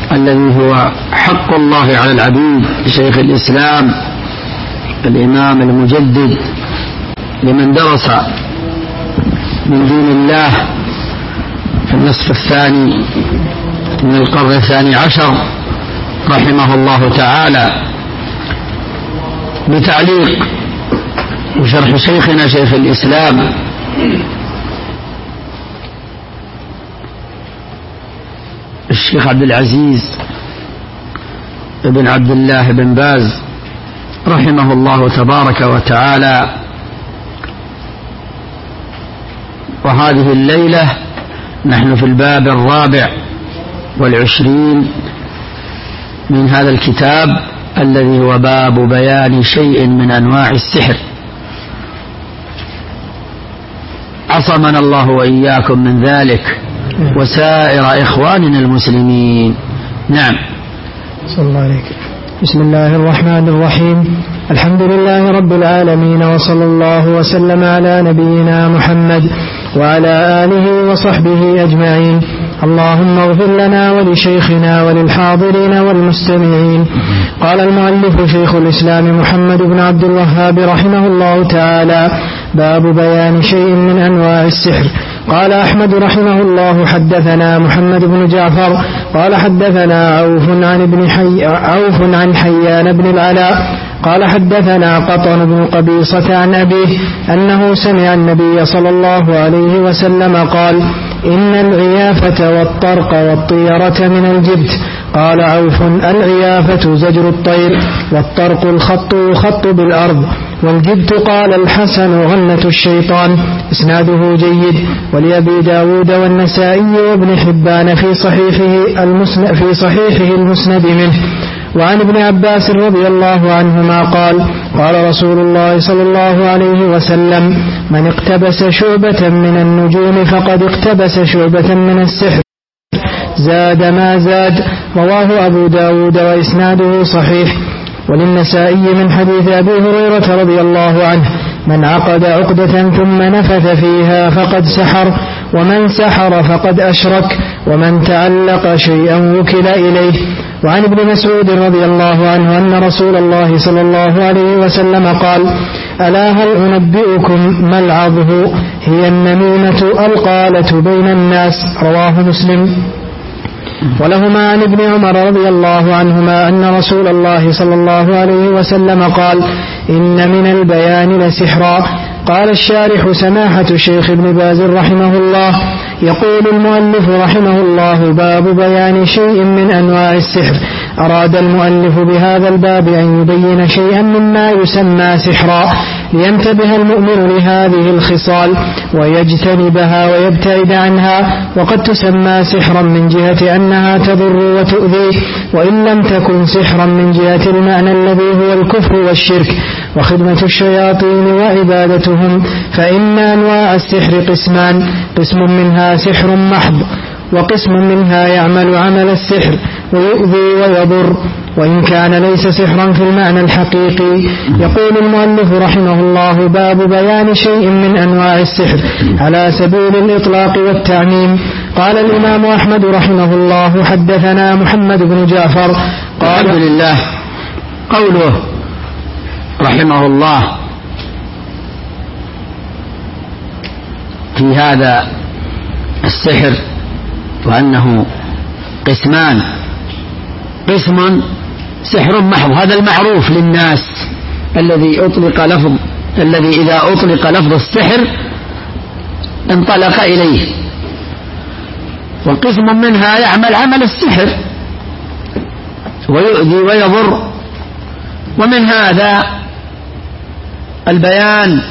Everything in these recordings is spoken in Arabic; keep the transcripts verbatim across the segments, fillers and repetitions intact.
الذي هو حق الله على العبيد شيخ الإسلام الإمام المجدد لمن درس من دين الله في النصف الثاني من القرن الثاني عشر رحمه الله تعالى، بتعليق وشرح شيخنا شيخ الإسلام الشيخ عبد العزيز بن عبد الله بن باز رحمه الله تبارك وتعالى. وهذه الليلة نحن في الباب الرابع والعشرين من هذا الكتاب الذي هو باب بيان شيء من أنواع السحر. عصمنا الله وإياكم من ذلك وسائر إخواننا المسلمين. نعم. صلى الله عليك. بسم الله الرحمن الرحيم. الحمد لله رب العالمين، وصلى الله وسلم على نبينا محمد وعلى آله وصحبه أجمعين. اللهم اغفر لنا ولشيخنا وللحاضرين والمستمعين. قال المؤلف شيخ الإسلام محمد بن عبد الوهاب رحمه الله تعالى: باب بيان شيء من أنواع السحر. قال أحمد رحمه الله: حدثنا محمد بن جعفر قال حدثنا عوف عن ابن حي عوف عن حيان بن العلاء قال حدثنا قطن بن قبيصة عن أبيه أنه سمع النبي صلى الله عليه وسلم قال: إن العيافة والطرق والطيرة من الجبت. قال عوف: العيافة زجر الطير، والطرق الخط يخط بالأرض، والجبت قال الحسن غنة الشيطان. إسناده جيد. ولأبي داود والنسائي وابن حبان في صحيحه المسند, في صحيحه المسند منه. وعن ابن عباس رضي الله عنهما قال: قال رسول الله صلى الله عليه وسلم: من اقتبس شعبة من النجوم فقد اقتبس شعبة من السحر، زاد ما زاد. رواه أبو داود وإسناده صحيح. وللنسائي من حديث أبي هريرة رضي الله عنه: من عقد عقدة ثم نفث فيها فقد سحر، ومن سحر فقد أشرك، ومن تعلق شيئا وكل إليه. وعن ابن مسعود رضي الله عنه أن رسول الله صلى الله عليه وسلم قال: ألا هل أنبئكم ما العظه؟ هي النميمة القالة بين الناس. رواه مسلم. ولهما عن ابن عمر رضي الله عنهما أن رسول الله صلى الله عليه وسلم قال: إن من البيان لسحرا. قال الشارح سماحة الشيخ ابن باز رحمه الله: يقول المؤلف رحمه الله: باب بيان شيء من أنواع السحر. أراد المؤلف بهذا الباب أن يبين شيئا مما يسمى سحرا، لينتبه المؤمن لهذه الخصال ويجتنبها ويبتعد عنها. وقد تسمى سحرا من جهة أنها تضر وتؤذي، وإن لم تكن سحرا من جهة المعنى الذي هو الكفر والشرك وخدمة الشياطين وعبادتهم. فإن أنواع السحر قسمان: قسم منها سحر محض، وقسم منها يعمل عمل السحر ويؤذي ويضر، وإن كان ليس سحرا في المعنى الحقيقي. يقول المؤلف رحمه الله: باب بيان شيء من أنواع السحر على سبيل الإطلاق والتعميم. قال الإمام أحمد رحمه الله: حدثنا محمد بن جعفر قال: الحمد لله. قوله رحمه الله في هذا السحر وأنه قسمان: قسم سحر محض، هذا المعروف للناس الذي أطلق لفظ الذي إذا أطلق لفظ السحر انطلق إليه. وقسم منها يعمل عمل السحر ويؤذي ويضر. ومن هذا البيان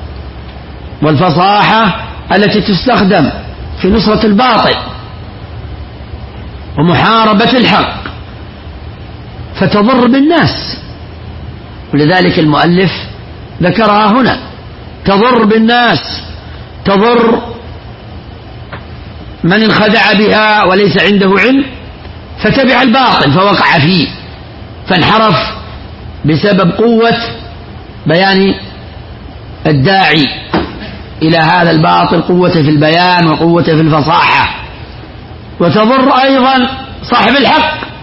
والفصاحة التي تستخدم في نصرة الباطل ومحاربة الحق فتضر بالناس، ولذلك المؤلف ذكرها هنا: تضر بالناس، تضر من انخدع بها وليس عنده علم فتبع الباطل فوقع فيه فانحرف بسبب قوة بيان الداعي إلى هذا الباطل، قوة في البيان وقوة في الفصاحة. وتضر أيضا صاحب الحق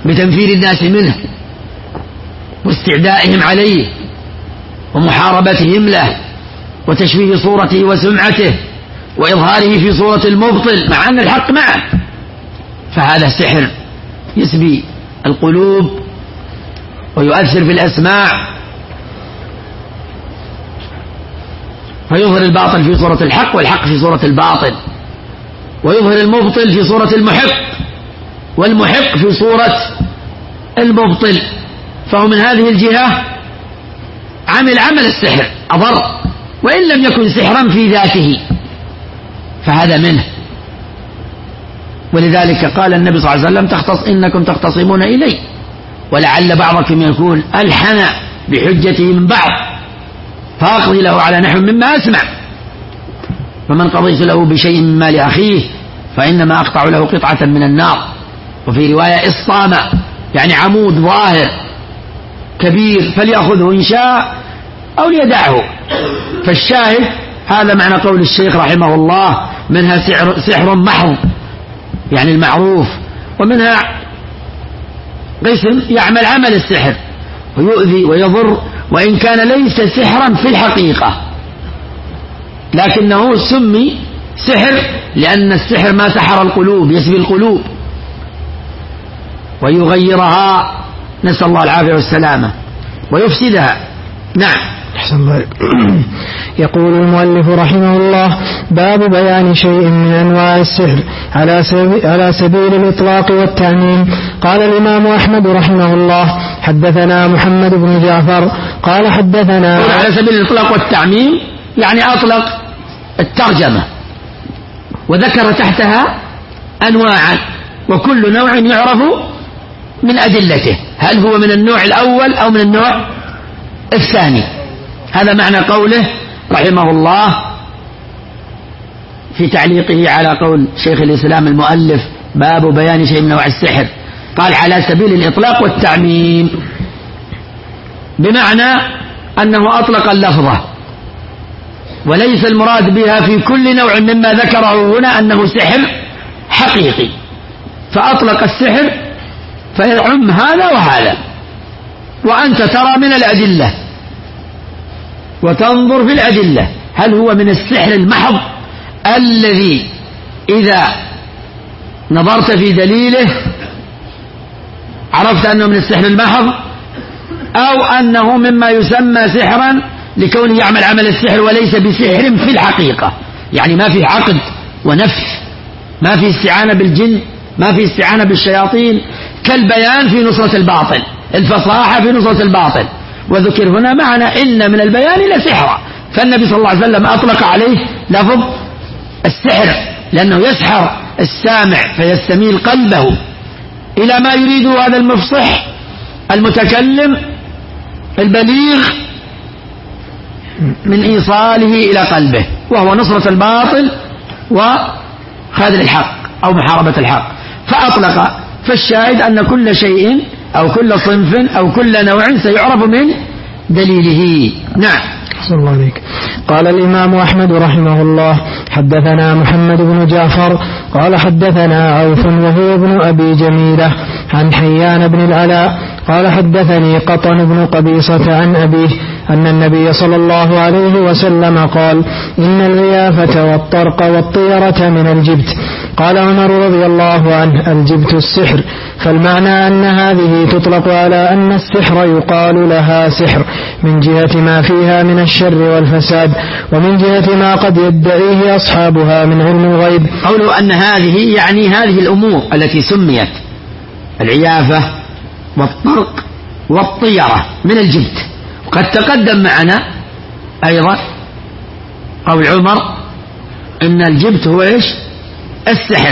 بتنفير الناس منه واستعدائهم عليه ومحاربتهم له وتشويه صورته وسمعته وإظهاره في صورة المبطل مع أن الحق معه، فهذا سحر يسبي القلوب ويؤثر في الأسماع، فيظهر الباطل في صورة الحق والحق في صورة الباطل، ويظهر المبطل في صورة المحق والمحق في صورة المبطل، فهو من هذه الجهة عمل عمل السحر أضر، وإن لم يكن سحرا في ذاته فهذا منه. ولذلك قال النبي صلى الله عليه وسلم تختص إنكم تختصمون إلي ولعل بعضكم يكون ألحن بحجته من بعض فأقضي له على نحو مما أسمع، فمن قضيت له بشيء من مال أخيه فإنما أقطع له قطعة من النار. وفي رواية إصطامة يعني عمود ظاهر كبير فليأخذه إن شاء أو ليدعه. فالشاهد هذا معنى قول الشيخ رحمه الله منها سحر, سحر محض يعني المعروف، ومنها قسم يعمل عمل السحر ويؤذي ويضر وإن كان ليس سحرا في الحقيقة، لكنه سمي سحر لأن السحر ما سحر القلوب يسبي القلوب ويغيرها نسأل الله العافية والسلامة ويفسدها. نعم. يقول المؤلف رحمه الله باب بيان شيء من أنواع السحر على سبيل الإطلاق والتعميم. قال الإمام أحمد رحمه الله حدثنا محمد بن جعفر قال حدثنا على سبيل الإطلاق والتعميم يعني أطلق الترجمة وذكر تحتها أنواعا وكل نوع يعرف من أدلته هل هو من النوع الأول أو من النوع الثاني. هذا معنى قوله رحمه الله في تعليقه على قول شيخ الإسلام المؤلف باب بيان شيء من نوع السحر، قال على سبيل الإطلاق والتعميم بمعنى أنه أطلق اللفظة وليس المراد بها في كل نوع مما ذكره هنا أنه سحر حقيقي، فأطلق السحر فيعم هذا وهذا. وأنت ترى من الأدلة وتنظر في الأدلة هل هو من السحر المحض الذي إذا نظرت في دليله عرفت أنه من السحر المحض أو أنه مما يسمى سحرا لكونه يعمل عمل السحر وليس بسحر في الحقيقة، يعني ما في عقد ونفس، ما في استعانة بالجن، ما في استعانة بالشياطين، كالبيان في نصرة الباطل، الفصاحة في نصرة الباطل. وذكر هنا معنى إن من البيان لسحرا، فالنبي صلى الله عليه وسلم أطلق عليه لفظ السحر لأنه يسحر السامع فيستميل قلبه إلى ما يريده هذا المفصح المتكلم البليغ من إيصاله إلى قلبه، وهو نصرة الباطل وخذل الحق أو محاربة الحق. فأطلق، فالشاهد أن كل شيء أو كل صنف أو كل نوع سيعرف من دليله. نعم. صلى الله عليك. قال الإمام أحمد رحمه الله حدثنا محمد بن جعفر قال حدثنا عوف وهو ابن أبي جميلة عن حيان بن العلاء قال حدثني قطن بن قبيصة عن أبيه أن النبي صلى الله عليه وسلم قال إن الغيافة والطرق والطيرة من الجبت. قال عمر رضي الله عنه الجبت السحر، فالمعنى أن هذه تطلق على أن السحر يقال لها سحر من جهة ما فيها من الشر والفساد ومن جهة ما قد يدعيه أصحابها من علم الغيب. قولوا أن هذه يعني هذه الأمور التي سميت العيافة والطرق والطيرة من الجبت. وقد تقدم معنا أيضا قول عمر إن الجبت هو إيش؟ السحر.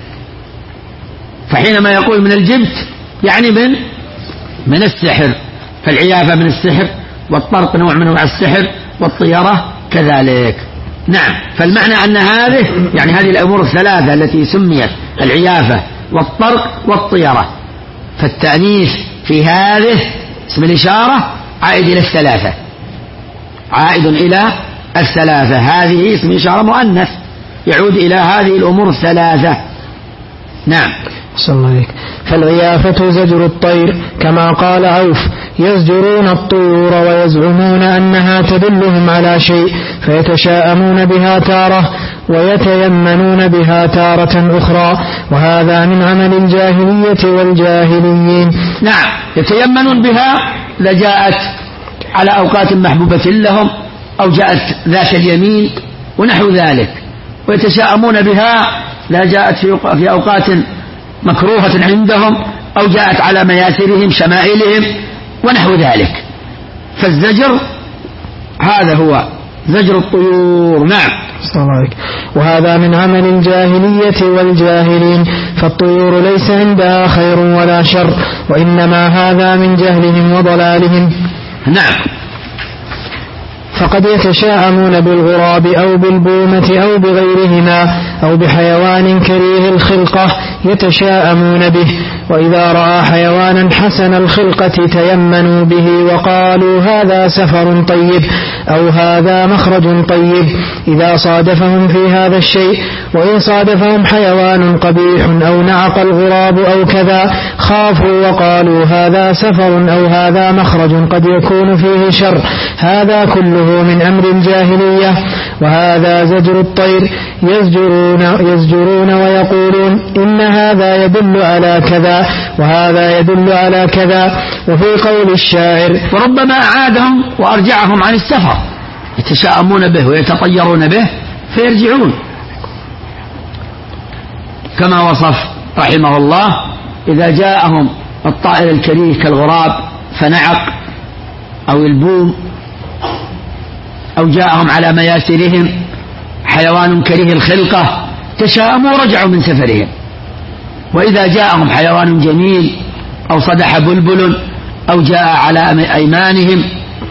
فحينما يقول من الجبت يعني من من السحر، فالعيافة من السحر والطرق نوع من نوع السحر والطيرة كذلك. نعم. فالمعنى أن هذه يعني هذه الأمور الثلاثة التي سميت العيافة والطرق والطيرة، فالتأنيث في هذه اسم الإشارة عائد إلى الثلاثة، عائد إلى الثلاثة. هذه اسم إشارة مؤنث يعود إلى هذه الأمور الثلاثة. نعم. صلى الله عليك. فالعيافة زجر الطير، كما قال عوف: يزجرون الطيور ويزعمون أنها تدلهم على شيء فيتشاءمون بها تارة ويتيمنون بها تارة أخرى، وهذا من عمل الجاهلية والجاهليين. نعم، يتيمنون بها لجاءت على أوقات محبوبة لهم أو جاءت ذات اليمين ونحو ذلك، ويتشاءمون بها لا جاءت في أوقات مكروهة عندهم أو جاءت على مياسرهم شمائلهم ونحو ذلك. فالزجر هذا هو زجر الطيور. نعم. وهذا من عمل الجاهلية والجاهلين، فالطيور ليس عندها خير ولا شر، وإنما هذا من جهلهم وضلالهم. نعم. فقد يتشاءمون بالغراب أو بالبومة أو بغيرهما أو بحيوان كريه الخلقة يتشاءمون به، وإذا رأى حيوانا حسن الخلقة تيمنوا به وقالوا هذا سفر طيب أو هذا مخرج طيب إذا صادفهم في هذا الشيء. وإن صادفهم حيوان قبيح أو نعق الغراب أو كذا خافوا وقالوا هذا سفر أو هذا مخرج قد يكون فيه شر. هذا كله من أمر الجاهلية. وهذا زجر الطير، يزجرون, يزجرون ويقولون إن هذا يدل على كذا وهذا يدل على كذا. وفي قول الشاعر: وربما أعادهم وأرجعهم عن السفر، يتشاءمون به ويتطيرون به فيرجعون، كما وصف رحمه الله: إذا جاءهم الطائر الكريه كالغراب فنعق أو البوم، أو جاءهم على مياسرهم حيوان كريه الخلقة تشاءموا ورجعوا من سفرهم. وإذا جاءهم حيوان جميل أو صدح بلبل أو جاء على أيمانهم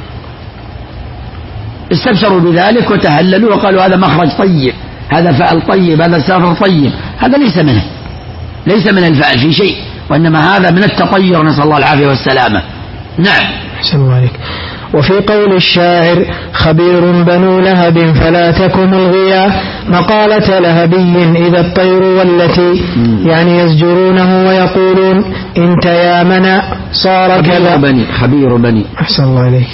استبشروا بذلك وتهللوا وقالوا هذا مخرج طيب، هذا فعل طيب، هذا سفر طيب. هذا ليس منه، ليس من الفعل في شيء، وإنما هذا من التطير، نسأل الله العافية والسلامة. نعم. أحسن الله عليك. وفي قول الشاعر: خبير بنو لهب فلا تكن الغيا مقالة لهبي إذا الطير والتي، يعني يزجرونه ويقولون إن تيامن صار كذا. خبير بني خبير بني أحسن الله عليك.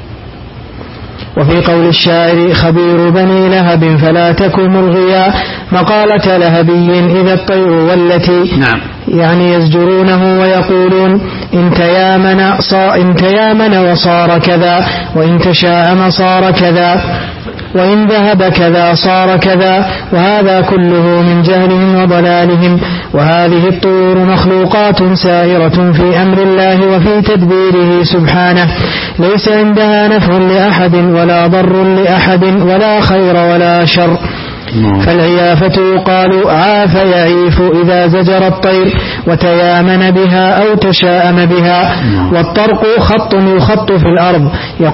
وفي قول الشاعر: خبير بني لهب فلا تكن الغيا مقالة لهبي إذا الطير والتي، نعم، يعني يزجرونه ويقولون إن تيامن, إن تيامن وصار كذا، وإن تشاءم صار كذا، وإن ذهب كذا صار كذا. وهذا كله من جهلهم وضلالهم. وهذه الطيور مخلوقات سائرة في أمر الله وفي تدبيره سبحانه، ليس عندها نفع لأحد ولا ضر لأحد ولا خير ولا شر. فالعيافة يقال عاف يعيف إذا زجر الطير وتيامن بها أو تشاءم بها. والطرق خط يخط في الأرض،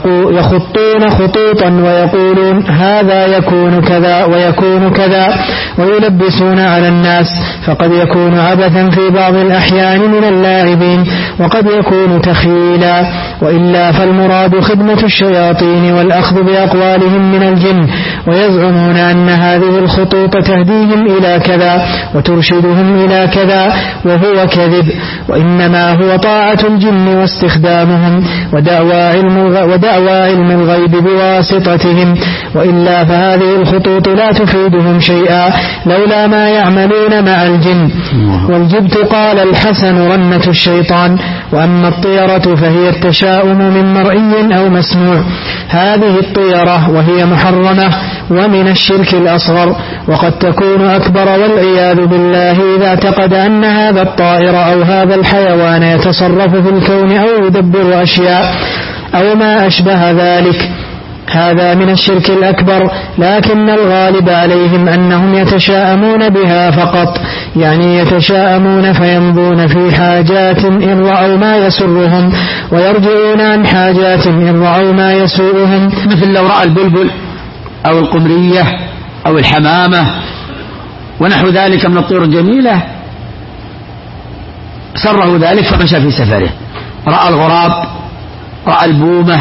يخطون خطوطا ويقولون هذا يكون كذا ويكون كذا، ويلبسون على الناس، فقد يكون عبثا في بعض الأحيان من اللاعبين، وقد يكون تخيلا. وإلا فالمراد خدمة الشياطين والأخذ بأقوالهم من الجن، ويزعمون أن هذه الخطوط تهديهم إلى كذا وترشدهم إلى كذا، وهو كذب، وإنما هو طاعة الجن واستخدامهم ودعوى علم, ودعوى علم الغيب بواسطتهم. وإلا فهذه الخطوط لا تفيدهم شيئا لولا ما يعملون مع الجن. والجبت قال الحسن رنة الشيطان. وأما الطيرة فهي التشاؤم من مرئي أو مسموع. هذه الطيرة وهي محرمة ومن الشرك الأصغر، وقد تكون أكبر والعياذ بالله إذا اعتقد أن هذا الطائر أو هذا الحيوان يتصرف في الكون أو يدبر أشياء أو ما أشبه ذلك. هذا من الشرك الأكبر، لكن الغالب عليهم أنهم يتشاءمون بها فقط، يعني يتشاءمون فيمضون في حاجات إن رأوا ما يسرهم ويرجعون عن حاجات إن رأوا ما يسوءهم، مثل لو رأى البلبل أو القمرية أو الحمامة ونحو ذلك من الطيور الجميلة سره ذلك فمشى في سفره. رأى الغراب، رأى البومة،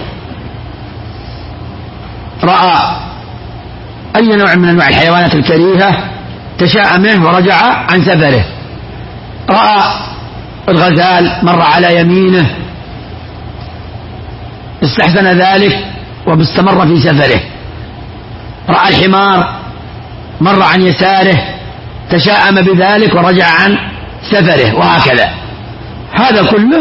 رأى أي نوع من أنواع الحيوانات الكريهة تشاءم منه ورجع عن سفره. رأى الغزال مر على يمينه استحسن ذلك واستمر في سفره، رأى الحمار مر عن يساره تشاءم بذلك ورجع عن سفره، وهكذا. هذا كله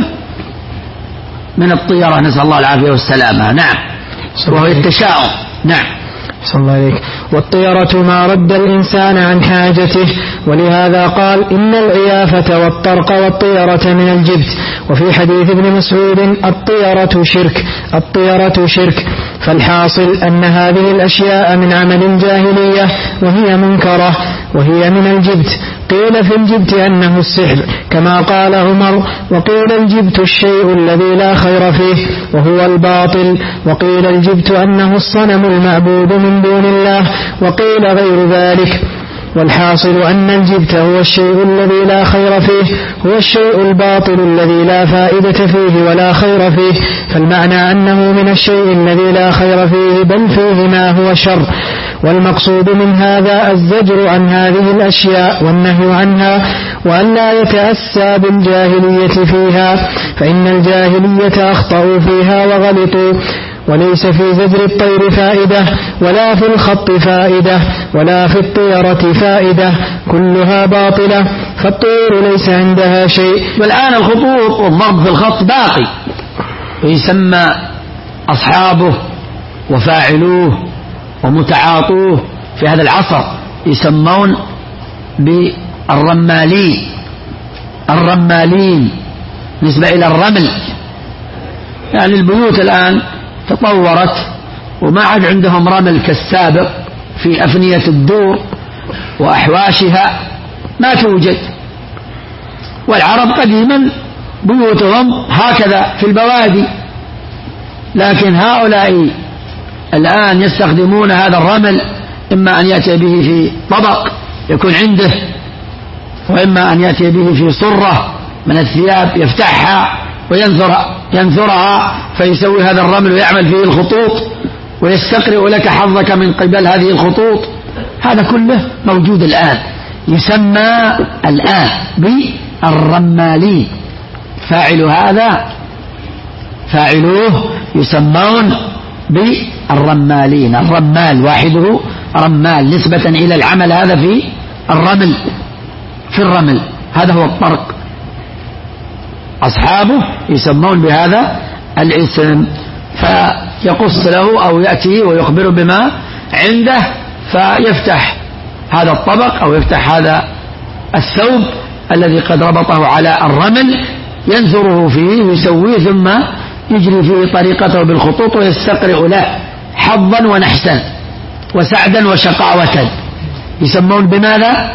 من الطيرة، نسأل الله العافية والسلامة. نعم، وهو التشاؤم. نعم. صلى الله عليك. والطيرة ما رد الإنسان عن حاجته، ولهذا قال إن العيافة والطرق والطيرة من الجبت. وفي حديث ابن مسعود الطيرة شرك، الطيرة شرك. فالحاصل أن هذه الأشياء من عمل الجاهلية وهي منكرة وهي من الجبت. قيل في الجبت أنه السحر كما قال عمر، وقيل الجبت الشيء الذي لا خير فيه وهو الباطل، وقيل الجبت أنه الصنم المعبود من دون الله، وقيل غير ذلك. والحاصل أن الجبت هو الشيء الذي لا خير فيه، هو الشيء الباطل الذي لا فائدة فيه ولا خير فيه. فالمعنى أنه من الشيء الذي لا خير فيه بل فيه ما هو شر. والمقصود من هذا الزجر عن هذه الأشياء والنهي عنها، وأن لا يتأسى بالجاهلية فيها، فإن الجاهلية أخطأوا فيها وغلطوا. وليس في زجر الطير فائدة، ولا في الخط فائدة، ولا في الطيرة فائدة، كلها باطلة، فالطير ليس عندها شيء. والآن الخطوط والضرب في الخط باقي، ويسمى أصحابه وفاعلوه ومتعاطوه في هذا العصر يسمون بالرمالين، الرمالين نسبة إلى الرمل. يعني البيوت الآن تطورت وما عاد عندهم رمل كالسابق في أفنية الدور وأحواشها، ما توجد. والعرب قديما بيوتهم هكذا في البوادي، لكن هؤلاء الآن يستخدمون هذا الرمل، إما أن يأتي به في طبق يكون عنده، وإما أن يأتي به في صرة من الثياب يفتحها وينثر ينثرها فيسوي هذا الرمل ويعمل فيه الخطوط ويستقرئ لك حظك من قبل هذه الخطوط. هذا كله موجود الآن، يسمى الآن بالرمالين. فاعل هذا فاعلوه يسمون بالرمالين. الرمال واحده رمال نسبة إلى العمل هذا في الرمل، في الرمل. هذا هو الطرق. أصحابه يسمون بهذا الاسم، فيقص له أو يأتي ويخبر بما عنده، فيفتح هذا الطبق أو يفتح هذا الثوب الذي قد ربطه على الرمل، ينثره فيه ويسويه، ثم يجري فيه طريقته بالخطوط ويستقرئ له حظا ونحسا وسعدا وشقاوة. يسمون بماذا؟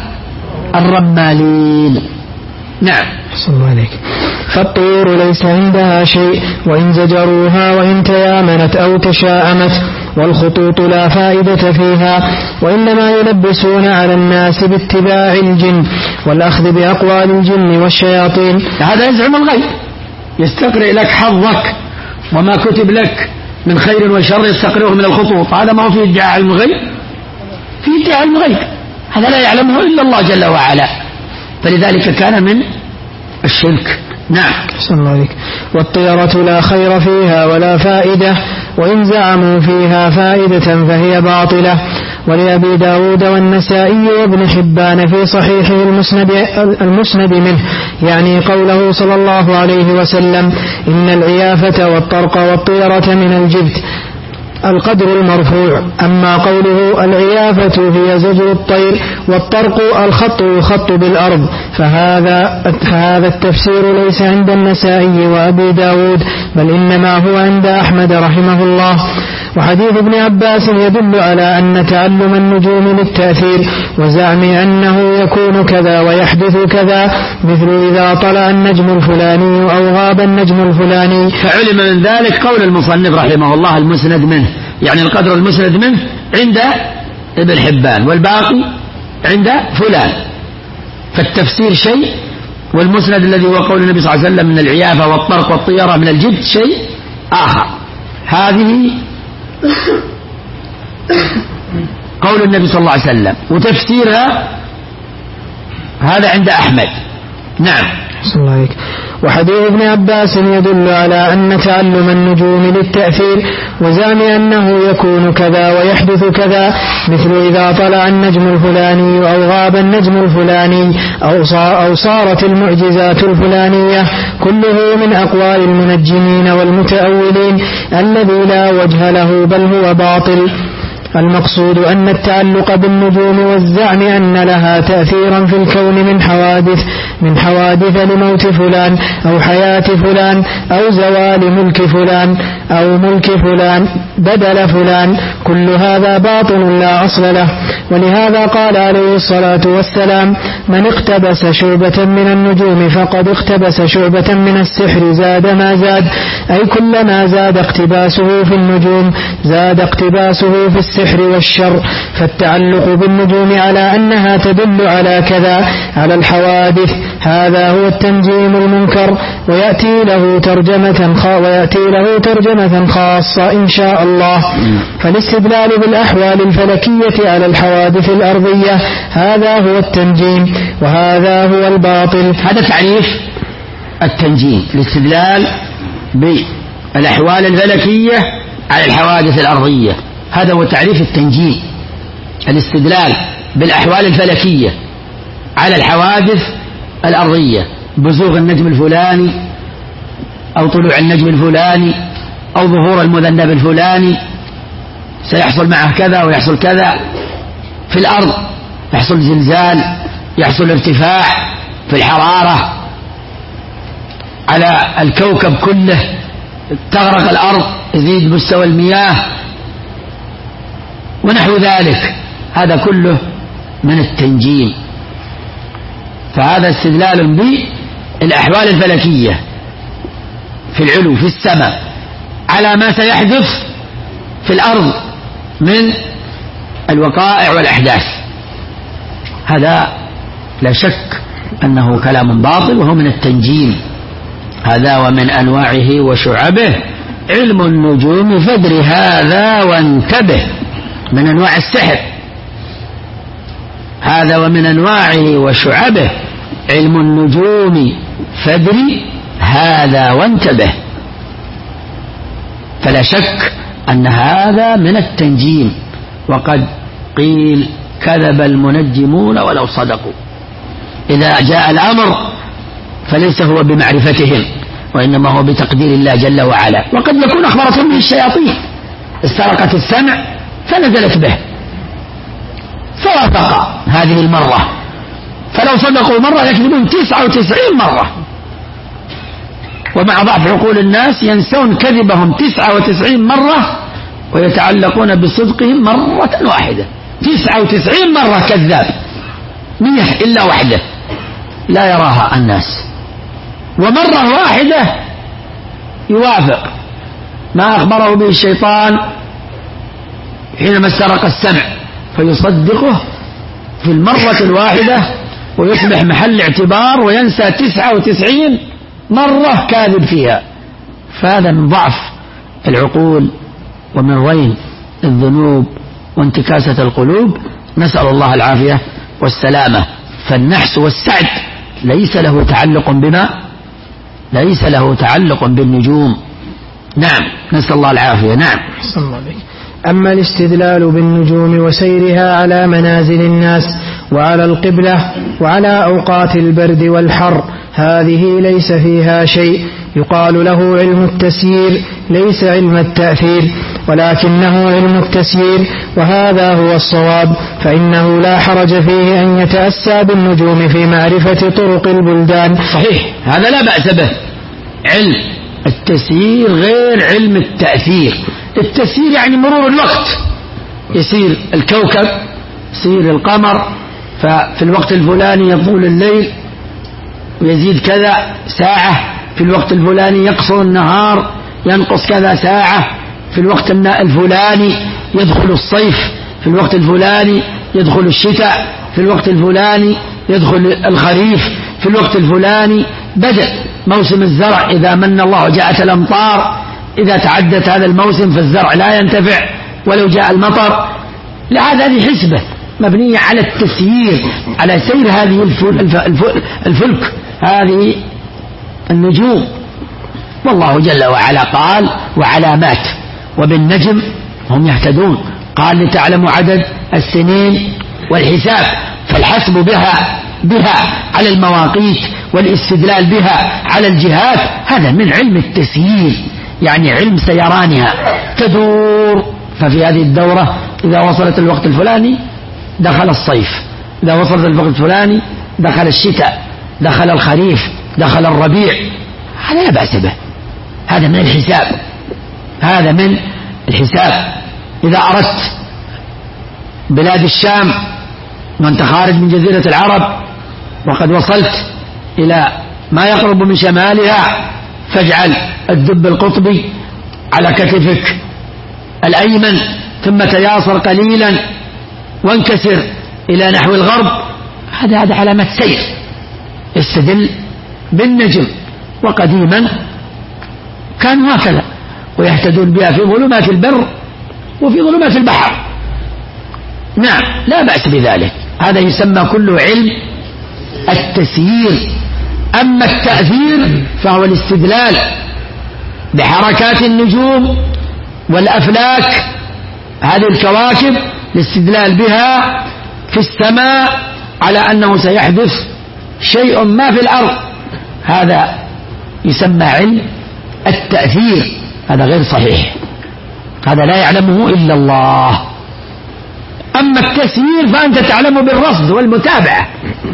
الرمالين. نعم. صلى الله عليك. فالطير ليس عندها شيء، وإن زجروها وإن تيامنت أو تشاءمت، والخطوط لا فائدة فيها، وإنما يلبسون على الناس باتباع الجن والأخذ بأقوال الجن والشياطين. هذا يزعم الغيب، يستقرئ لك حظك وما كتب لك من خير وشر يستقرئه من الخطوط. هذا ما هو في ادعاء علم الغيب، في ادعاء علم الغيب، هذا لا يعلمه إلا الله جل وعلا، فلذلك كان من الشرك. نعم. صلى الله عليك. والطيرة لا خير فيها ولا فائدة، وإن زعموا فيها فائدة فهي باطلة. ولأبي داود والنسائي وابن حبان في صحيحه المسند, المسند منه، يعني قوله صلى الله عليه وسلم إن العيافة والطرق والطيرة من الجبت، القدر المرفوع. أما قوله العيافة هي زجر الطير، والطرق الخط يخط بالأرض، فهذا, فهذا التفسير ليس عند النسائي وأبي داود، بل إنما هو عند أحمد رحمه الله. وحديث ابن عباس يدل على أن تعلم النجوم للتأثير، وزعم أنه يكون كذا ويحدث كذا، مثل إذا طلع النجم الفلاني أو غاب النجم الفلاني. فعلم من ذلك قول المصنف رحمه الله المسند منه، يعني القدر المسند منه عند ابن حبان، والباقي عند فلان. فالتفسير شيء، والمسند الذي هو قول النبي صلى الله عليه وسلم من العيافة والطرق والطيرة من الجبت شيء آخر. هذه قول النبي صلى الله عليه وسلم، وتفسيرها هذا عند أحمد. نعم. صلى الله عليك. وحديث ابن عباس يدل على أن تعلم النجوم للتأثير وزعم أنه يكون كذا ويحدث كذا، مثل إذا طلع النجم الفلاني أو غاب النجم الفلاني أو صارت المعجزات الفلانية، كله من أقوال المنجمين والمتأولين الذي لا وجه له بل هو باطل. المقصود أن التعلق بالنجوم والزعم أن لها تأثيرا في الكون من حوادث من حوادث لموت فلان أو حياة فلان أو زوال ملك فلان أو ملك فلان بدل فلان، كل هذا باطل لا أصل له. ولهذا قال عليه الصلاة والسلام: من اقتبس شعبة من النجوم فقد اقتبس شعبة من السحر زاد ما زاد، أي كلما زاد اقتباسه في النجوم زاد اقتباسه في السحر والشر. فالتعلق بالنجوم على أنها تدل على كذا على الحوادث هذا هو التنجيم المنكر، ويأتي له ترجمة ويأتي له ترجمة خاصة إن شاء الله. فالاستدلال بالأحوال الفلكية على الحوادث الأرضية هذا هو التنجيم، وهذا هو الباطل. هذا تعريف التنجيم، الاستدلال بالأحوال الفلكية على الحوادث الأرضية، هذا هو تعريف التنجيم، الاستدلال بالأحوال الفلكية على الحوادث الأرضية، بزوغ النجم الفلاني أو طلوع النجم الفلاني أو ظهور المذنب الفلاني، سيحصل معه كذا ويحصل كذا في الأرض، يحصل زلزال، يحصل ارتفاع في الحرارة على الكوكب كله، تغرق الأرض، يزيد مستوى المياه ونحو ذلك، هذا كله من التنجيم. فهذا استدلال بالأحوال الفلكية في العلو في السماء على ما سيحدث في الأرض من الوقائع والأحداث، هذا لا شك أنه كلام باطل وهو من التنجيم. هذا ومن أنواعه وشعبه علم النجوم فادر هذا وانتبه، من أنواع السحر. هذا ومن أنواعه وشعبه علم النجوم فادر هذا وانتبه. فلا شك أن هذا من التنجيم، وقد قيل كذب المنجمون ولو صدقوا. إذا جاء الأمر فليس هو بمعرفتهم وإنما هو بتقدير الله جل وعلا. وقد يكون أخبرتهم به الشياطين، استرقت السمع فنزلت به فوافق هذه المرة، فلو صدقوا مرة يكذبون تسعة وتسعين مرة. ومع ضعف عقول الناس ينسون كذبهم تسعة وتسعين مرة ويتعلقون بصدقهم مرة واحدة. تسعة وتسعين مرة كذاب، مية إلا واحدة لا يراها الناس، ومرة واحدة يوافق ما أخبره به الشيطان حينما استرق السمع، فيصدقه في المرة الواحدة ويصبح محل اعتبار وينسى تسعة وتسعين مرة كاذب فيها. فهذا من ضعف العقول ومن رين الذنوب وانتكاسة القلوب، نسأل الله العافية والسلامة. فالنحس والسعد ليس له تعلق بما ليس له تعلق بالنجوم. نعم، نسأل الله العافية. نعم. أما الاستدلال بالنجوم وسيرها على منازل الناس وعلى القبلة وعلى أوقات البرد والحر، هذه ليس فيها شيء، يقال له علم التسيير ليس علم التأثير، ولكنه علم التسيير، وهذا هو الصواب، فإنه لا حرج فيه أن يتأسى بالنجوم في معرفة طرق البلدان. صحيح، هذا لا بأس به. علم التسيير غير علم التأثير. التسيير يعني مرور الوقت، يسير الكوكب، يسير القمر، ففي الوقت الفلاني يطول الليل ويزيد كذا ساعة، في الوقت الفلاني يقصر النهار ينقص كذا ساعة، في الوقت الفلاني يدخل الصيف، في الوقت الفلاني يدخل الشتاء، في الوقت الفلاني يدخل الخريف، في الوقت الفلاني بدأ موسم الزرع إذا من الله وجاءت الأمطار، إذا تعدت هذا الموسم فالزرع لا ينتفع ولو جاء المطر. لهذا هذه حسبة مبنية على التسيير، على سير هذه الفلك، هذه النجوم. والله جل وعلا قال وعلامات وبالنجم هم يهتدون، قال لتعلموا عدد السنين والحساب، فالحسب بها بها على المواقيت والاستدلال بها على الجهات هذا من علم التسيير، يعني علم سيرانها تدور. ففي هذه الدورة إذا وصلت الوقت الفلاني دخل الصيف، إذا وصلت الوقت الفلاني دخل الشتاء، دخل الخريف، دخل الربيع، هذا لا بأس به، هذا من الحساب، هذا من الحساب. إذا أردت بلاد الشام وأنت خارج من جزيرة العرب وقد وصلت إلى ما يقرب من شمالها فاجعل الدب القطبي على كتفك الأيمن ثم تياسر قليلا وانكسر إلى نحو الغرب، هذا هذا علامة سير. استدل بالنجم، وقديما كانوا هكذا ويهتدون بها في ظلمات البر وفي ظلمات البحر. نعم لا بأس بذلك، هذا يسمى كله علم التسيير. أما التأثير فهو الاستدلال بحركات النجوم والأفلاك، هذه الكواكب الاستدلال بها في السماء على أنه سيحدث شيء ما في الأرض، هذا يسمى علم التأثير، هذا غير صحيح، هذا لا يعلمه إلا الله. أما التسيير فأنت تعلمه بالرصد والمتابعة،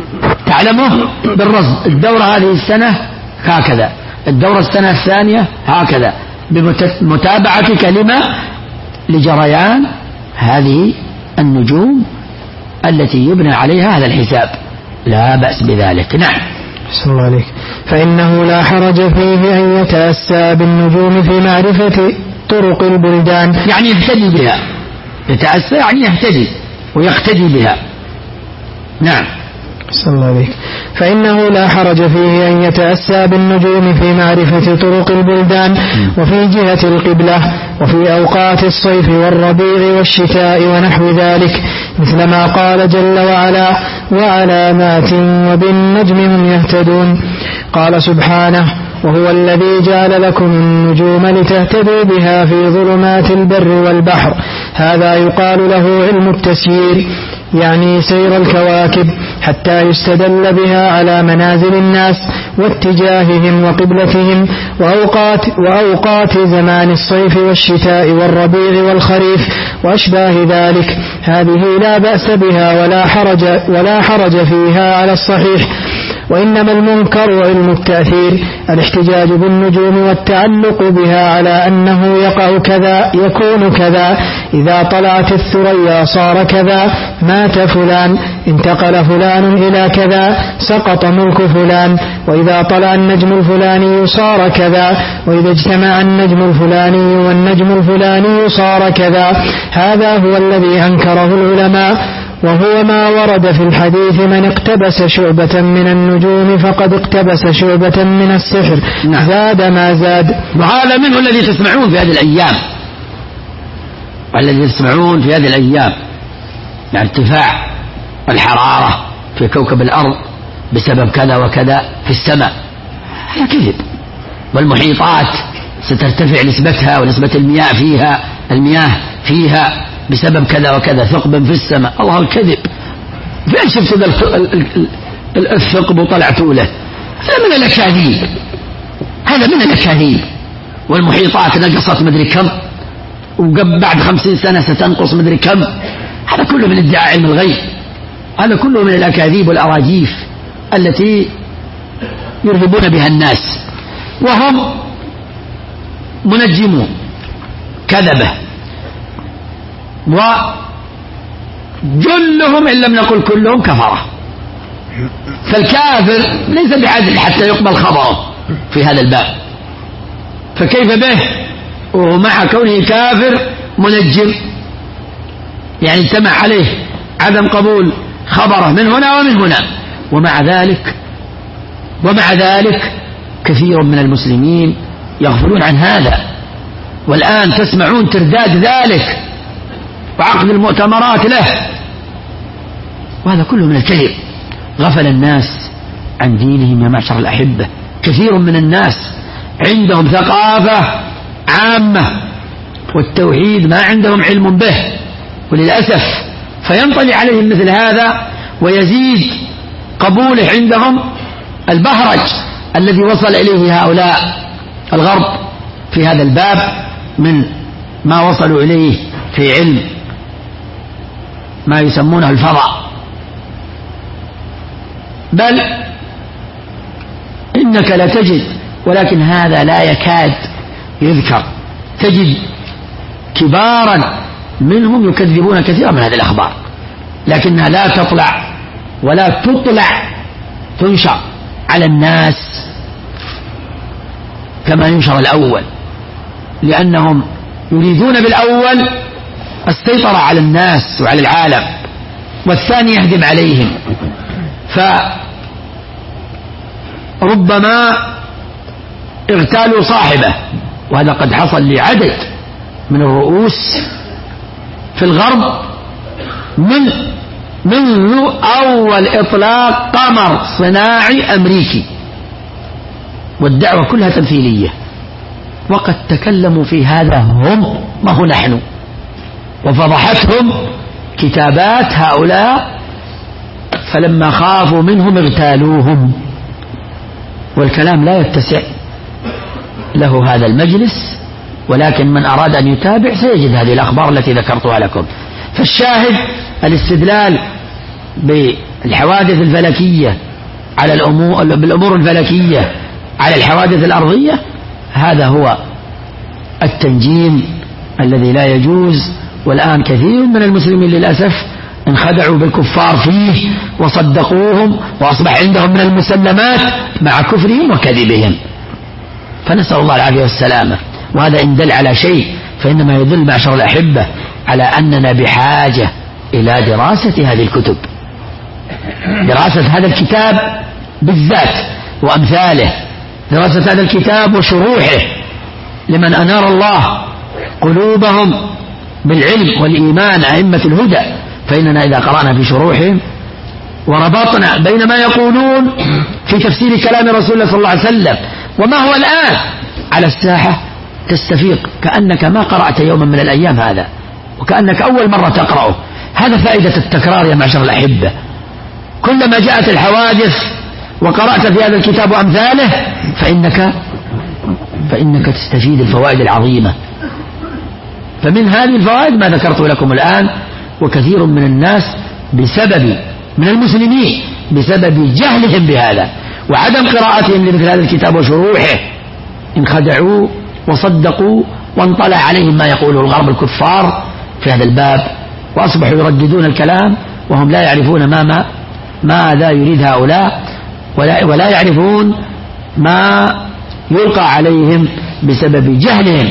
تعلمه بالرصد، الدورة هذه السنة هكذا، الدورة السنة الثانية هكذا، بمتابعة كلمة لجريان هذه النجوم التي يبنى عليها هذا الحساب، لا بأس بذلك. نعم. بسم الله عليك. فإنه لا حرج فيه أن يتأسى بالنجوم في معرفة طرق البلدان، يعني يهتدي بها، يتأسى يعني يهتدي ويقتدي بها. نعم. بسم الله عليك. فإنه لا حرج فيه أن يتأسى بالنجوم في معرفة طرق البلدان وفي جهة القبلة وفي أوقات الصيف والربيع والشتاء ونحو ذلك، مثل ما قال جل وعلا وعلامات وبالنجم هم يهتدون. قال سبحانه وهو الذي جعل لكم النجوم لتهتدوا بها في ظلمات البر والبحر، هذا يقال له علم التسيير، يعني سير الكواكب حتى يستدل بها على منازل الناس واتجاههم وقبلتهم وأوقات, وأوقات زمان الصيف والشتاء والربيع والخريف وأشباه ذلك، هذه لا بأس بها ولا حرج, ولا حرج فيها على الصحيح. وإنما المنكر وعلم التأثير الاحتجاج بالنجوم والتعلق بها على أنه يقع كذا يكون كذا، إذا طلعت الثريا صار كذا، مات فلان، انتقل فلان إلى كذا، سقط ملك فلان، وإذا طلع النجم الفلاني صار كذا، وإذا اجتمع النجم الفلاني والنجم الفلاني صار كذا، هذا هو الذي أنكره العلماء، وهو ما ورد في الحديث من اقتبس شعبة من النجوم فقد اقتبس شعبة من السحر. نعم. زاد ما زاد. وهذا منه الذي تسمعون في هذه الأيام، والذي تسمعون في هذه الأيام يعني ارتفاع الحرارة في كوكب الأرض بسبب كذا وكذا في السماء، هذا كذب. والمحيطات سترتفع نسبتها ونسبة المياه فيها المياه فيها بسبب كذا وكذا، ثقب في السماء، الله الكذب. فين شفت الثقب وطلعتوا له؟ هذا من الأكاذيب، هذا من الأكاذيب. والمحيطات نقصت مدري كم، وبعد خمسين سنة ستنقص مدري كم، هذا كله من ادعاء علم الغيب، هذا كله من الأكاذيب والأراجيف التي يرهبون بها الناس، وهم منجمون كذبه، وجلهم إن لم نقل كلهم كفرة. فالكافر ليس بعدل حتى يقبل خبره في هذا الباب، فكيف به ومع كونه كافر منجم، يعني اجتمع عليه عدم قبول خبره من هنا ومن هنا، ومع ذلك ومع ذلك كثير من المسلمين يغفلون عن هذا، والآن تسمعون ترداد ذلك وعقد المؤتمرات له، وهذا كله من الكذب. غفل الناس عن دينهم يا معشر الأحبة كثير من الناس عندهم ثقافة عامة والتوحيد ما عندهم علم به، وللأسف فينطلي عليهم مثل هذا ويزيد قبوله عندهم البهرج الذي وصل إليه هؤلاء الغرب في هذا الباب من ما وصلوا إليه في علم ما يسمونه الفضاء. بل إنك لتجد، ولكن هذا لا يكاد يذكر، تجد كبارا منهم يكذبون كثيرا من هذه الأخبار، لكنها لا تطلع ولا تطلع تنشر على الناس كما ينشر الأول، لأنهم يريدون بالأول السيطرة على الناس وعلى العالم، والثاني يهدم عليهم. فربما اغتالوا صاحبه، وهذا قد حصل لعدد من الرؤوس في الغرب من منذ أول إطلاق قمر صناعي أمريكي، والدعوة كلها تمثيلية، وقد تكلموا في هذا هم ما هو نحن، وفضحتهم كتابات هؤلاء، فلما خافوا منهم اغتالوهم. والكلام لا يتسع له هذا المجلس، ولكن من أراد أن يتابع سيجد هذه الأخبار التي ذكرتها لكم. فالشاهد الاستدلال بالحوادث الفلكية على الأمور بالأمور الفلكية على الحوادث الأرضية، هذا هو التنجيم الذي لا يجوز. والآن كثير من المسلمين للأسف انخدعوا بالكفار فيه وصدقوهم، وأصبح عندهم من المسلمات مع كفرهم وكذبهم، فنسأل الله العافية والسلامة. وهذا إن دل على شيء فإنما يدل معشر الأحبة على أننا بحاجة إلى دراسة هذه الكتب، دراسة هذا الكتاب بالذات وأمثاله، دراسة هذا الكتاب وشروحه لمن أنار الله قلوبهم بالعلم والإيمان أئمة الهدى. فإننا إذا قرأنا في شروحهم وربطنا بين ما يقولون في تفسير كلام رسول الله صلى الله عليه وسلم وما هو الآن على الساحة تستفيق كأنك ما قرأت يوما من الأيام هذا، وكأنك أول مرة تقرأه. هذا فائدة التكرار يا معشر الأحبة. كلما جاءت الحوادث وقرأت في هذا الكتاب وأمثاله فإنك فإنك تستفيد الفوائد العظيمة. فمن هذه الفوائد ما ذكرت لكم الآن. وكثير من الناس بسبب من المسلمين بسبب جهلهم بهذا وعدم قراءتهم لمثل هذا الكتاب وشروحه انخدعوا وصدقوا، وانطلع عليهم ما يقوله الغرب الكفار في هذا الباب، وأصبحوا يرددون الكلام وهم لا يعرفون ما ما ماذا يريد هؤلاء، ولا, ولا يعرفون ما يلقى عليهم بسبب جهلهم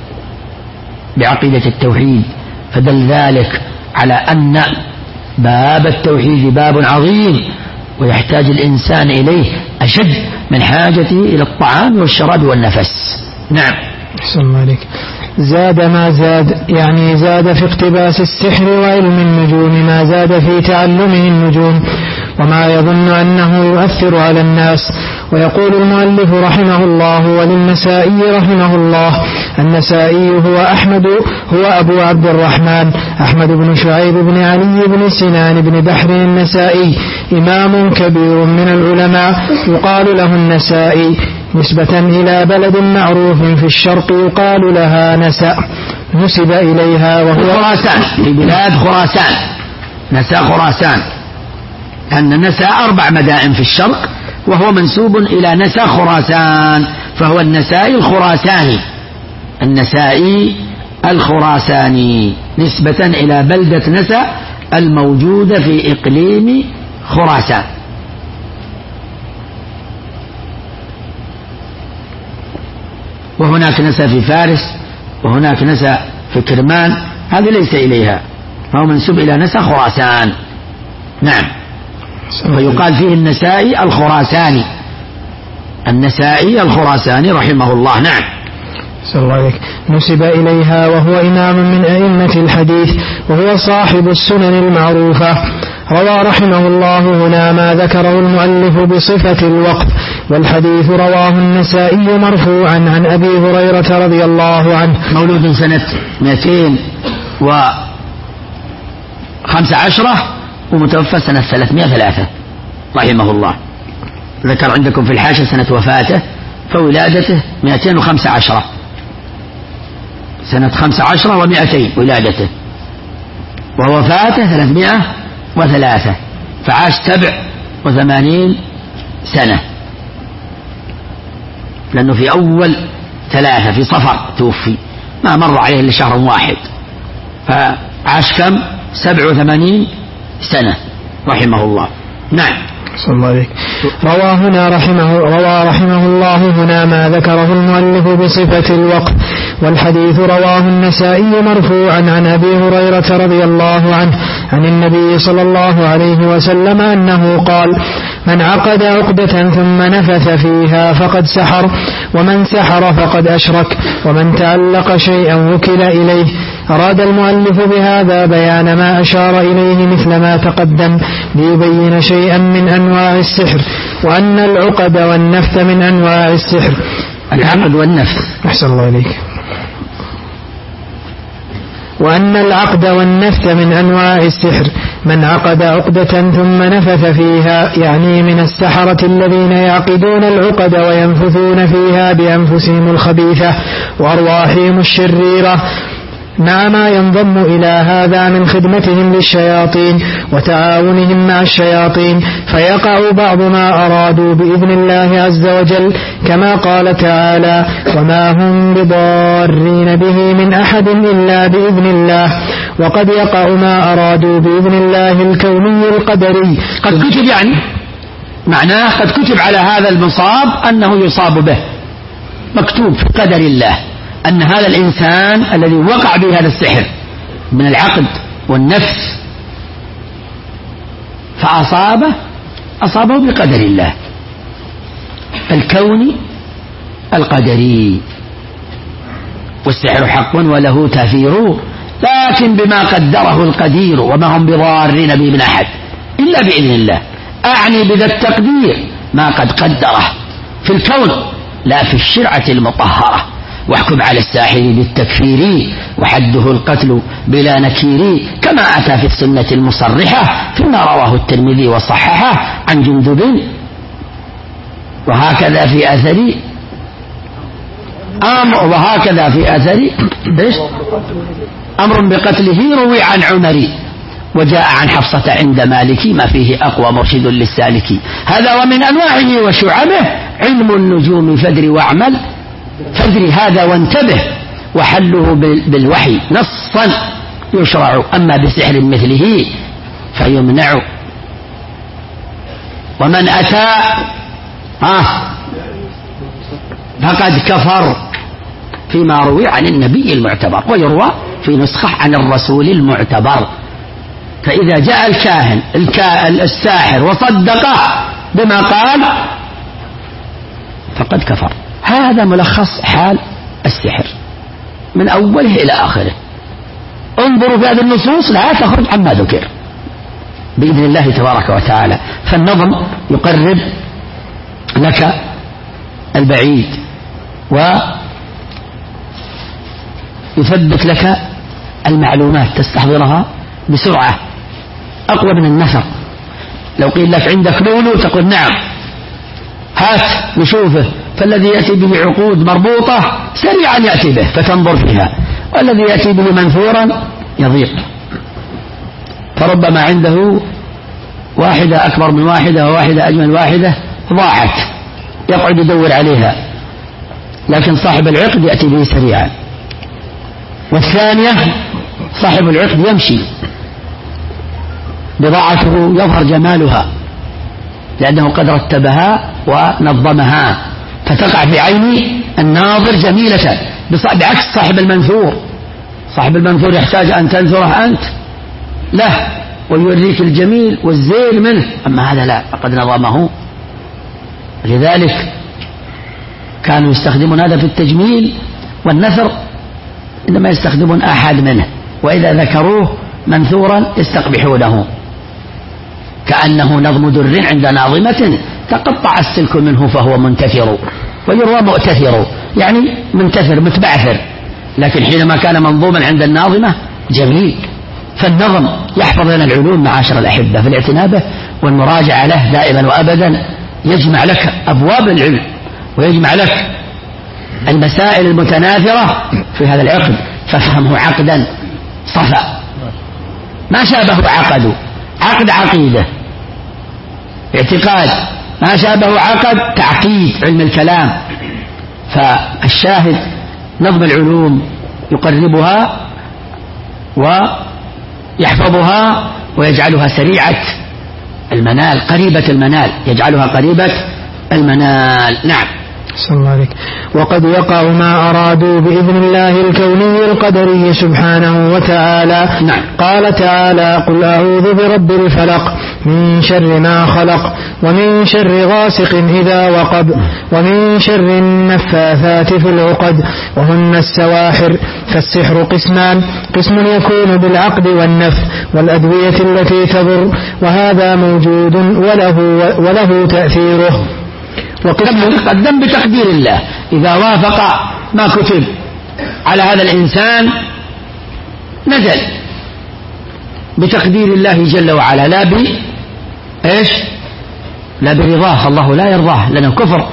بعقيدة التوحيد. فدل ذلك على أن باب التوحيد باب عظيم، ويحتاج الإنسان إليه أشد من حاجته إلى الطعام والشراب والنفس. نعم. أحسن الله عليك. زاد ما زاد، يعني زاد في اقتباس السحر وعلم النجوم ما زاد في تعلمه النجوم وما يظن أنه يؤثر على الناس. ويقول المؤلف رحمه الله: وللنسائي رحمه الله. النسائي هو أحمد هو أبو عبد الرحمن أحمد بن شعيب بن علي بن سنان بن بحر النسائي، إمام كبير من العلماء يقال له النسائي، نسبة إلى بلد معروف في الشرق يقال لها نساء، نسب إليها وهو خراسان، في بلاد خراسان، نساء خراسان، أن نساء أربع مدائن في الشرق، وهو منسوب إلى نساء خراسان، فهو النسائي الخراساني، النسائي الخراساني نسبة إلى بلدة نسا الموجودة في إقليم خراسان. وهناك نسا في فارس، وهناك نسا في كرمان، هذه ليس إليها، فهو منسوب إلى نسا خراسان. نعم. ويقال فيه النسائي الخراساني، النسائي الخراساني رحمه الله. نعم. صلى الله عليك. نسب إليها وهو إمام من أئمة الحديث، وهو صاحب السنن المعروفة. روى رحمه الله هنا ما ذكره المؤلف بصفة الوقف والحديث رواه النسائي مرفوعا عن أبي هريرة رضي الله عنه. مولود سنة مئتين وخمس عشرة ومتوفى سنة ثلاثمائة وثلاثة رحمه الله. ذكر عندكم في الحاشية سنة وفاته، فولادته مئتين وخمس عشرة، سنة خمس عشرة ومئتين ولادته، ووفاته ثلاثمائة وثلاثة، فعاش سبع وثمانين سنة، لأنه في أول ثلاثة في صفر توفي، ما مر عليه إلا شهر واحد، فعاش كم؟ سبع وثمانين سنة رحمه الله. نعم. صلى الله عليه. روى هنا رحمه روى رحمه الله هنا ما ذكره المؤلف بصفة الوقف. والحديث رواه النسائي مرفوعا عن أبي هريرة رضي الله عنه عن النبي صلى الله عليه وسلم أنه قال: من عقد عقدة ثم نفث فيها فقد سحر، ومن سحر فقد أشرك، ومن تعلق شيئا وكل إليه. أراد المؤلف بهذا بيان ما أشار إليه مثل ما تقدم، ليبين شيئا من أنواع السحر، وأن العقد والنفث من أنواع السحر. العقد والنفث. أحسن الله إليك. وأن العقد والنفث من أنواع السحر. من عقد عقدة ثم نفث فيها يعني من السحرة الذين يعقدون العقد وينفثون فيها بأنفسهم الخبيثة وأرواحهم الشريرة، مع ما ينضم إلى هذا من خدمتهم للشياطين وتعاونهم مع الشياطين، فيقع بعض ما أرادوا بإذن الله عز وجل، كما قال تعالى: وما هم بضارين به من أحد إلا بإذن الله. وقد يقع ما أرادوا بإذن الله الكوني القدري. قد كتب، يعني معناه قد كتب على هذا المصاب أنه يصاب به، مكتوب في قدر الله أن هذا الإنسان الذي وقع به هذا السحر من العقد والنفس فأصابه أصابه بقدر الله الكوني القدري. والسحر حق وله تأثير، لكن بما قدره القدير، وما هم بضارين به من أحد إلا بإذن الله. أعني بذا التقدير ما قد قدره في الكون لا في الشرعة المطهرة. واحكم على الساحر بالتكفير وحده القتل بلا نكير، كما أتى في السنة المصرحة فيما رواه الترمذي وصححه عن جندب. وهكذا في أثر أمر وهكذا في أثر أمر بقتله روي عن عمر، وجاء عن حفصة عند مالك ما فيه أقوى مرشد للسالك. هذا ومن أنواعه وشعبه علم النجوم فدر واعمل فدر هذا وانتبه، وحله بالوحي نصا يشرع، أما بسحر مثله فيمنع. ومن أتى آه فقد كفر فيما روي عن النبي المعتبر، ويروى في نسخة عن الرسول المعتبر. فإذا جاء الكاهن الساحر وصدقه بما قال فقد كفر. هذا ملخص حال السحر من أوله إلى آخره. انظروا في هذه النصوص لا تخرج عما ذكر بإذن الله تبارك وتعالى. فالنظم يقرب لك البعيد ويثبت لك المعلومات تستحضرها بسرعة أقوى من النثر. لو قيل لك عندك لولو تقول نعم هات نشوفه، فالذي يأتي به عقود مربوطة سريعا يأتي به فتنظر فيها، والذي يأتي به منثورا يضيق. فربما عنده واحدة أكبر من واحدة وواحدة أجمل واحدة ضاعت يقعد يدور عليها، لكن صاحب العقد يأتي به سريعا. والثانية صاحب العقد يمشي بضاعته يظهر جمالها لأنه قد رتبها ونظمها فتقع في عين الناظر جميلة، بعكس صاحب المنثور. صاحب المنثور يحتاج أن تنثره أنت له ويوريك الجميل والزين منه، أما هذا لا، فقد نظمه. لذلك كانوا يستخدمون هذا في التجميل والنثر، إنما يستخدمون أحد منه، وإذا ذكروه منثورا يستقبحونه كأنه نظم در عند ناظمة تقطع السلك منه فهو منتثر، ويروى مؤتثر يعني منتثر متبعثر. لكن حينما كان منظوما عند الناظمة جميل. فالنظم يحفظ لنا العلوم معاشر الأحبة، في الاعتناء به والمراجعة له دائما وأبدا يجمع لك أبواب العلم ويجمع لك المسائل المتناثرة في هذا العقد، فافهمه عقدا صفا ما شابه عقد عقد عقيدة اعتقاد، ما شابه عقد تعقيد علم الكلام. فالشاهد نظم العلوم يقربها ويحفظها ويجعلها سريعة المنال قريبة المنال، يجعلها قريبة المنال. نعم. صلى الله عليك. وقد يقع ما أرادوا بإذن الله الكوني القدري سبحانه وتعالى. نعم. قال تعالى: قل أعوذ برب الفلق من شر ما خلق ومن شر غاسق إذا وقب ومن شر النفاثات في العقد وهن السواحر. فالسحر قسمان: قسم يكون بالعقد والنفث والأدوية التي تضر، وهذا موجود وله, وله تأثيره. وقدم بتقدير الله، إذا وافق ما كتب على هذا الإنسان نزل بتقدير الله جل وعلا، لا ب إيش لا برضاه، الله لا يرضاه لنا كفر.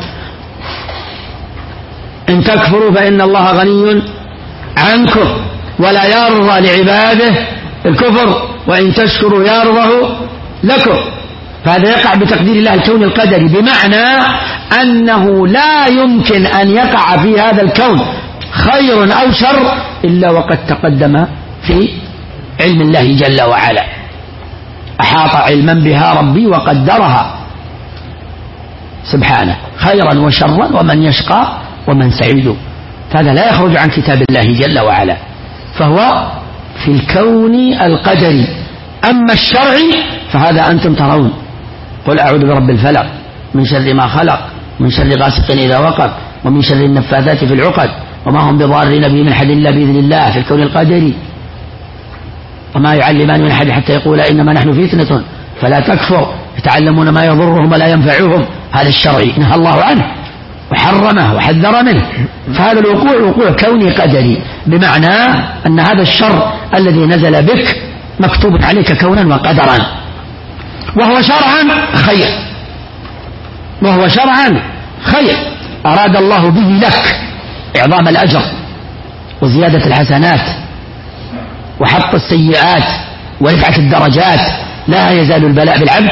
إن تكفروا فإن الله غني عنكم ولا يرضى لعباده الكفر، وإن تشكروا يرضه لكم. فهذا يقع بتقدير الله الكون القدري، بمعنى أنه لا يمكن أن يقع في هذا الكون خير أو شر إلا وقد تقدم في علم الله جل وعلا. أحاط علما بها ربي وقدرها سبحانه خيرا وشرا ومن يشقى ومن سعيد. فهذا لا يخرج عن كتاب الله جل وعلا، فهو في الكون القدري. أما الشرعي فهذا أنتم ترون: قل أعوذ برب الفلق من شر ما خلق من شر غاسق إذا وقب ومن شر النفاثات في العقد وما هم بضارين به من أحد إلا بإذن الله، في الكون القدري. وما يعلمان من أحد حتى يقولا إنما نحن فتنة فلا تكفر، يتعلمون ما يضرهم ولا ينفعهم. هذا الشرعي نهى الله عنه وحرمه وحذر منه. فهذا الوقوع وقوع كوني قدري، بمعنى أن هذا الشر الذي نزل بك مكتوب عليك كونا وقدرا، وهو شرعا خير، وهو شرعا خير أراد الله به لك إعظام الأجر وزيادة الحسنات وحط السيئات ورفعة الدرجات. لا يزال البلاء بالعبد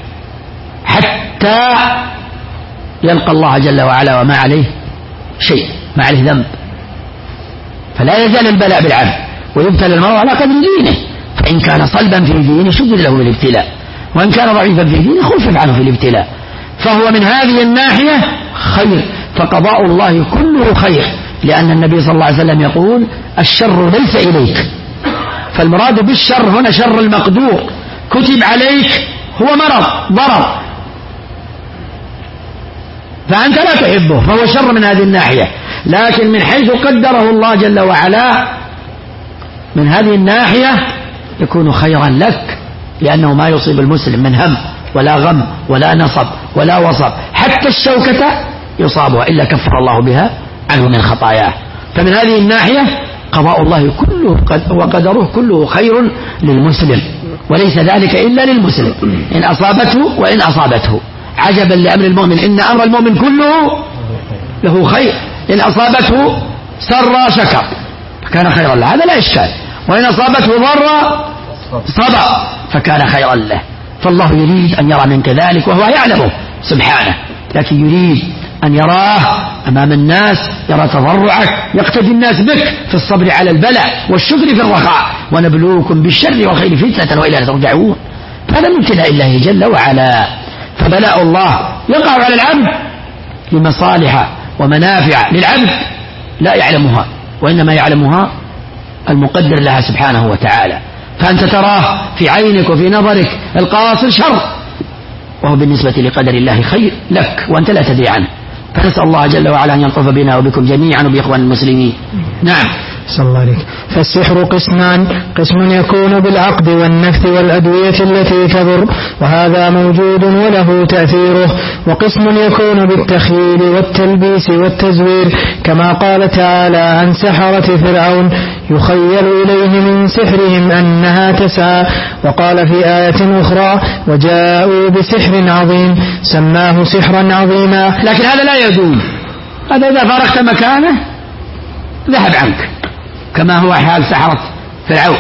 حتى يلقى الله جل وعلا وما عليه شيء، ما عليه ذنب. فلا يزال البلاء بالعبد، ويبتلى المرء على قدر دينه، فإن كان صلبا في دينه شدد له بالابتلاء، وإن كان ضعيفا في دينه خفف عنه في الابتلاء. فهو من هذه الناحية خير، فقضاء الله كله خير، لأن النبي صلى الله عليه وسلم يقول: الشر ليس إليك. فالمراد بالشر هنا شر المقدور، كتب عليك هو مرض ضرر فأنت لا تحبه، فهو شر من هذه الناحية. لكن من حيث قدره الله جل وعلا من هذه الناحية يكون خيرا لك، لأنه ما يصيب المسلم من هم ولا غم ولا نصب ولا وصب، حتى الشوكة يصابها إلا كفر الله بها عنه من خطاياه. فمن هذه الناحية قضاء الله كله وقدره كله خير للمسلم، وليس ذلك إلا للمسلم إن أصابته وإن أصابته. عجبا لأمر المؤمن، إن أمر المؤمن كله له خير، إن أصابته سر شكر فكان خيرا له، هذا لا إشكال، وإن أصابته ضر صبر فكان خيرا له. فالله يريد أن يرى منك ذلك وهو يعلمه سبحانه، لكن يريد أن يراه أمام الناس، يرى تضرعك، يقتدي الناس بك في الصبر على البلاء والشكر في الرخاء. ونبلوكم بالشر والخير فتنة وإلى ترجعون. فهذا من ابتلاء الله جل وعلا. فبلاء الله يقع على العبد لمصالح ومنافع للعبد لا يعلمها، وإنما يعلمها المقدر لها سبحانه وتعالى. فأنت تراه في عينك وفي نظرك القاصر شر، وهو بالنسبة لقدر الله خير لك وأنت لا تدري عنه. فنسأل الله جل وعلا أن يلطف بنا وبكم جميعا وبإخوان المسلمين. نعم. صلى الله عليك. فالسحر قسمان: قسم يكون بالعقد والنفث والأدوية التي تضر وهذا موجود وله تأثيره، وقسم يكون بالتخييل والتلبيس والتزوير كما قال تعالى عن سحرة فرعون: يخيل إليه من سحرهم أنها تسعى. وقال في آية أخرى: وجاءوا بسحر عظيم سماه سحرا عظيما. لكن هذا لا يدوم، هذا إذا فارقت مكانه ذهب عنك كما هو حال سحرة فرعون،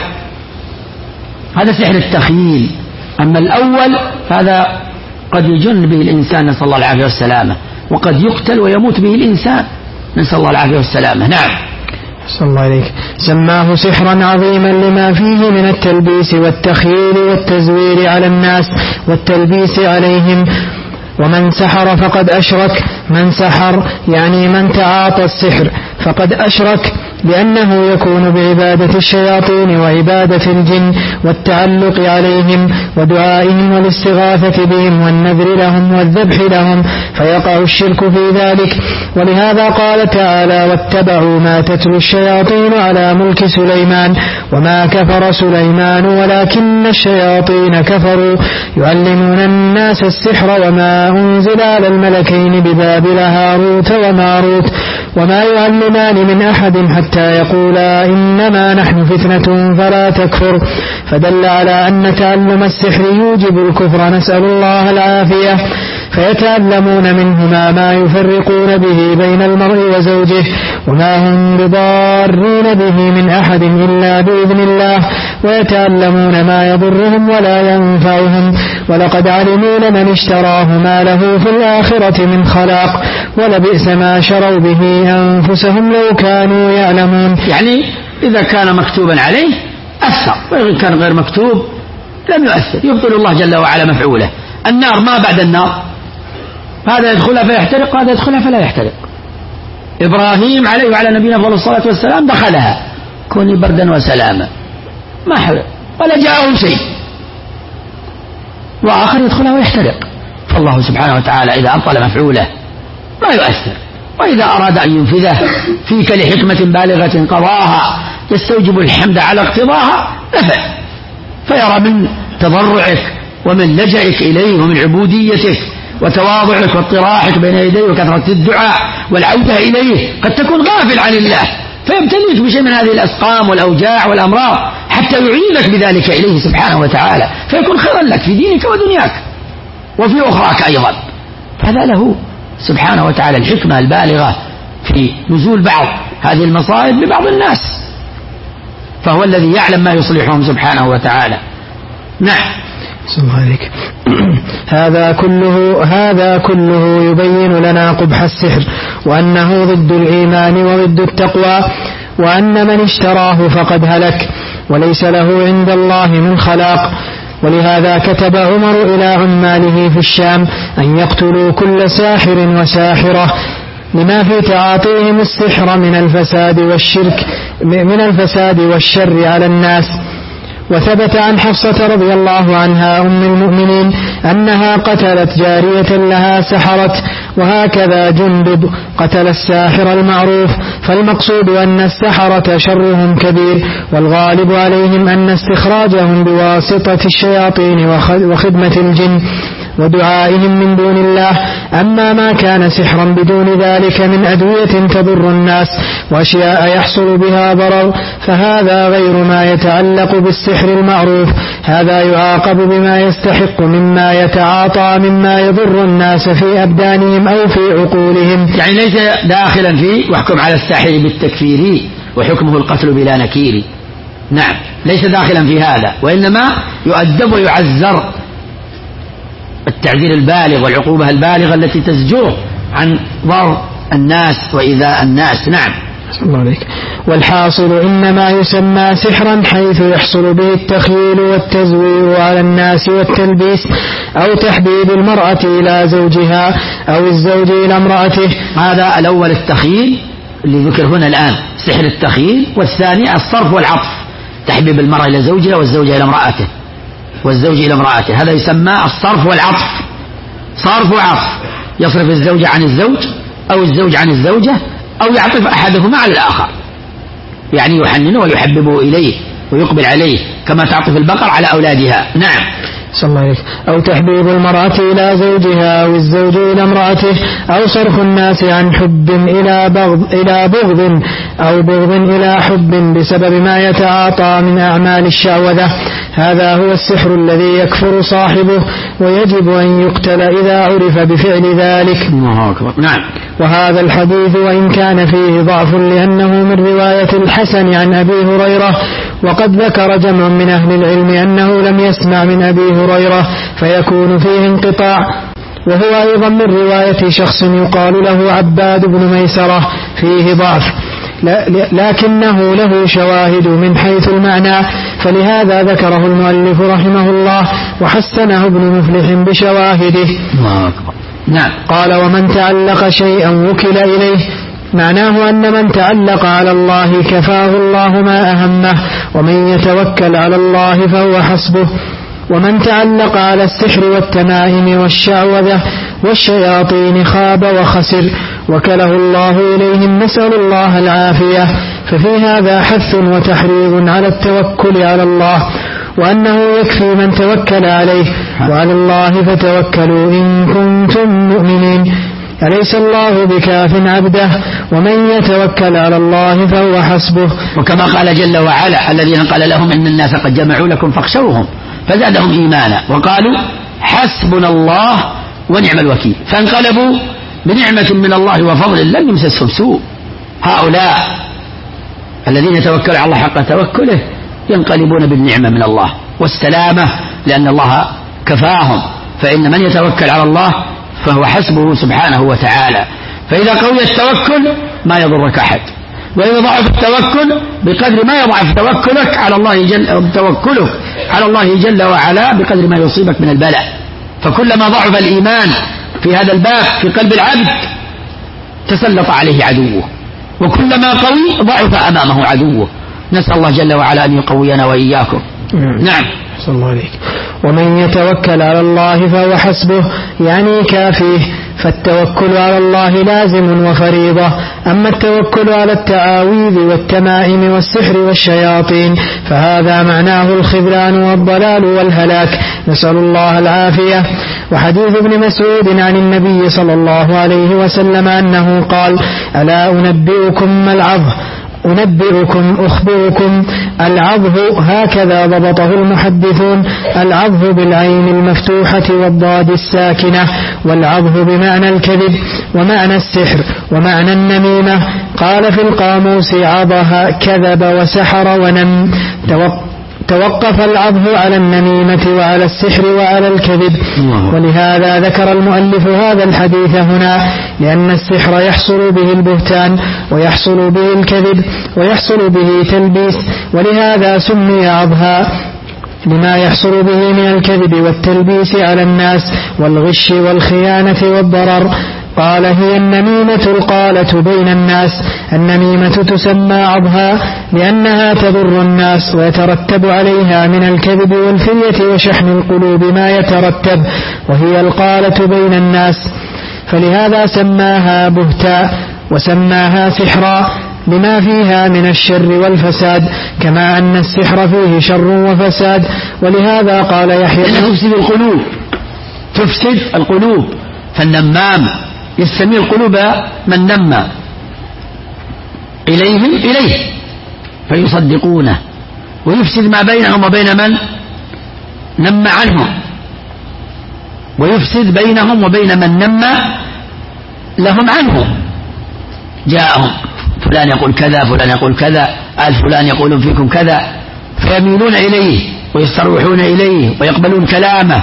هذا سحر التخييل. أما الأول هذا قد يجن به الإنسان نسأل الله العافية والسلامة، وقد يقتل ويموت به الإنسان نسأل الله العافية والسلامة. نعم. صلى الله عليك. سماه سحرا عظيما لما فيه من التلبيس والتخييل والتزوير على الناس والتلبيس عليهم. ومن سحر فقد أشرك. من سحر يعني من تعاطى السحر فقد أشرك، لأنه يكون بعبادة الشياطين وعبادة الجن والتعلق عليهم ودعائهم والاستغاثة بهم والنذر لهم والذبح لهم، فيقع الشرك في ذلك. ولهذا قال تعالى: واتبعوا ما تتلو الشياطين على ملك سليمان وما كفر سليمان ولكن الشياطين كفروا يعلمون الناس السحر وما أنزل على الملكين ببابل هاروت وماروت وما يعلمان من أحد حتى يقولا إنما نحن فتنة فلا تكفر، فدل على أن تعلم السحر يوجب الكفر نسأل الله العافية. فيتعلمون منهما ما يفرقون به بين المرء وزوجه وما هم بضارين به من أحد إلا بإذن الله، ويتعلمون ما يضرهم ولا ينفعهم، ولقد علموا لمن اشتراه ما له في الآخرة من خلاق ولبئس ما شروا به أنفسهم لو كانوا يعلمون. يعني إذا كان مكتوبا عليه أثر، وإذا كان غير مكتوب لم يؤثر، يبطل الله جل وعلا مفعوله. النار ما بعد النار، هذا يدخلها فيحترق وهذا يدخلها فلا يحترق. إبراهيم عليه وعلى نبينا أفضل الصلاة والسلام دخلها كوني بردا وسلاما ما حرق ولا جاءه شيء، وآخر يدخلها ويحترق. فالله سبحانه وتعالى إذا أبطل مفعوله ما يؤثر، وإذا أراد أن ينفذه فيك لحكمة بالغة قضاها يستوجب الحمد على اقتضاها نفع، فيرى من تضرعك ومن لجأك إليه ومن عبوديتك وتواضعك واضطراحك بين يديه وكثرة الدعاء والعودة إليه قد تكون غافل عن الله، فيبتليك بشيء من هذه الأسقام والأوجاع والأمراض حتى يعينك بذلك إليه سبحانه وتعالى، فيكون خيرا لك في دينك ودنياك وفي أخراك أيضا. فهذا له سبحانه وتعالى الحكمة البالغة في نزول بعض هذه المصائب لبعض الناس، فهو الذي يعلم ما يصلحهم سبحانه وتعالى. نعم. عليك. هذا كله هذا كله يبين لنا قبح السحر وأنه ضد الإيمان وضد التقوى، وأن من اشتراه فقد هلك وليس له عند الله من خلاق. ولهذا كتب عمر إلى عماله في الشام أن يقتلوا كل ساحر وساحرة لما في تعاطيهم السحر من الفساد والشرك من الفساد والشر على الناس. وثبت عن حفصة رضي الله عنها أم المؤمنين أنها قتلت جارية لها سحرت، وهكذا جندب قتل الساحر المعروف. فالمقصود أن السحرة شرهم كبير، والغالب عليهم أن استخراجهم بواسطة الشياطين وخدمة الجن ودعائهم من دون الله. أما ما كان سحرا بدون ذلك من أدوية تضر الناس وأشياء يحصل بها ضرر فهذا غير ما يتعلق بالسحر المعروف، هذا يعاقب بما يستحق مما يتعاطى مما يضر الناس في أبدانهم أو في عقولهم. يعني ليس داخلا فيه واحكم على الساحر بالتكفير وحكمه القتل بلا نكير. نعم، ليس داخلا في هذا، وإنما يؤدب ويعزر التعذير البالغ والعقوبة البالغة التي تزجره عن ضر الناس وإيذاء الناس. نعم. الله عليك. والحاصل إنما يسمى سحرا حيث يحصل به التخييل والتزوير على الناس والتلبيس أو تحبيب المرأة إلى زوجها أو الزوج إلى امرأته. هذا الأول التخييل اللي ذكر هنا الآن سحر التخييل، والثاني الصرف والعطف تحبيب المرأة إلى زوجها والزوج إلى امرأته والزوج إلى امرأته، هذا يسمى الصرف والعطف. صرف وعطف يصرف الزوج عن الزوج أو الزوج عن الزوجة أو يعطف أحدهما على الآخر. يعني يحننه ويحببه إليه ويقبل عليه كما تعطف البقر على أولادها. نعم. صلى الله عليه. أو تحبيب المرأة إلى زوجها أو الزوج إلى امرأته أو صرف الناس عن حب إلى بغض, إلى بغض أو بغض إلى حب بسبب ما يتعاطى من أعمال الشعوذة. هذا هو السحر الذي يكفر صاحبه ويجب أن يقتل إذا عرف بفعل ذلك. نعم. وهذا الحديث وإن كان فيه ضعف لأنه من رواية الحسن عن أبي هريرة، وقد ذكر جمع من أهل العلم أنه لم يسمع من أبي هريرة فيكون فيه انقطاع، وهو أيضا من رواية شخص يقال له عباد بن ميسرة فيه ضعف، لكنه له شواهد من حيث المعنى، فلهذا ذكره المؤلف رحمه الله وحسنه ابن مفلح بشواهده. نعم. قال: ومن تعلق شيئا وكل إليه، معناه أن من تعلق على الله كفاه الله ما أهمه، ومن يتوكل على الله فهو حسبه. ومن تعلق على السحر والتمائم والشعوذة والشياطين خاب وخسر، وكله الله إليهم، نسأل الله العافية. ففي هذا حث وتحريض على التوكل على الله، وأنه يكفي من توكل عليه، وعلى الله فتوكلوا إن كنتم مؤمنين. أليس الله بكاف عبده، ومن يتوكل على الله فهو حسبه. وكما قال جل وعلا: الذين قال لهم إن الناس قد جمعوا لكم فاخشوهم فزادهم إيمانا وقالوا حسبنا الله ونعم الوكيل، فانقلبوا بنعمة من الله وفضل لم يمسسهم سوء. هؤلاء الذين توكلوا على الله حق توكله ينقلبون بالنعمة من الله والسلامة، لأن الله كفاهم. فإن من يتوكل على الله فهو حسبه سبحانه وتعالى. فإذا قوي التوكل ما يضرك أحد، وإذا ضعف التوكل بقدر ما يضعف توكلك على الله جل توكلك على الله جل وعلا بقدر ما يصيبك من البلاء. فكلما ضعف الإيمان في هذا الباب في قلب العبد تسلط عليه عدوه، وكلما قوي ضعف أمامه عدوه. نسأل الله جل وعلا أن يقوينا وإياكم. نعم. صلى الله عليك. ومن يتوكل على الله فهو حسبه، يعني كافيه. فالتوكل على الله لازم وفريضة. أما التوكل على التعاويذ والتمائم والسحر والشياطين فهذا معناه الخذلان والضلال والهلاك، نسأل الله العافية. وحديث ابن مسعود عن النبي صلى الله عليه وسلم أنه قال: ألا أنبئكم ما العظ أنبئكم أخبركم. العظه هكذا ضبطه المحدثون: العظه بالعين المفتوحة والضاد الساكنة، والعظه بمعنى الكذب ومعنى السحر ومعنى النميمة. قال في القاموس: عظها كذب وسحر ونم. توقف العظه على النميمة وعلى السحر وعلى الكذب. ولهذا ذكر المؤلف هذا الحديث هنا، لأن السحر يحصل به البهتان ويحصل به الكذب ويحصل به تلبيس، ولهذا سمي عظها لما يحصل به من الكذب والتلبيس على الناس والغش والخيانة والضرر. قال: هي النميمة القالة بين الناس. النميمة تسمى عظها لأنها تضر الناس ويترتب عليها من الكذب والفرية وشحن القلوب ما يترتب، وهي القالة بين الناس، فلهذا سماها بهتا وسماها سحرا لما فيها من الشر والفساد، كما أن السحر فيه شر وفساد. ولهذا قال يحيى: تفسد القلوب تفسد القلوب. فالنمام يستميل قلوب من نمى إليهم إليه فيصدقونه، ويفسد ما بينهم وبين من نمى عنهم، ويفسد بينهم وبين من نمى لهم عنه. جاءهم فلان يقول كذا فلان يقول كذا آل فلان يقولون فيكم كذا، فيميلون إليه ويستروحون إليه ويقبلون كلامه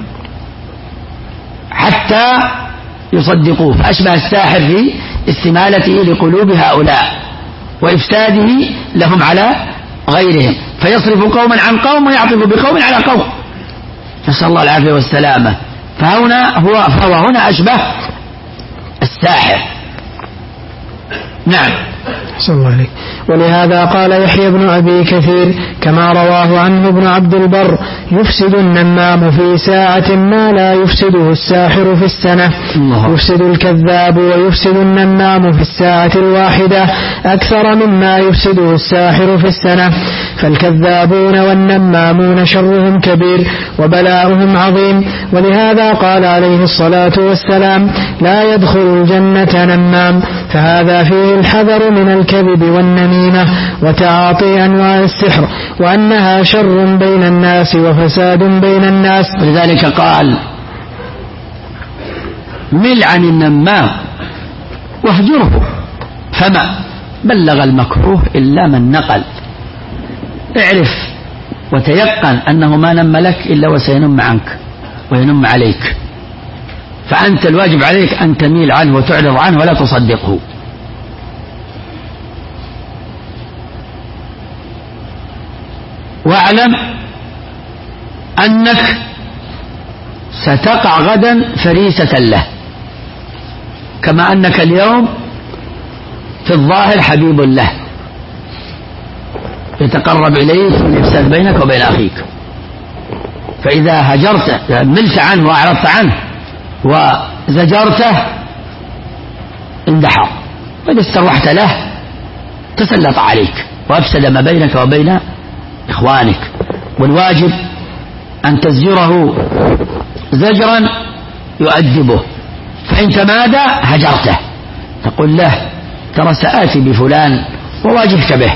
حتى يصدقوه. فأشبه الساحر في استمالته لقلوب هؤلاء وإفساده لهم على غيرهم، فيصرف قوما عن قوم ويعطف بقوم على قوم، نسأل الله العافية والسلامة. فهنا هو فهو هنا أشبه الساحر. نعم. صلى الله عليه. ولهذا قال يحيى بن أبي كثير: كما رواه عنه ابن عبد البر: يفسد النمام في ساعة ما لا يفسده الساحر في السنة. الله. يفسد الكذاب ويفسد النمام في الساعة الواحدة أكثر مما يفسده الساحر في السنة، فالكذابون والنمامون شرهم كبير وبلاؤهم عظيم. ولهذا قال عليه الصلاة والسلام: لا يدخل الجنة نمام. فهذا فيه الحذر من الكذب والنميمة وتعاطي أنواع السحر، وأنها شر بين الناس وفساد بين الناس. لذلك قال: مل عن النمام واهجره، فما بلغ المكروه إلا من نقل. اعرف وتيقن أنه ما نم لك إلا وسينم عنك وينم عليك، فأنت الواجب عليك أن تميل عنه وتعرض عنه ولا تصدقه. واعلم أنك ستقع غدا فريسة له، كما أنك اليوم في الظاهر حبيب له يتقرب إليك والإفساد بينك وبين أخيك، فإذا هجرت ملت عنه وأعرضت عنه وزجرته اندحر، وإذا استروحت له تسلط عليك وأفسد ما بينك وبين إخوانك. والواجب أن تزجره زجرا يؤدبه، فإن تمادى هجرته، تقول له: ترى سآتي بفلان وواجهك به،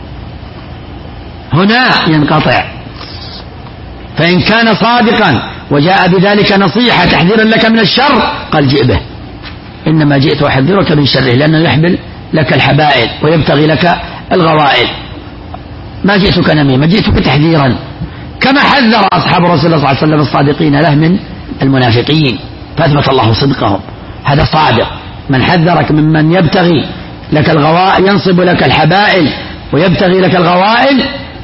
هنا ينقطع. فإن كان صادقا وجاء بذلك نصيحة تحذيرا لك من الشر قال: جئ به، إنما جئت أحذرك من شره، لأنه يحمل لك الحبائل ويبتغي لك الغوائل. ما جئتك نميمة، جئتك تحذيرا، كما حذر أصحاب رسول الله صلى الله عليه وسلم الصادقين له من المنافقين فأثبت الله صدقهم. هذا صادق، من حذرك ممن يبتغي لك الغوائل، ينصب لك الحبائل ويبتغي لك الغوائل،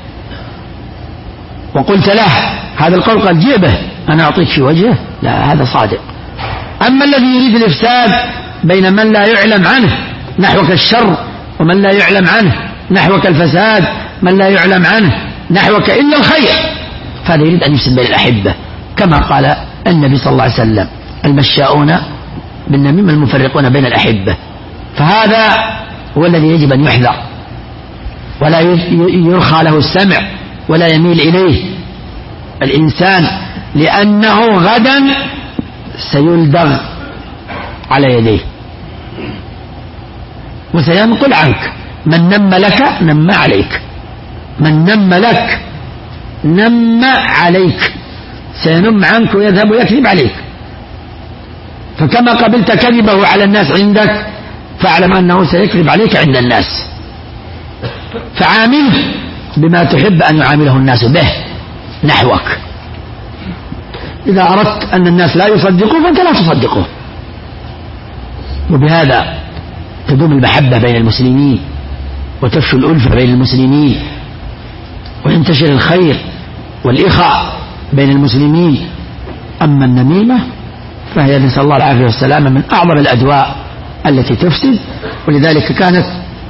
وقلت له هذا القول قال: جئ به، أنا أعطيك في وجهه، لا، هذا صادق. أما الذي يريد الإفساد بين من لا يعلم عنه نحوك الشر ومن لا يعلم عنه نحوك الفساد، من لا يعلم عنه نحوك إلا الخير، فهذا يريد أن يفسد بين الأحبة، كما قال النبي صلى الله عليه وسلم: المشاؤون بالنميم المفرقون بين الأحبة. فهذا هو الذي يجب أن يحذر ولا يرخى له السمع ولا يميل إليه الإنسان، لأنه غدا سيلدغ على يديه وسينقل عنك. من نم لك نم عليك، من نم لك نم عليك، سينم عنك ويذهب ويكذب عليك. فكما قبلت كذبه على الناس عندك فاعلم أنه سيكذب عليك عند الناس، فعامله بما تحب أن يعامله الناس به نحوك. إذا أردت أن الناس لا يصدقوا فأنت لا تصدقه. وبهذا تدوم المحبة بين المسلمين وتفشو الألفة بين المسلمين وينتشر الخير والإخاء بين المسلمين. أما النميمة فهي نسأل الله العافية والسلامة من أعظم الأدواء التي تفسد، ولذلك كانت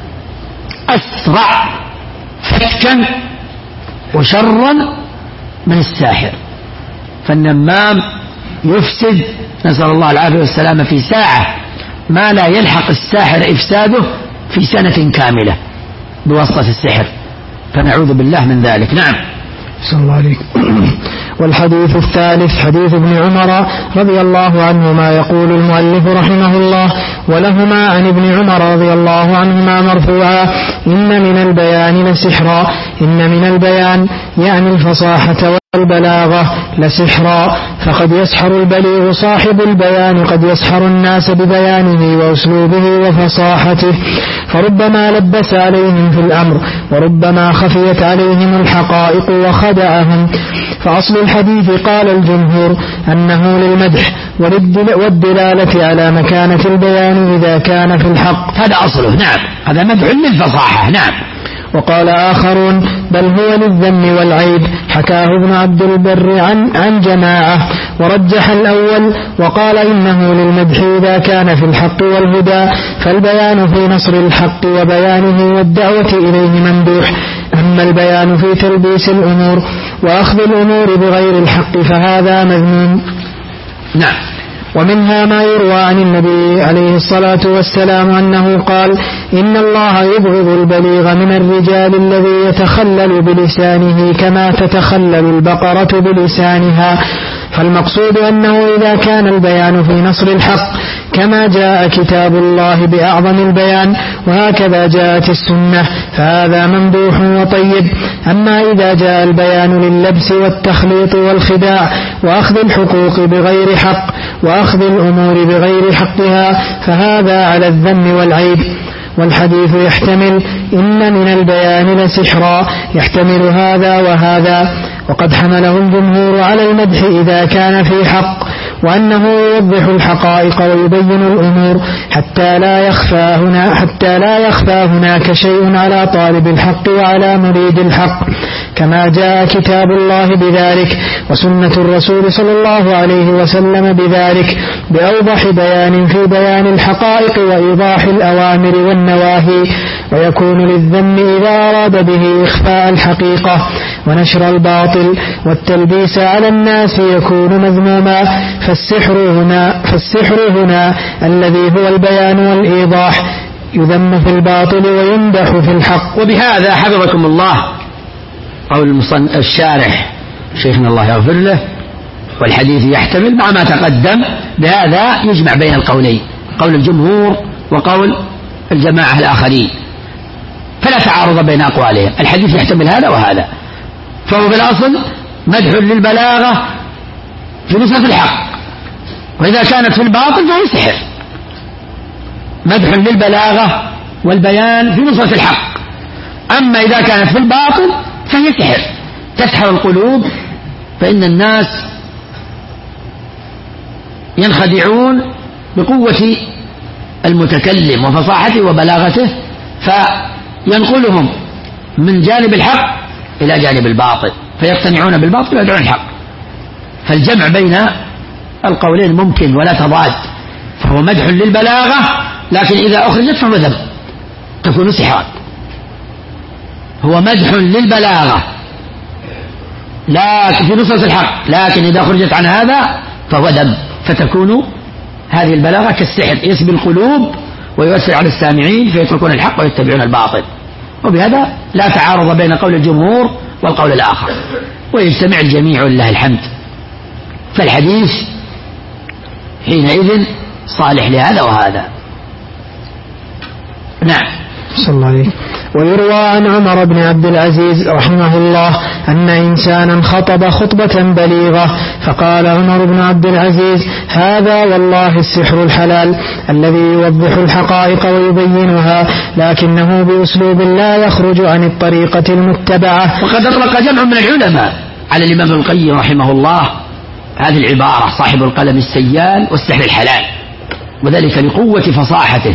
أسرع فتكا وشرا من الساحر. فالنمام يفسد نسأل الله العافية والسلامة في ساعة ما لا يلحق الساحر إفساده في سنة كاملة بواسطة السحر، فنعوذ بالله من ذلك. نعم. صلى الله عليه. والحديث الثالث حديث ابن عمر رضي الله عنهما، يقول المؤلف رحمه الله: ولهما عن ابن عمر رضي الله عنهما مرفوعا: إن من البيان لسحرا، إن من البيان يعني الفصاحة والبلاغة لسحرا، فقد يسحر البليغ صاحب البيان، قد يسحر الناس ببيانه وأسلوبه وفصاحته، فربما لبس عليهم في الأمر وربما خفيت عليهم الحقائق وخدعهم. فأصل الحديث قال الجمهور أنه للمدح والدلالة على مكانة البيان إذا كان في الحق، هذا أصله. نعم، هذا مدح للفصاحة. نعم. وقال آخرون بل هو للذم والعيب، حكاه ابن عبد البر عن, عن جماعة، ورجح الأول وقال إنه للمدح إذا كان في الحق والهدى، فالبيان في نصر الحق وبيانه والدعوة إليه ممدوح. أما وأما البيان في تلبيس الأمور وأخذ الأمور بغير الحق فهذا مذموم. نعم. ومنها ما يروى عن النبي عليه الصلاة والسلام أنه قال: إن الله يبغض البليغ من الرجال الذي يتخلل بلسانه كما تتخلل البقرة بلسانها. فالمقصود أنه إذا كان البيان في نصر الحق كما جاء كتاب الله بأعظم البيان وهكذا جاءت السنة فهذا ممدوح وطيب. أما إذا جاء البيان لللبس والتخليط والخداع وأخذ الحقوق بغير حق وأخذ الأمور بغير حقها فهذا على الذم والعيب. والحديث يحتمل إن من البيان لسحرا يحتمل هذا وهذا، وقد حمله الجمهور على المدح إذا كان في حق، وأنه يوضح الحقائق ويبين الأمور حتى لا يخفى هنا حتى لا يخفى هناك شيء على طالب الحق وعلى مريد الحق، كما جاء كتاب الله بذلك وسنة الرسول صلى الله عليه وسلم بذلك بأوضح بيان في بيان الحقائق وإيضاح الأوامر والنواهي. ويكون للذم إذا أراد به إخفاء الحقيقة ونشر الباطل والتلبيس على الناس يكون مذموما. فالسحر هنا, فالسحر هنا الذي هو البيان والإيضاح يذم في الباطل ويمدح في الحق. وبهذا حفظكم الله قول الشارح شيخنا الله يغفر له: والحديث يحتمل مع ما تقدم. بهذا يجمع بين القولين، قول الجمهور وقول الجماعة الآخرين، فلا تعارض بين أقوالهم. الحديث يحتمل هذا وهذا، فهو في الأصل مدح للبلاغة في نصرة الحق، وإذا كانت في الباطل فهي سحر. مدح للبلاغة والبيان في نصرة الحق، أما إذا كانت في الباطل فهي سحر تسحر القلوب، فإن الناس ينخدعون بقوة المتكلم وفصاحته وبلاغته، فينقلهم من جانب الحق إلى جانب الباطل، فيقتنعون بالباطل ويدعون الحق. فالجمع بين القولين ممكن ولا تضاد، فهو مدح للبلاغة، لكن إذا أخرجت فهو ذم تكون سحرا. هو مدح للبلاغة لا في نصرة الحق، لكن إذا خرجت عن هذا فهو ذم، فتكون هذه البلاغة كالسحر يسبي القلوب ويؤثر على السامعين فيتركون الحق ويتبعون الباطل. وبهذا لا تعارض بين قول الجمهور والقول الآخر، ويجتمع الجميع لله الحمد. فالحديث حينئذ صالح لهذا وهذا. نعم. صلى الله عليه. ويروى عن عمر بن عبد العزيز رحمه الله أن إنسانا خطب خطبة بليغة فقال عمر بن عبد العزيز: هذا والله السحر الحلال الذي يوضح الحقائق ويبينها، لكنه بأسلوب لا يخرج عن الطريقة المتبعة. وقد أطلق جمع من العلماء على الإمام ابن القيم رحمه الله هذه العبارة: صاحب القلم السيال والسحر الحلال، وذلك لقوة فصاحته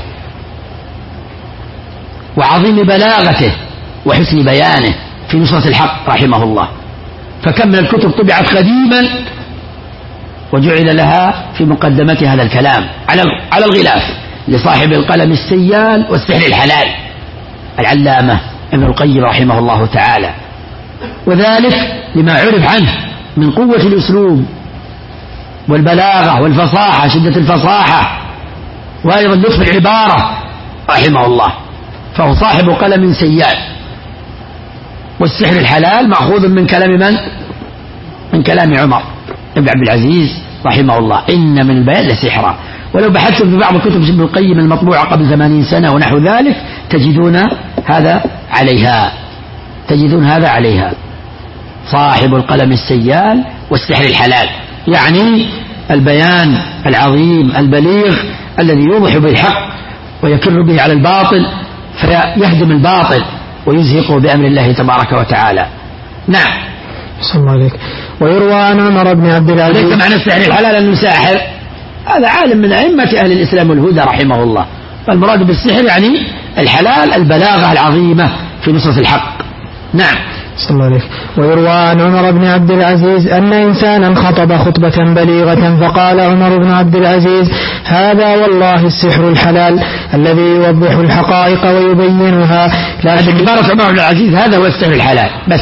وعظيم بلاغته وحسن بيانه في نصرة الحق رحمه الله. فكم من الكتب طبعت قديما وجعل لها في مقدمة هذا الكلام على على الغلاف: لصاحب القلم السيال والسحر الحلال، العلامة ابن القيم رحمه الله تعالى. وذلك لما عرف عنه من قوة الأسلوب والبلاغة والفصاحة، شدة الفصاحة، وأيضا لطف العبارة رحمه الله. فهو صاحب قلم سيال. والسحر الحلال مأخوذ من كلام من؟ من كلام عمر بن عبد العزيز رحمه الله: إن من البيان لسحرا. ولو بحثتم في بعض كتب ابن القيم المطبوعة قبل ثمانين سنة ونحو ذلك تجدون هذا عليها تجدون هذا عليها صاحب القلم السيال والسحر الحلال، يعني البيان العظيم البليغ الذي يوضح به الحق ويكر به على الباطل فيهدم الباطل ويزهقه بأمر الله تبارك وتعالى. نعم. صلى الله عليك. ويروى عن عمر بن عبد العزيز. ليس معنى السحر الحلال أنه ساحر، هذا عالم من أئمة أهل الإسلام والهدى رحمه الله. فالمراد بالسحر يعني الحلال البلاغة العظيمة في نصرة الحق. نعم. صلى الله عليه. ويروى عن عمر بن عبد العزيز أن إنسانا خطب خطبة بليغة فقال عمر بن عبد العزيز: هذا والله السحر الحلال الذي يوضح الحقائق ويبينها. لكن عبارة عمر بن العزيز هذا هو السحر الحلال بس،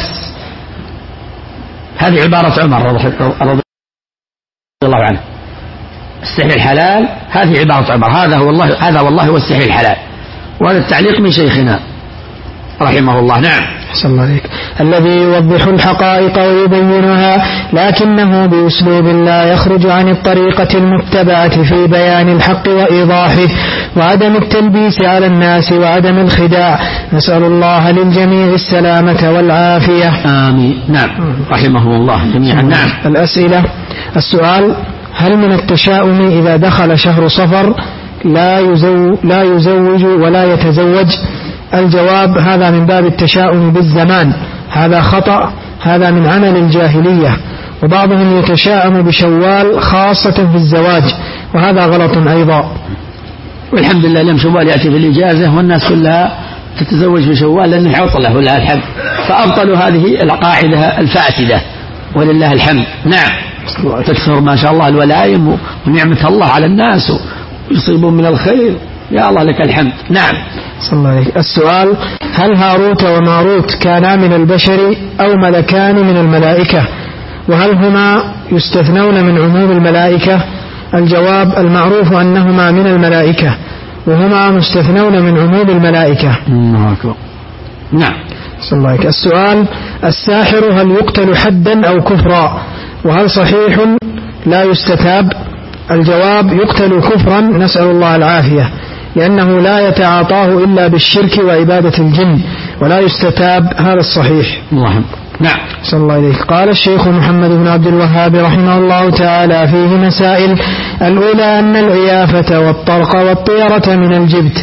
هذه عبارة عمر رضي الله عنه. السحر الحلال هذه عبارة عمر، هذا هو الله، هذا والله هو السحر الحلال. وهذا التعليق من شيخنا رحمه الله. نعم. أحسن الله عليك. الذي يوضح الحقائق ويبينها، لكنه بأسلوب لا يخرج عن الطريقة المتبعة في بيان الحق وإيضاحه وعدم التلبيس على الناس وعدم الخداع. نسأل الله للجميع السلامة والعافية. آمين. نعم. رحمهم الله جميعا. نعم. الأسئلة. السؤال: هل من التشاؤم إذا دخل شهر صفر لا يزو لا يزوج ولا يتزوج؟ الجواب: هذا من باب التشاؤم بالزمان، هذا خطأ، هذا من عمل الجاهلية. وبعضهم يتشاءم بشوال خاصة في الزواج، وهذا غلط أيضا. والحمد لله لم شوال يأتي في الإجازة والناس كلها تتزوج في شوال لأنه عطلة ولا الحمد، فأبطلوا هذه القاعدة الفاسدة ولله الحمد. نعم. تكثر ما شاء الله الولائم ونعمة الله على الناس ويصيبون من الخير، يا الله لك الحمد. نعم. صلى الله عليه. السؤال: هل هاروت وماروت كانا من البشر أو ملكان من الملائكة؟ وهل هما يستثنون من عموم الملائكة؟ الجواب: المعروف أنهما من الملائكة، وهما مستثنون من عموم الملائكة. نعم. صلى الله عليه. السؤال: الساحر هل يقتل حدا أو كفرا؟ وهل صحيح لا يستتاب؟ الجواب: يقتل كفرا، نسأل الله العافية، لأنه لا يتعاطاه إلا بالشرك وعبادة الجن، ولا يستتاب، هذا الصحيح. الله. نعم. صلى الله عليه. قال الشيخ محمد بن عبد الوهاب رحمه الله تعالى فيه مسائل: الأولى أن العيافة والطرق والطيرة من الجبت.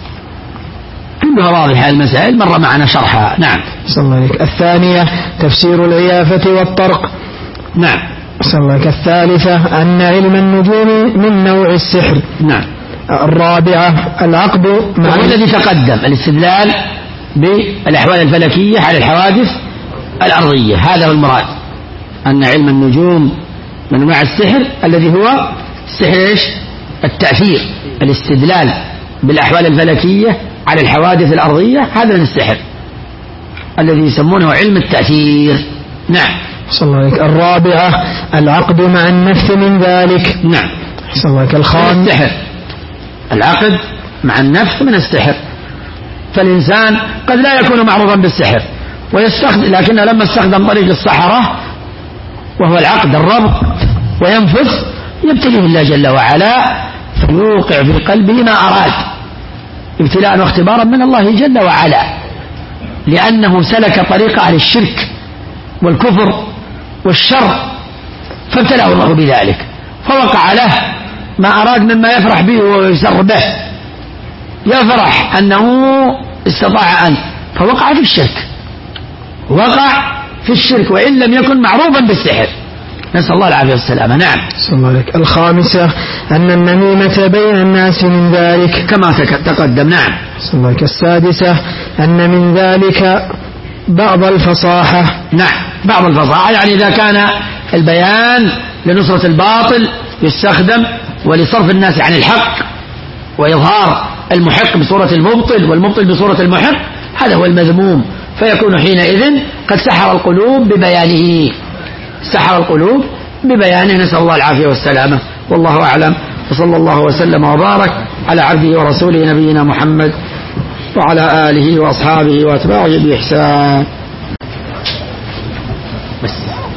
كلها واضحة المسائل، مر معنا شرحها. نعم. صلى الله عليه. الثانية تفسير العيافة والطرق. نعم. صلى الله عليه. الثالثة أن علم النجوم من نوع السحر. نعم. الرابعة العقد مع الذي تقدم الاستدلال بالأحوال الفلكية على الحوادث الأرضية، هذا هو المراد، أن علم النجوم من أنواع السحر الذي هو السحر إيش؟ التأثير، الاستدلال بالأحوال الفلكية على الحوادث الأرضية، هذا من السحر الذي يسمونه علم التأثير. نعم. صلى الله عليه. الرابعة العقد مع النفس من ذلك. نعم. صلى الله عليه. الخامس السحر، العقد مع النفس من السحر. فالإنسان قد لا يكون معروفا بالسحر ويستخدم، لكن لما استخدم طريق السحرة وهو العقد الربط وينفذ، يبتليه الله جل وعلا فيوقع في قلبه ما أراد، ابتلاء واختبارا من الله جل وعلا، لأنه سلك طريق أهل الشرك والكفر والشر، فابتلاه الله بذلك فوقع له ما أراد مما يفرح به ويسر به، يفرح أنه استطاع أن، فوقع في الشرك، وقع في الشرك وإن لم يكن معروفا بالسحر، نسأل الله العافية والسلامة. نعم. صلى الله عليه. الخامسة أن النميمة بين الناس من ذلك كما تقدم. نعم. صلى الله عليه. السادسة أن من ذلك بعض الفصاحة. نعم. بعض الفصاحة يعني إذا كان البيان لنصرة الباطل يستخدم ولصرف الناس عن الحق وإظهار المحق بصورة المبطل والمبطل بصورة المحق، هذا هو المذموم، فيكون حينئذ قد سحر القلوب ببيانه، سحر القلوب ببيانه، نسأل الله العافية والسلامة، والله أعلم، وصلى الله وسلم وبارك على عبده ورسوله نبينا محمد وعلى آله وأصحابه وأتباعه بإحسان. بس.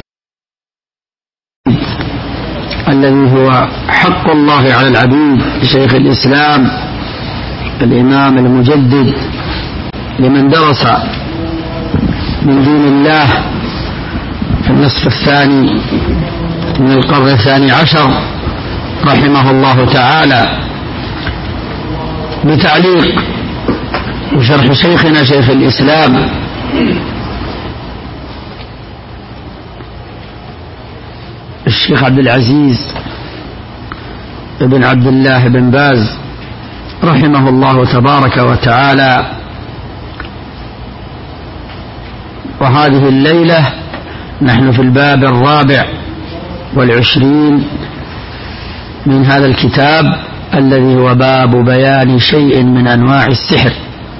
الذي هو حق الله على العبيد لشيخ الإسلام الإمام المجدد لمن درس من دين الله في النصف الثاني من القرن الثاني عشر رحمه الله تعالى، بتعليق وشرح شيخنا شيخ الإسلام الشيخ عبد العزيز بن عبد الله بن باز رحمه الله تبارك وتعالى، وهذه الليلة نحن في الباب الرابع والعشرين من هذا الكتاب الذي هو باب بيان شيء من أنواع السحر.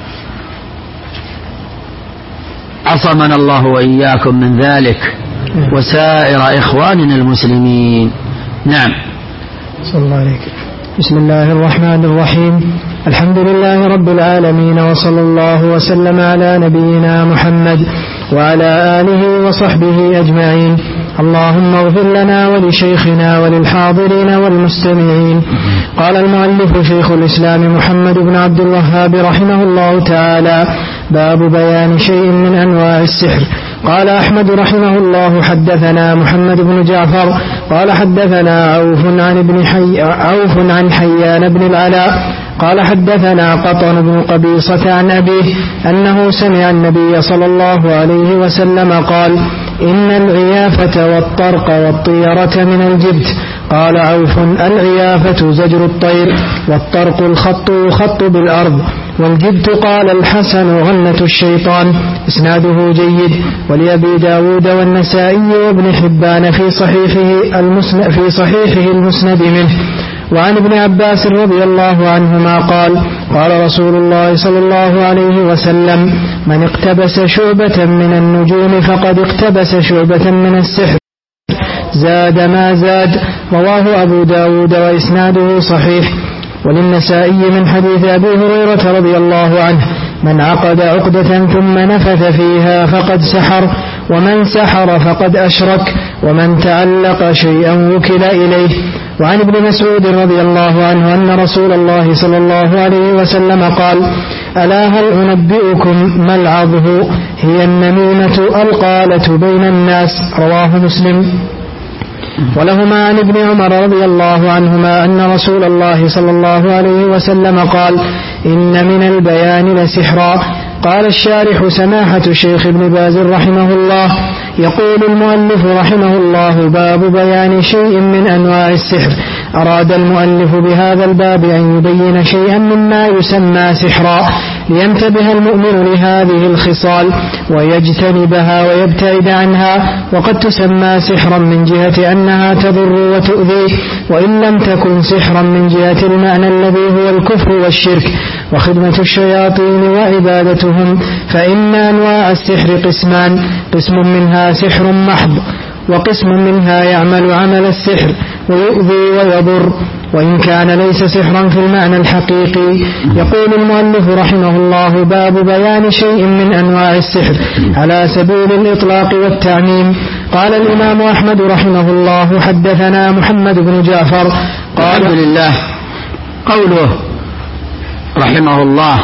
عصمنا الله وإياكم من ذلك وسائر إخواننا المسلمين. نعم. صلى الله عليك. بسم الله الرحمن الرحيم. الحمد لله رب العالمين، وصلى الله وسلم على نبينا محمد وعلى آله وصحبه أجمعين. اللهم اغفر لنا ولشيخنا وللحاضرين والمستمعين. قال المؤلف شيخ الإسلام محمد بن عبد الوهاب رحمه الله تعالى: باب بيان شيء من أنواع السحر. قال أحمد رحمه الله: حدثنا محمد بن جعفر قال حدثنا عوف عن ابن حي عوف عن حيان بن العلاء قال حدثنا قطن بن قبيصة عن أبيه أنه سمع النبي صلى الله عليه وسلم قال: إن العيافة والطرق والطيرة من الجبت. قال عوف: العيافة زجر الطير، والطرق الخط يخط بالأرض، والجبت قال الحسن غنة الشيطان. إسناده جيد. ولأبي داود والنسائي وابن حبان في صحيحه المسند, في صحيحه المسند منه. وعن ابن عباس رضي الله عنهما قال: قال رسول الله صلى الله عليه وسلم: من اقتبس شعبة من النجوم فقد اقتبس شعبة من السحر، زاد ما زاد. رواه أبو داود وإسناده صحيح. وللنسائي من حديث أبي هريرة رضي الله عنه: من عقد عقدة ثم نفث فيها فقد سحر، ومن سحر فقد أشرك، ومن تعلق شيئا وكل إليه. وعن ابن مسعود رضي الله عنه أن رسول الله صلى الله عليه وسلم قال: ألا هل أنبئكم ما العظه؟ هي النميمة القالة بين الناس. رواه مسلم. ولهما عن ابن عمر رضي الله عنهما أن رسول الله صلى الله عليه وسلم قال: إن من البيان لسحرا. قال الشارح سماحة الشيخ ابن باز رحمه الله: يقول المؤلف رحمه الله: باب بيان شيء من أنواع السحر. أراد المؤلف بهذا الباب أن يبين شيئا مما يسمى سحرا، لينتبه المؤمن لهذه الخصال ويجتنبها ويبتعد عنها. وقد تسمى سحرا من جهة أنها تضر وتؤذي، وإن لم تكن سحرا من جهة المعنى الذي هو الكفر والشرك وخدمة الشياطين وعبادتهم. فإن أنواع السحر قسمان: قسم منها سحر محض، وقسم منها يعمل عمل السحر ويؤذي ويضر، وإن كان ليس سحرا في المعنى الحقيقي. يقول المؤلف رحمه الله: باب بيان شيء من أنواع السحر على سبيل الإطلاق والتعميم. قال الإمام أحمد رحمه الله: حدثنا محمد بن جعفر قال: الحمد لله. قوله رحمه الله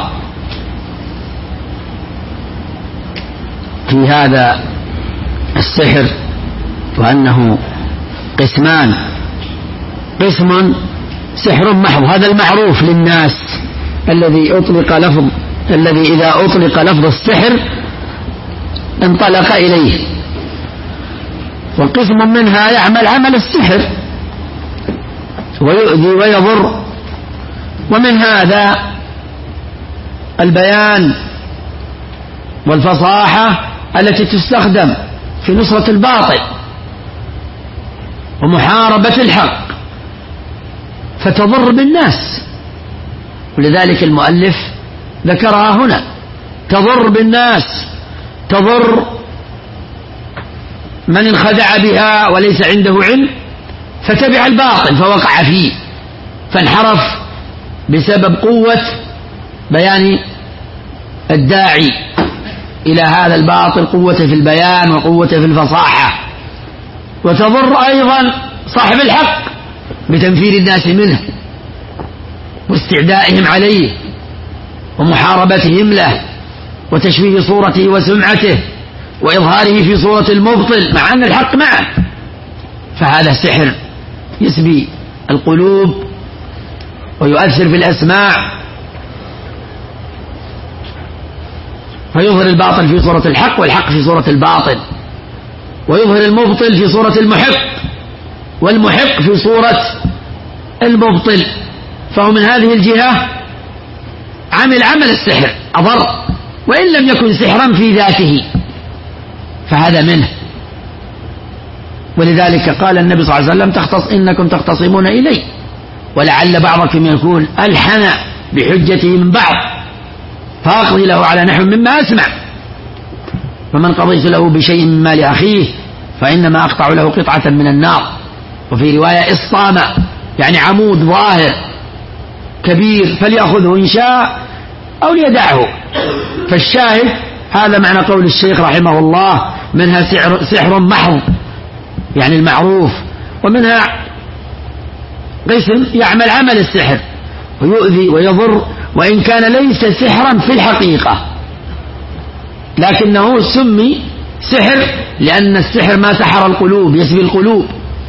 في هذا السحر وأنه قسمان: قسم سحر محض، هذا المعروف للناس الذي أطلق لفظ الذي إذا أطلق لفظ السحر انطلق إليه. وقسم منها يعمل عمل السحر ويؤذي ويضر. ومن هذا البيان والفصاحة التي تستخدم في نصرة الباطل ومحاربة الحق فتضر بالناس، ولذلك المؤلف ذكرها هنا: تضر بالناس، تضر من انخدع بها وليس عنده علم فتبع الباطل فوقع فيه فانحرف بسبب قوة بيان الداعي إلى هذا الباطل، قوة في البيان وقوة في الفصاحة. وتضر أيضا صاحب الحق بتنفير الناس منه واستعدائهم عليه ومحاربتهم له وتشويه صورته وسمعته وإظهاره في صورة المبطل مع أن الحق معه. فهذا سحر يسبي القلوب ويؤثر في الأسماع فيظهر الباطل في صورة الحق والحق في صورة الباطل، ويظهر المبطل في صورة المحق والمحق في صورة المبطل. فهو من هذه الجهة عمل عمل السحر أضر، وإن لم يكن سحرا في ذاته، فهذا منه. ولذلك قال النبي صلى الله عليه وسلم تختص إنكم تختصمون إلي ولعل بعضكم يكون ألحن بحجته من بعض فأقضي له على نحو مما أسمع، فمن قضيت له بشيء من مال أخيه فإنما أقطع له قطعة من النار. وفي رواية إسطامة يعني عمود ظاهر كبير فليأخذه إن شاء أو ليدعه. فالشاهد هذا معنى قول الشيخ رحمه الله منها سحر, سحر محض يعني المعروف، ومنها قسم يعمل عمل السحر ويؤذي ويضر وإن كان ليس سحرا في الحقيقة لكنه سمي سحر لأن السحر ما سحر القلوب يسبي القلوب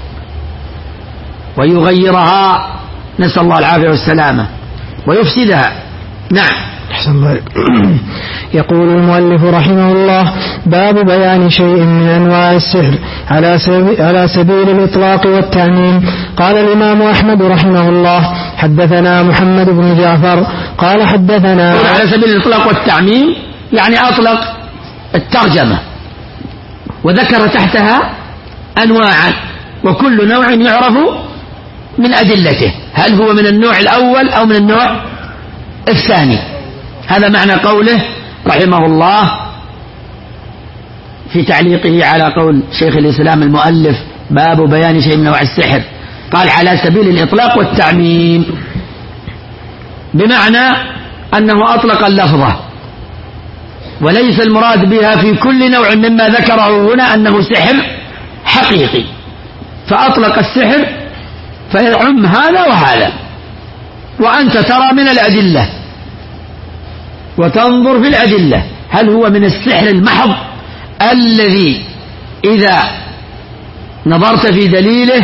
ويغيرها نسأل الله العافية والسلامة ويفسدها. نعم. يقول المؤلف رحمه الله باب بيان شيء من أنواع السحر على سبيل الإطلاق والتعميم. قال الإمام أحمد رحمه الله حدثنا محمد بن جعفر قال حدثنا على سبيل الإطلاق والتعميم يعني أطلق الترجمة وذكر تحتها أنواعا وكل نوع يعرف من أدلته هل هو من النوع الأول أو من النوع الثاني. هذا معنى قوله رحمه الله في تعليقه على قول شيخ الإسلام المؤلف باب بيان شيء من أنواع السحر. قال على سبيل الإطلاق والتعميم بمعنى أنه أطلق اللفظة وليس المراد بها في كل نوع مما ذكره هنا أنه سحر حقيقي، فأطلق السحر فيعم هذا وهذا. وأنت ترى من الأدلة وتنظر في الأدلة هل هو من السحر المحض الذي إذا نظرت في دليله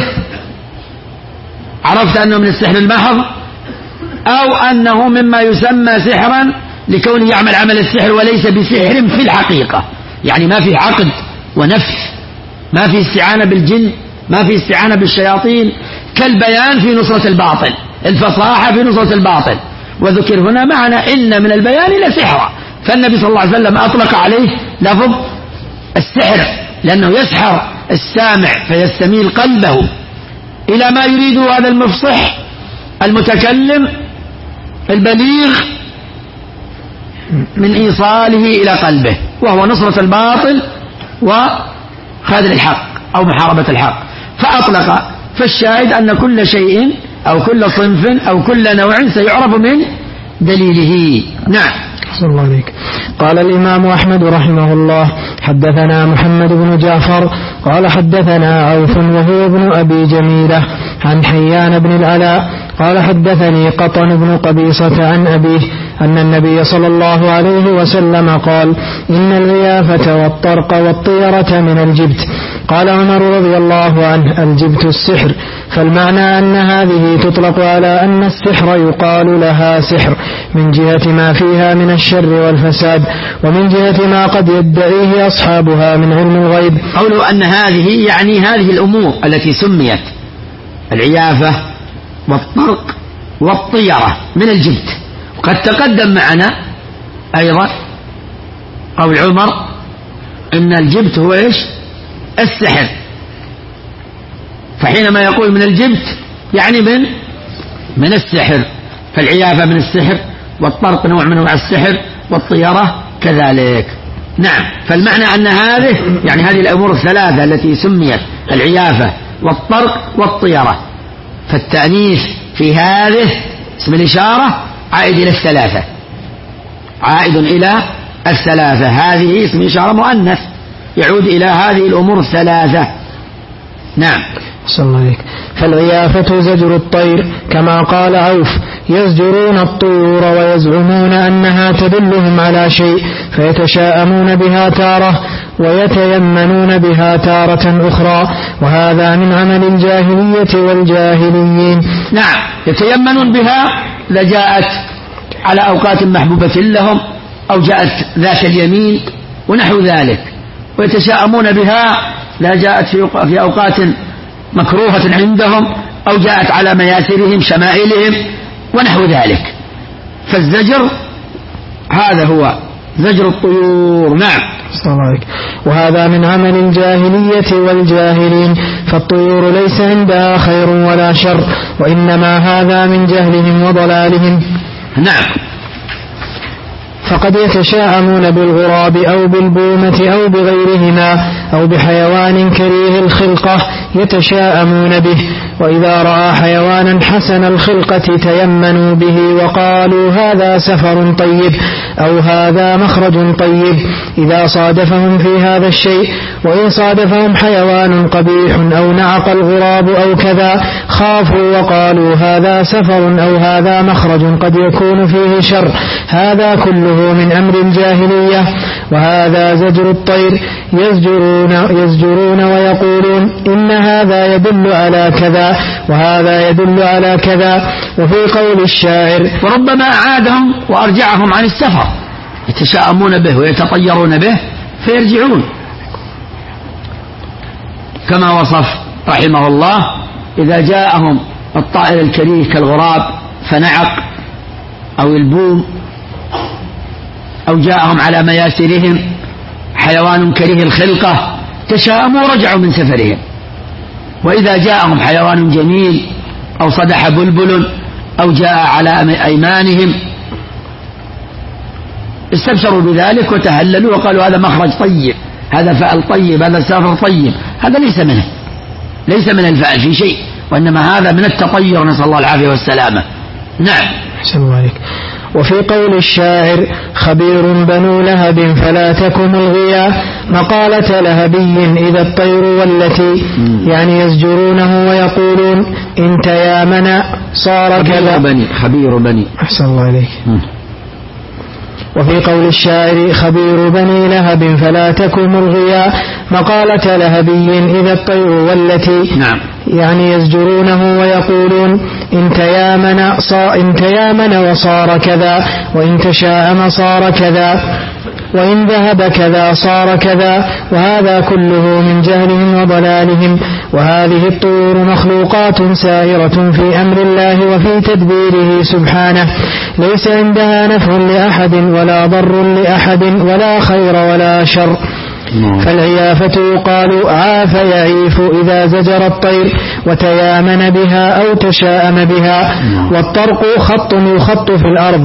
عرفت أنه من السحر المحض أو أنه مما يسمى سحرا لكونه يعمل عمل السحر وليس بسحر في الحقيقة، يعني ما في عقد ونفس، ما في استعانة بالجن، ما في استعانة بالشياطين، كالبيان في نصرة الباطل، الفصاحة في نصرة الباطل. وذكر هنا معنى إن من البيان لسحرا، فالنبي صلى الله عليه وسلم أطلق عليه لفظ السحر لأنه يسحر السامع فيستميل قلبه إلى ما يريده هذا المفصح المتكلم البليغ من إيصاله إلى قلبه، وهو نصرة الباطل وخذل الحق أو محاربة الحق. فأطلق. فالشاهد أن كل شيء أو كل صنف أو كل نوع سيعرف من دليله. نعم. صلى الله عليك. قال الإمام أحمد رحمه الله حدثنا محمد بن جعفر قال حدثنا عوف وهو ابن أبي جميلة عن حيان بن العلاء قال حدثني قطن بن قبيصة عن أبيه أن النبي صلى الله عليه وسلم قال إن الغيافة والطرق والطيرة من الجبت. قال عمر رضي الله عنه الجبت السحر، فالمعنى أن هذه تطلق على أن السحر يقال لها سحر من جهة ما فيها من الشر والفساد ومن جهة ما قد يدعيه أصحابها من علم الغيب. قوله أن هذه يعني هذه الأمور التي سميت العيافة والطرق والطيرة من الجبت. وقد تقدم معنا أيضا قول عمر إن الجبت هو إيش؟ السحر. فحينما يقول من الجبت يعني من من السحر، فالعيافة من السحر والطرق نوع من نوع السحر والطيرة كذلك. نعم. فالمعنى أن هذه يعني هذه الأمور الثلاثة التي سميت العيافة والطرق والطيرة، فالتأنيث في هذه اسم الإشارة عائد إلى الثلاثة، عائد إلى الثلاثة. هذه اسم إشارة مؤنث يعود إلى هذه الأمور الثلاثة. نعم. صلى الله عليك. فالغيافة زجر الطير كما قال عوف يزجرون الطيور ويزعمون أنها تدلهم على شيء فيتشاءمون بها تارة ويتيمنون بها تارة أخرى، وهذا من عمل الجاهلية والجاهليين. نعم. يتيمنون بها لجاءت على أوقات محبوبة لهم أو جاءت ذات اليمين ونحو ذلك، ويتشاءمون بها لا جاءت في أوقات مكروهة عندهم أو جاءت على مياسرهم شمائلهم ونحو ذلك. فالزجر هذا هو زجر الطيور. نعم. وهذا من عمل الجاهلية والجاهلين، فالطيور ليس عندها خير ولا شر، وإنما هذا من جهلهم وضلالهم. نعم. فقد يتشاءمون بالغراب أو بالبومة أو بغيرهما أو بحيوان كريه الخلقة يتشاءمون به، وإذا رأى حيوانا حسن الخلقة تيمنوا به وقالوا هذا سفر طيب أو هذا مخرج طيب إذا صادفهم في هذا الشيء. وإن صادفهم حيوان قبيح أو نعق الغراب أو كذا خافوا وقالوا هذا سفر أو هذا مخرج قد يكون فيه شر. هذا كله من أمر الجاهلية. وهذا زجر الطير، يزجرون, يزجرون ويقولون إن هذا يدل على كذا وهذا يدل على كذا. وفي قول الشاعر وربما أعادهم وأرجعهم عن السفر، يتشاءمون به ويتطيرون به فيرجعون، كما وصف رحمه الله إذا جاءهم الطائر الكريه كالغراب فنعق أو البوم، أو جاءهم على مياسرهم حيوان كريه الخلقة تشاءموا ورجعوا من سفرهم. وإذا جاءهم حيوان جميل أو صدح بلبل أو جاء على أيمانهم استبشروا بذلك وتهللوا وقالوا هذا مخرج طيب، هذا فعل طيب، هذا سافر طيب. هذا ليس منه، ليس من الفعل في شيء، وإنما هذا من التطير، نسأل الله العافية والسلامة. نعم. أحسن الله عليك. وفي قول الشاعر خبير بنو لهب فلا تكن الغيا مقالة لهبي إذا الطير والتي، يعني يزجرونه ويقولون إن تيامنا صار كذا. بني خبير بني. أحسن الله عليك. وفي قول الشاعر خبير بني لهب فلا تكن الغيا مقالة لهبي إذا الطير والتي، نعم. يعني يزجرونه ويقولون إن تيامن, إن تيامن وصار كذا، وإن تشاءم صار كذا، وإن ذهب كذا صار كذا. وهذا كله من جهلهم وضلالهم. وهذه الطيور مخلوقات سائرة في أمر الله وفي تدبيره سبحانه، ليس عندها نفع لأحد ولا ضر لأحد ولا خير ولا شر. فالعيافة يقال عاف يعيف إذا زجر الطير وتيامن بها أو تشاءم بها. والطرق خط يخط في الأرض،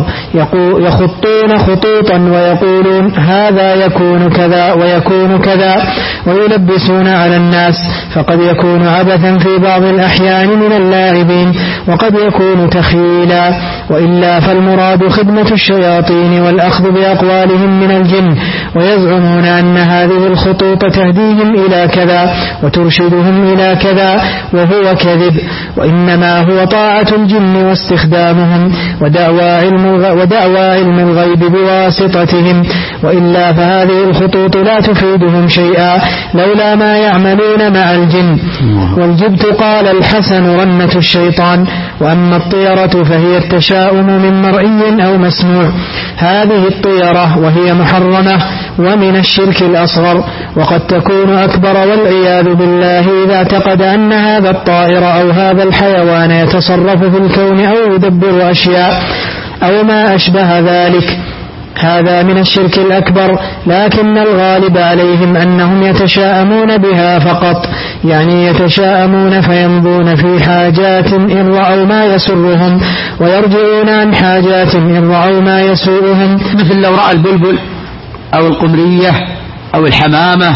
يخطون خطوطا ويقولون هذا يكون كذا ويكون كذا، ويلبسون على الناس، فقد يكون عبثا في بعض الأحيان من اللاعبين، وقد يكون تخيلا. وإلا فالمراد خدمة الشياطين والأخذ بأقوالهم من الجن، ويزعمون أن هذه الخطوط تهديهم إلى كذا وترشدهم إلى كذا، وهو كذب، وإنما هو طاعة الجن واستخدامهم ودعوى علم, ودعوى علم الغيب بواسطتهم. وإلا فهذه الخطوط لا تفيدهم شيئا لولا ما يعملون مع الجن. والجبت قال الحسن رنة الشيطان. وأما الطيرة فهي التشاؤم من مرئي أو مسموع. هذه الطيرة وهي محرمة ومن الشرك الأصغر، وقد تكون أكبر والعياذ بالله إذا اعتقد أن هذا الطائر أو هذا الحيوان يتصرف في الكون أو يدبر أشياء أو ما أشبه ذلك. هذا من الشرك الأكبر، لكن الغالب عليهم أنهم يتشاءمون بها فقط، يعني يتشاءمون فيمضون في حاجات إن رأوا ما يسرهم ويرجعون عن حاجات إن رأوا ما يسوءهم، مثل لو رأى البلبل أو القمرية أو الحمامة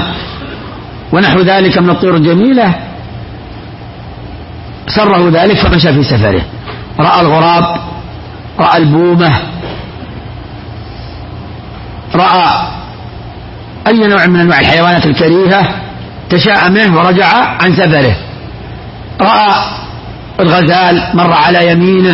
ونحو ذلك من الطيور الجميلة سره ذلك فمشى في سفره. رأى الغراب، رأى البومة، رأى أي نوع من أنواع الحيوانات الكريهة تشاءم منه ورجع عن سفره. رأى الغزال مر على يمينه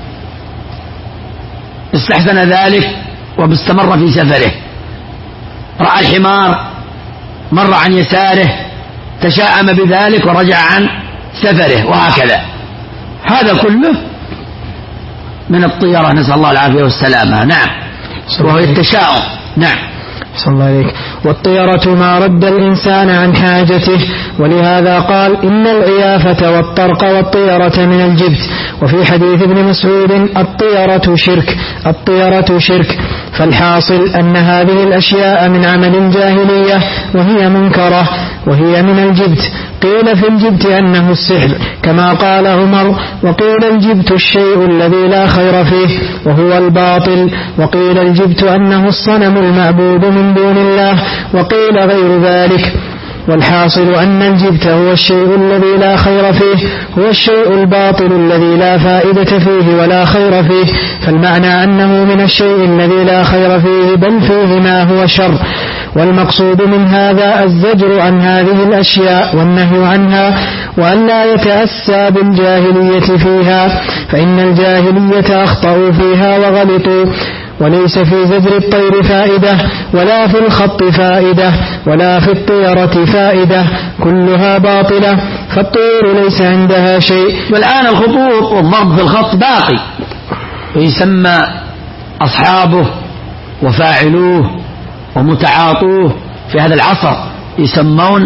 استحسن ذلك واستمر في سفره. رأى الحمار مر عن يساره تشاءم بذلك ورجع عن سفره، وهكذا. هذا كله من الطيرة، نسأل الله العافية والسلامة. نعم، وهو التشاؤم. نعم. صلى الله عليك. والطيرة ما رد الإنسان عن حاجته، ولهذا قال إن العيافة والطرق والطيرة من الجبت. وفي حديث ابن مسعود الطيرة شرك، الطيرة شرك. فالحاصل أن هذه الأشياء من عمل الجاهلية وهي منكرة وهي من الجبت. قيل في الجبت أنه السحر كما قال عمر، وقيل الجبت الشيء الذي لا خير فيه وهو الباطل، وقيل الجبت أنه الصنم المعبود من دون الله، وقيل غير ذلك. والحاصل أن الجبت هو الشيء الذي لا خير فيه، هو الشيء الباطل الذي لا فائدة فيه ولا خير فيه، فالمعنى أنه من الشيء الذي لا خير فيه بل فيه ما هو شر. والمقصود من هذا الزجر عن هذه الأشياء والنهي عنها، وأن لا يتأسى بالجاهلية فيها، فإن الجاهلية أخطأوا فيها وغلطوا، وليس في زجر الطير فائدة، ولا في الخط فائدة، ولا في الطيرة فائدة، كلها باطلة، فالطير ليس عندها شيء. والآن الخطوط والضرب في الخط باقي، ويسمى أصحابه وفاعلوه ومتعاطوه في هذا العصر يسمون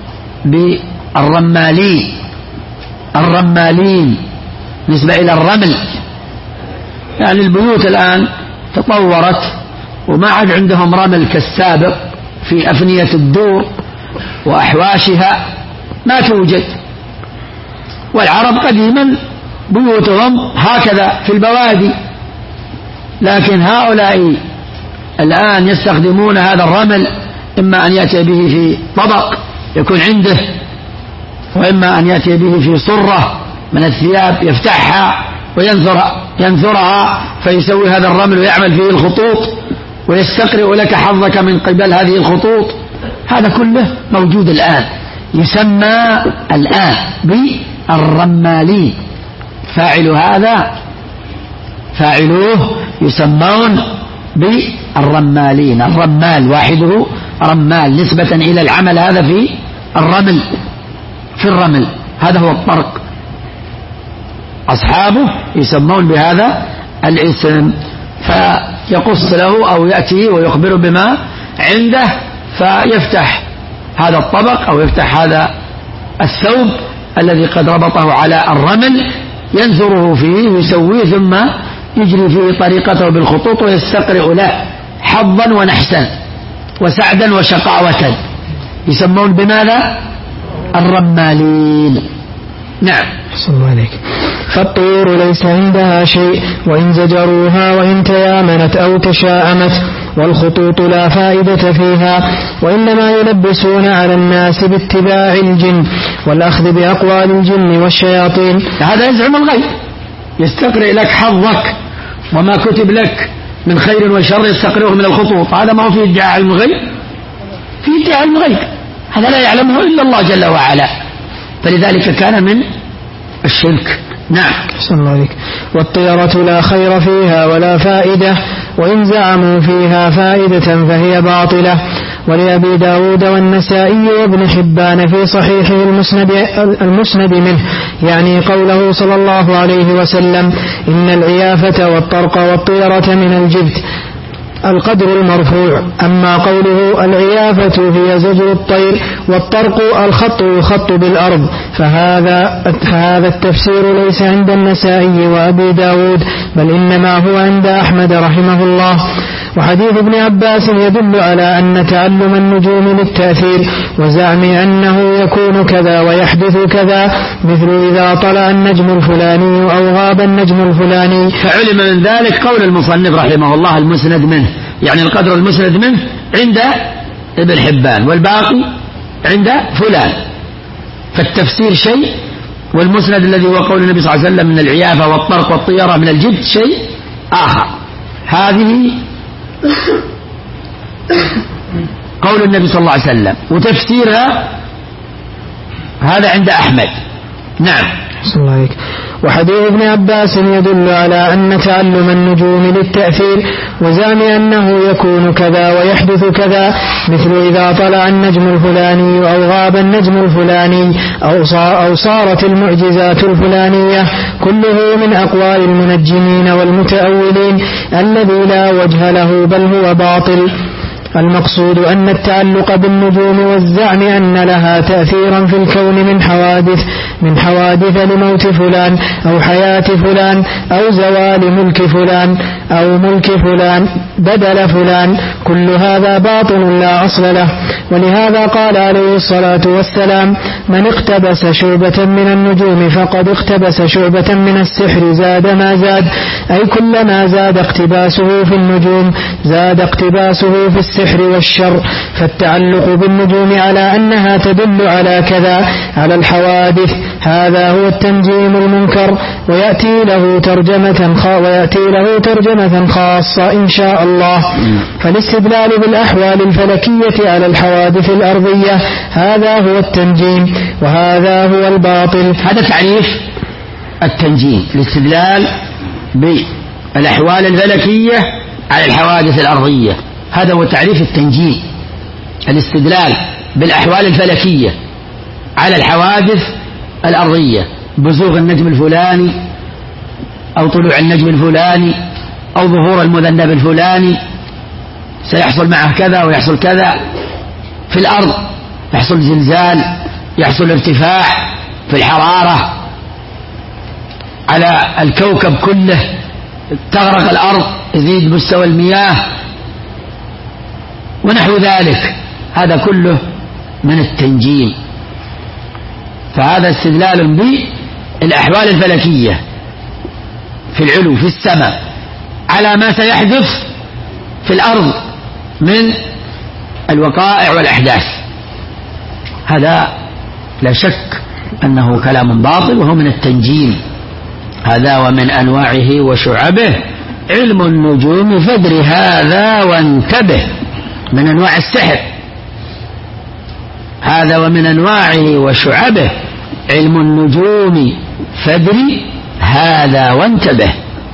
بالرمالين، الرمالين نسبة إلى الرمل. يعني البيوت الآن تطورت وما عاد عندهم رمل كالسابق في أفنية الدور وأحواشها ما توجد. والعرب قديما بيوتهم هكذا في البوادي، لكن هؤلاء الآن يستخدمون هذا الرمل، إما أن يأتي به في طبق يكون عنده، وإما أن يأتي به في صرة من الثياب يفتحها وينثر ينثرها فيسوي هذا الرمل ويعمل فيه الخطوط ويستقرئ لك حظك من قبل هذه الخطوط. هذا كله موجود الآن، يسمى الآن بالرمالين. فاعل هذا فاعلوه يسمون بالرمالين. الرمال واحده رمال نسبة إلى العمل هذا في الرمل في الرمل هذا هو الطرق. أصحابه يسمون بهذا الاسم، فيقص له أو يأتي ويخبر بما عنده، فيفتح هذا الطبق أو يفتح هذا الثوب الذي قد ربطه على الرمل، ينثره فيه ويسويه ثم يجري فيه طريقته بالخطوط ويستقرئ له حظا ونحسا وسعدا وشقاوة. يسمون بماذا؟ الرمالين. نعم. صلى الله عليك. فالطير ليس عندها شيء وإن زجروها وإن تيامنت أو تشاءمت، والخطوط لا فائدة فيها، وإنما يلبسون على الناس باتباع الجن والأخذ بأقوال الجن والشياطين. هذا يزعم الغيب، يستقرئ لك حظك وما كتب لك من خير وشر يستقرئه من الخطوط. هذا ما هو في ادعاء علم الغيب، في ادعاء علم الغيب، هذا لا يعلمه إلا الله جل وعلا، فلذلك كان من الشرك. نعم. صلى الله عليك. والطيرة لا خير فيها ولا فائدة، وإن زعموا فيها فائدة فهي باطلة. ولأبي داود والنسائي وابن حبان في صحيحه المسند, المسند منه، يعني قوله صلى الله عليه وسلم: إن العيافة والطرق والطيرة من الجبت، القدر المرفوع. أما قوله العيافة هي زجر الطير، والطرق الخط يخط بالأرض، فهذا, فهذا التفسير ليس عند النسائي وأبي داود، بل إنما هو عند أحمد رحمه الله. وحديث ابن عباس يدل على أن تعلم النجوم للتأثير وزعم أنه يكون كذا ويحدث كذا، مثل إذا طلع النجم الفلاني أو غاب النجم الفلاني. فعلم من ذلك قول المصنف رحمه الله المسند منه، يعني القدر المسند منه عند ابن حبان والباقي عند فلان. فالتفسير شيء، والمسند الذي هو قول النبي صلى الله عليه وسلم من العيافة والطرق والطيرة من الجبت شيء آخر. هذه قول النبي صلى الله عليه وسلم، وتفسيرها هذا عند أحمد. نعم. صلى الله عليك. وحديث ابن عباس يدل على أن تعلم النجوم للتأثير وزعم أنه يكون كذا ويحدث كذا، مثل إذا طلع النجم الفلاني أو غاب النجم الفلاني أو صارت المعجزات الفلانية، كله من أقوال المنجمين والمتأولين الذي لا وجه له بل هو باطل. المقصود أن التعلق بالنجوم والزعم أن لها تأثيرا في الكون من حوادث من حوادث لموت فلان أو حياة فلان أو زوال ملك فلان أو ملك فلان بدل فلان، كل هذا باطل لا أصل له. ولهذا قال عليه الصلاة والسلام: من اقتبس شعبة من النجوم فقد اقتبس شعبة من السحر زاد ما زاد، أي كلما زاد اقتباسه في النجوم زاد اقتباسه في السحر والشر. فالتعلق بالنجوم على أنها تدل على كذا على الحوادث هذا هو التنجيم المنكر، ويأتي له ترجمة ويأتي له ترجمة خاصة إن شاء الله. فالاستدلال بالأحوال الفلكية على الحوادث الأرضية هذا هو التنجيم، وهذا هو الباطل. هذا تعريف التنجيم، الاستدلال بالأحوال الفلكية على الحوادث الأرضية، هذا هو تعريف التنجيم، الاستدلال بالأحوال الفلكية على الحوادث الأرضية، بزوغ النجم الفلاني أو طلوع النجم الفلاني أو ظهور المذنب الفلاني، سيحصل معه كذا ويحصل كذا في الأرض، يحصل زلزال، يحصل ارتفاع في الحرارة على الكوكب كله، تغرق الأرض، يزيد مستوى المياه ونحو ذلك، هذا كله من التنجيم. فهذا استدلال بالأحوال الفلكية في العلو في السماء على ما سيحدث في الأرض من الوقائع والأحداث، هذا لا شك أنه كلام باطل وهو من التنجيم. هذا ومن أنواعه وشعبه علم النجوم فادر هذا وانتبه، من أنواع السحر. هذا ومن أنواعه وشعبه علم النجوم فادر هذا وانتبه.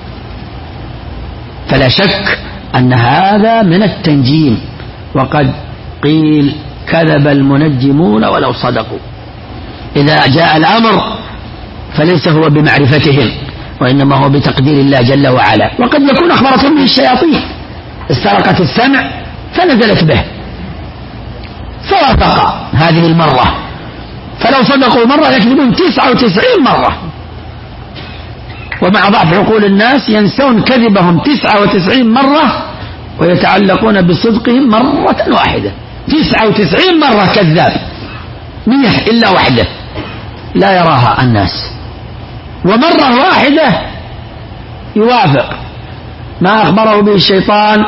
فلا شك أن هذا من التنجيم، وقد قيل كذب المنجمون ولو صدقوا. إذا جاء الأمر فليس هو بمعرفتهم، وإنما هو بتقدير الله جل وعلا. وقد يكون أخبرتهم به الشياطين، استرقت السمع فنزلت به فوافق هذه المرة، فلو صدقوا مرة يكذبون تسعة وتسعين مرة. ومع ضعف عقول الناس ينسون كذبهم تسعة وتسعين مرة ويتعلقون بصدقهم مرة واحدة. تسعة وتسعين مرة كذاب، مية إلا واحدة لا يراها الناس، ومرة واحدة يوافق ما أخبره به الشيطان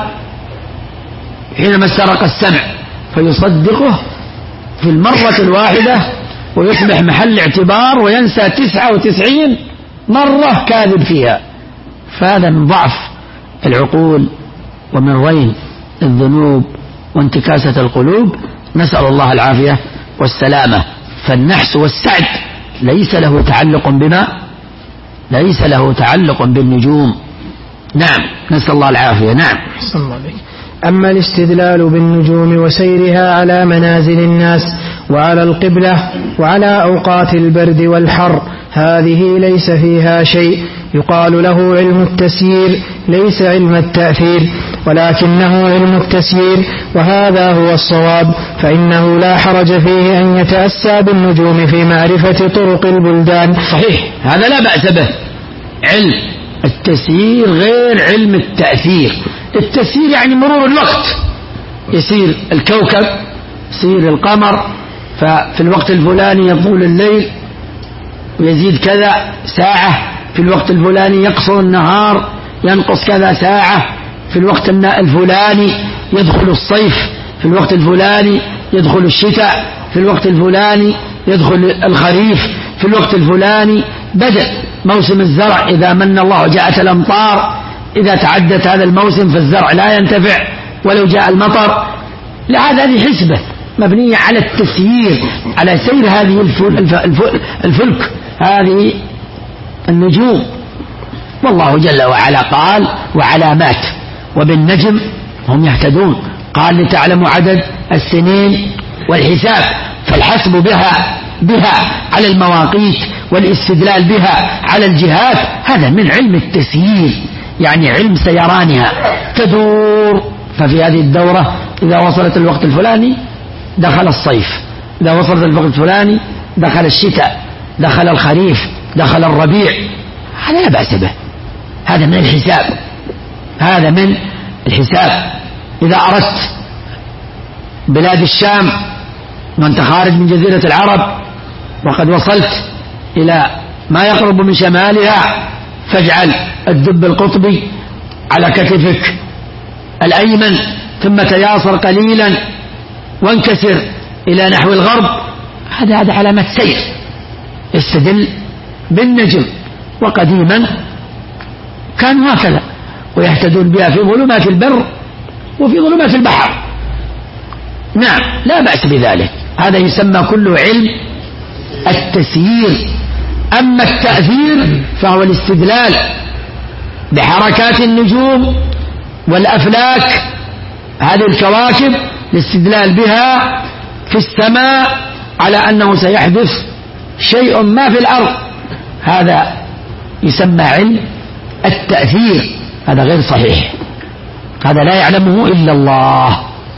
حينما استرق السمع، فيصدقه في المرة الواحدة ويصبح محل اعتبار، وينسى تسعة وتسعين مرة كاذب فيها. فهذا من ضعف العقول ومن رين الذنوب وانتكاسة القلوب، نسأل الله العافية والسلامة. فالنحس والسعد ليس له تعلق بما ليس له تعلق بالنجوم. نعم، نسأل الله العافية. نعم. أما الاستدلال بالنجوم وسيرها على منازل الناس وعلى القبلة وعلى أوقات البرد والحر، هذه ليس فيها شيء، يقال له علم التسيير ليس علم التأثير، ولكنه علم التسيير، وهذا هو الصواب، فإنه لا حرج فيه أن يتأسى بالنجوم في معرفة طرق البلدان. صحيح، هذا لا بأس به. علم التسيير غير علم التأثير. التسيير يعني مرور الوقت، يسير الكوكب، يسير القمر، ففي الوقت الفلاني يطول الليل ويزيد كذا ساعة، في الوقت الفلاني يقصر النهار ينقص كذا ساعة، في الوقت الفلاني يدخل الصيف، في الوقت الفلاني يدخل الشتاء، في الوقت الفلاني يدخل الخريف، في الوقت الفلاني بدأ موسم الزرع إذا من الله وجاءت الأمطار، إذا تعدت هذا الموسم فالزرع لا ينتفع ولو جاء المطر. لهذا هذه حسبة مبنية على التسيير، على سير هذه الفلك، هذه النجوم. والله جل وعلا قال وعلامات وبالنجم هم يهتدون، قال لتعلموا عدد السنين والحساب. فالحسب بها بها على المواقيت والاستدلال بها على الجهات هذا من علم التسيير، يعني علم سيرانها تدور، ففي هذه الدورة إذا وصلت الوقت الفلاني دخل الصيف، إذا وصلت الوقت الفلاني دخل الشتاء، دخل الخريف، دخل الربيع. هذا لا بأس به، هذا من الحساب، هذا من الحساب. إذا أردت بلاد الشام وأنت خارج من جزيرة العرب وقد وصلت إلى ما يقرب من شمالها، فاجعل الدب القطبي على كتفك الأيمن، ثم تياسر قليلا وانكسر إلى نحو الغرب. هذا هذا علامة سير يستدل بالنجم، وقديما كانوا هكذا ويهتدون بها في ظلمات البر وفي ظلمات البحر. نعم لا بأس بذلك، هذا يسمى كله علم التسيير. أما التأثير فهو الاستدلال بحركات النجوم والأفلاك، هذه الكواكب، الاستدلال بها في السماء على أنه سيحدث شيء ما في الأرض، هذا يسمى علم التأثير. هذا غير صحيح، هذا لا يعلمه إلا الله.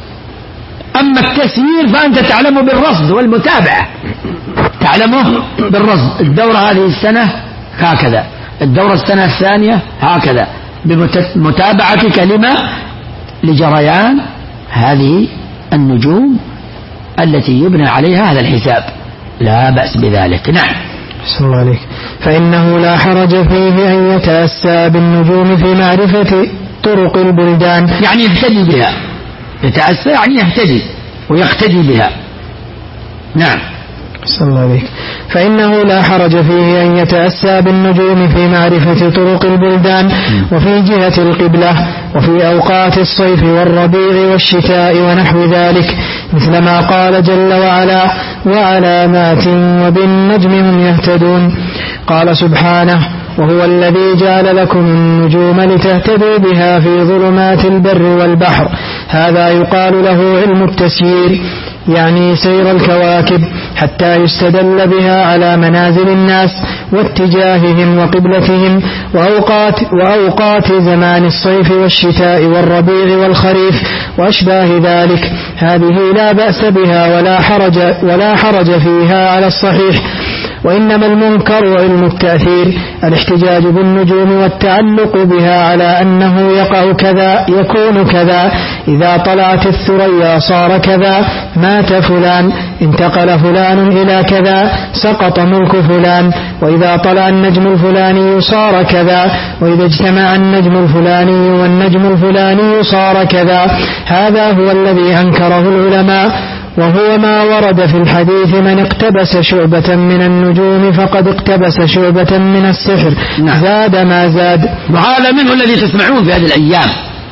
أما التسيير فأنت تعلمه بالرصد والمتابعة، تعلمه بالرصد. الدورة هذه السنة هكذا، الدورة السنة الثانية هكذا، بمتابعتك لما لجريان هذه النجوم التي يبنى عليها هذا الحساب، لا بأس بذلك. نعم. بسم الله عليك. فإنه لا حرج فيه أن يتأسى بالنجوم في معرفة طرق البلدان، يعني يهتدي بها، يتأسى يعني يهتدي ويقتدي بها. نعم. بسم الله عليك. فإنه لا حرج فيه أن يتأسى بالنجوم في معرفة طرق البلدان وفي جهة القبلة وفي أوقات الصيف والربيع والشتاء ونحو ذلك، مثل ما قال جل وعلا: وعلامات وبالنجم هم يهتدون. قال سبحانه: وهو الذي جعل لكم النجوم لتهتدوا بها في ظلمات البر والبحر. هذا يقال له علم التسيير، يعني سير الكواكب، حتى يستدل بها على منازل الناس واتجاههم وقبلتهم وأوقات, وأوقات زمان الصيف والشتاء والربيع والخريف وأشباه ذلك. هذه لا بأس بها ولا حرج, ولا حرج فيها على الصحيح. وإنما المنكر علم التأثير، الاحتجاج بالنجوم والتعلق بها على أنه يقع كذا يكون كذا، إذا طلعت الثريا صار كذا، مات فلان، انتقل فلان إلى كذا، سقط ملك فلان، وإذا طلع النجم الفلاني صار كذا، وإذا اجتمع النجم الفلاني والنجم الفلاني صار كذا. هذا هو الذي أنكره العلماء، وهو ما ورد في الحديث: من اقتبس شعبة من النجوم فقد اقتبس شعبة من السحر. نعم. زاد ما زاد. وهذا منه الذي تسمعون في هذه الأيام،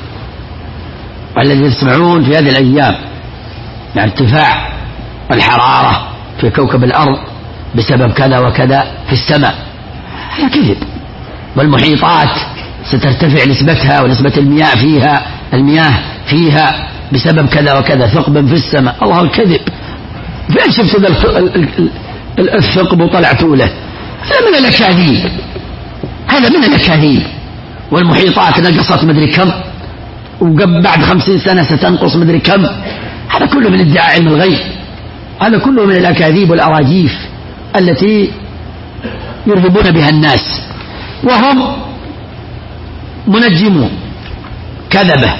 والذي تسمعون في هذه الأيام يعني ارتفاع الحرارة في كوكب الأرض بسبب كذا وكذا في السماء، هذا كذب. والمحيطات سترتفع نسبتها ونسبة المياه فيها المياه فيها بسبب كذا وكذا، ثقب في السماء. الله الكذب، فين شفت ذا الثقب وطلعتوا له؟ هذا من الأكاذيب، هذا من الأكاذيب. والمحيطات نقصت مدري كم، وبعد خمسين سنة ستنقص مدري كم. هذا كله من ادعاء علم الغيب، هذا كله من الأكاذيب والأراجيف التي يرهبون بها الناس. وهم منجمون كذبة،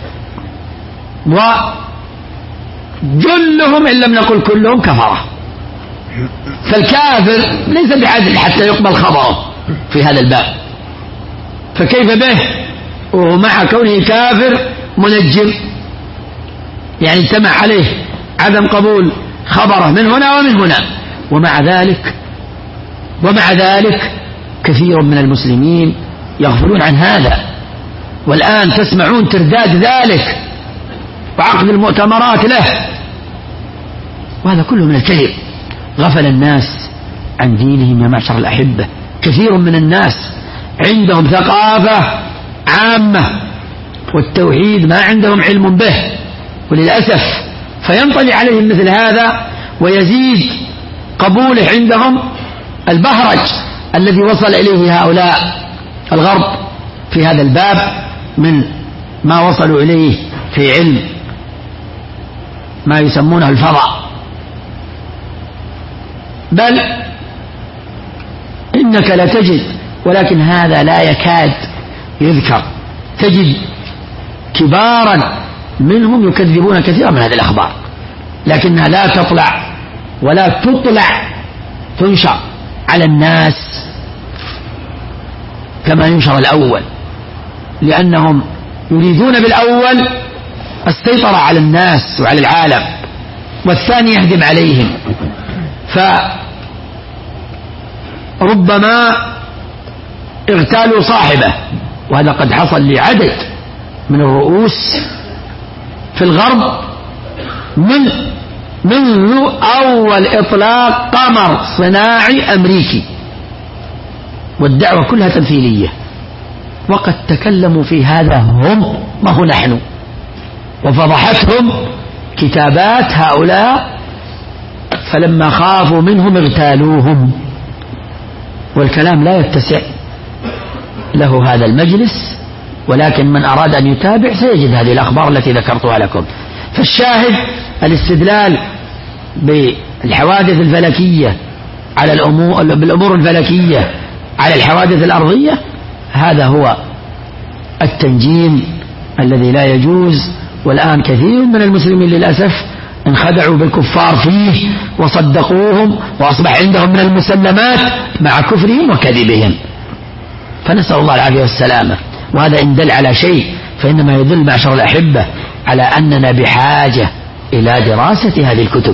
وجلهم إن لم نقل كلهم كفرة. فالكافر ليس بعدل حتى يقبل خبره في هذا الباب، فكيف به ومع كونه كافر منجم؟ يعني اجتمع عليه عدم قبول خبره من هنا ومن هنا. ومع ذلك ومع ذلك كثير من المسلمين يغفلون عن هذا، والآن تسمعون ترداد ذلك وعقد المؤتمرات له، وهذا كله من الكذب. غفل الناس عن دينهم يا معشر الأحبة. كثير من الناس عندهم ثقافة عامة والتوحيد ما عندهم علم به، وللأسف فينطلي عليهم مثل هذا ويزيد قبوله عندهم البهرج الذي وصل إليه هؤلاء الغرب في هذا الباب من ما وصلوا إليه في علم ما يسمونه الفضاء، بل إنك لتجد، ولكن هذا لا يكاد يذكر، تجد كبارا منهم يكذبون كثيرا من هذه الأخبار، لكنها لا تطلع ولا تطلع تنشر على الناس كما ينشر الأول، لأنهم يريدون بالأول السيطرة على الناس وعلى العالم، والثاني يهدم عليهم. فربما اغتالوا صاحبه، وهذا قد حصل لعدد من الرؤوس في الغرب من منذ أول إطلاق قمر صناعي أمريكي، والدعوة كلها تمثيلية، وقد تكلموا في هذا هم ما هو نحن، وفضحتهم كتابات هؤلاء، فلما خافوا منهم اغتالوهم. والكلام لا يتسع له هذا المجلس، ولكن من أراد أن يتابع سيجد هذه الأخبار التي ذكرتها لكم. فالشاهد الاستدلال بالحوادث الفلكية على الأمور بالأمور الفلكية على الحوادث الأرضية، هذا هو التنجيم الذي لا يجوز. والآن كثير من المسلمين للأسف انخدعوا بالكفار فيه وصدقوهم، وأصبح عندهم من المسلمات مع كفرهم وكذبهم، فنسأل الله العافية والسلامة. وهذا إن دل على شيء فإنما يدل معشر الأحبة على أننا بحاجة إلى دراسة هذه الكتب،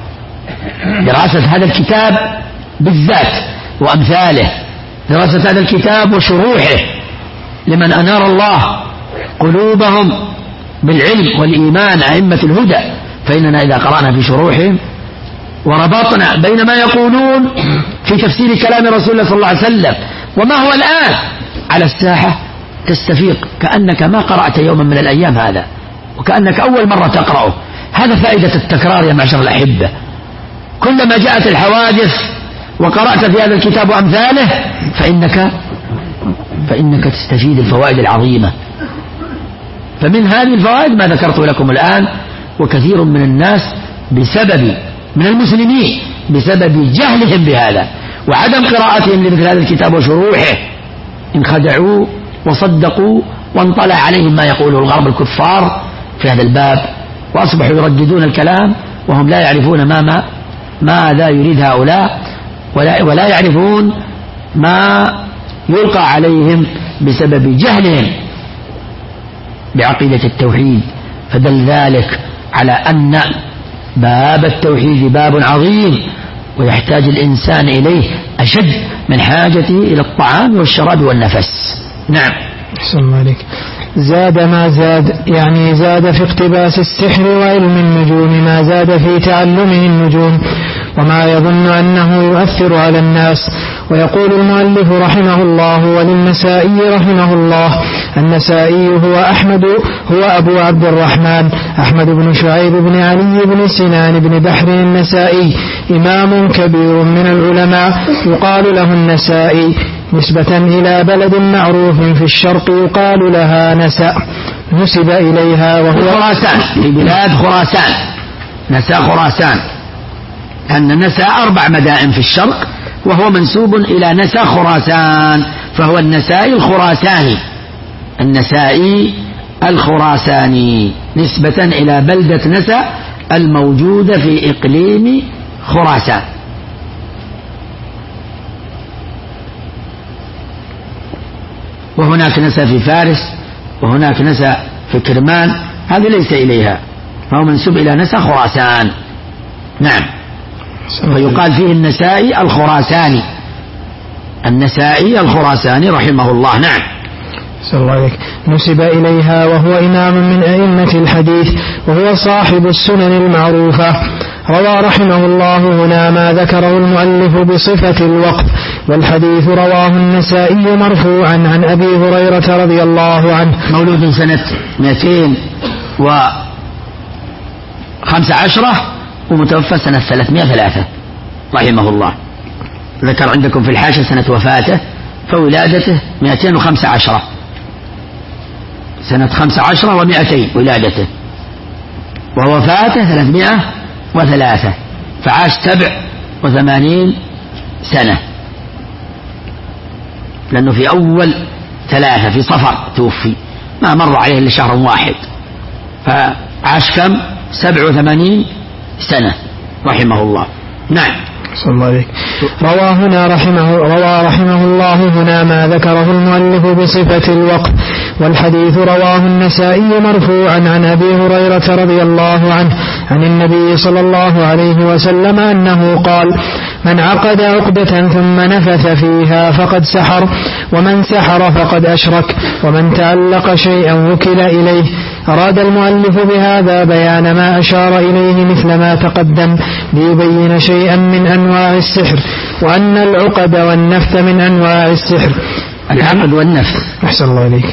دراسة هذا الكتاب بالذات وأمثاله، دراسة هذا الكتاب وشروحه لمن أنار الله قلوبهم بالعلم والإيمان أئمة الهدى. فإننا إذا قرأنا في شروحهم وربطنا بين ما يقولون في تفسير كلام رسول الله صلى الله عليه وسلم وما هو الآن على الساحة، تستفيق كأنك ما قرأت يوما من الأيام هذا، وكأنك أول مرة تقرأه. هذا فائدة التكرار يا معشر الأحبة. كلما جاءت الحوادث وقرأت في هذا الكتاب وأمثاله فإنك فإنك تستفيد الفوائد العظيمة. فمن هذه الفوائد ما ذكرت لكم الآن. وكثير من الناس بسبب من المسلمين بسبب جهلهم بهذا وعدم قراءتهم لمثل هذا الكتاب وشروحه انخدعوا وصدقوا، وانطلع عليهم ما يقوله الغرب الكفار في هذا الباب، وأصبحوا يرددون الكلام وهم لا يعرفون ما ما ماذا يريد هؤلاء، ولا, ولا يعرفون ما يلقى عليهم بسبب جهلهم بعقيدة التوحيد. فدل ذلك على أن باب التوحيد باب عظيم، ويحتاج الإنسان إليه أشد من حاجته إلى الطعام والشراب والنفس. نعم. أحسن الله عليك. زاد ما زاد، يعني زاد في اقتباس السحر وعلم النجوم ما زاد في تعلمه النجوم وما يظن أنه يؤثر على الناس. ويقول المؤلف رحمه الله: وللنسائي رحمه الله. النسائي هو أحمد هو أبو عبد الرحمن أحمد بن شعيب بن علي بن سنان بن بحر النسائي، إمام كبير من العلماء يقال له النسائي، نسبة إلى بلد معروف في الشرق يقال لها نساء، نسب إليها وهو خراسان، في بلاد خراسان، نساء خراسان، أن نساء أربع مدائن في الشرق، وهو منسوب إلى نساء خراسان، فهو النسائي الخراساني، النسائي الخراساني نسبة إلى بلدة نسا الموجودة في إقليم خراسان. وهناك نسا في فارس، وهناك نسا في كرمان، هذا ليس إليها، فهو منسوب إلى نسا خراسان. نعم. فيقال فيه النسائي الخراساني، النسائي الخراساني رحمه الله. نعم. صلى الله عليك. نسب إليها وهو إمام من أئمة الحديث، وهو صاحب السنن المعروفة. روى رحمه الله هنا ما ذكره المؤلف بصفة الوقت، والحديث رواه النسائي مرفوعا عن أبي هريرة رضي الله عنه، مولود سنة مئتين وخمس عشرة ومتوفى سنة ثلاثمائة وثلاثة رحمه الله. ذكر عندكم في الحاشية سنة وفاته، فولادته مئتين وخمس عشرة، سنة خمس عشرة ومئتين ولادته. ووفاته ثلاثمائة وثلاثة، فعاش سبع وثمانين سنة، لأنه في أول ثلاثة في صفر توفي، ما مر عليه إلا شهر واحد، فعاش كم؟ سبع وثمانين سنة رحمه الله. نعم. صلى الله عليه. روى هنا رحمه روى رحمه الله هنا ما ذكره المؤلف بصفة الوقف، والحديث رواه النسائي مرفوعا عن أبي هريرة رضي الله عنه عن النبي صلى الله عليه وسلم أنه قال: من عقد عقدة ثم نفث فيها فقد سحر، ومن سحر فقد أشرك، ومن تعلق شيئا وكل إليه. أراد المؤلف بهذا بيان ما أشار إليه مثل ما تقدم ليبين شيئا من أنواع السحر، وأن العقد والنفث من أنواع السحر. العقد والنفث، أحسن الله إليك.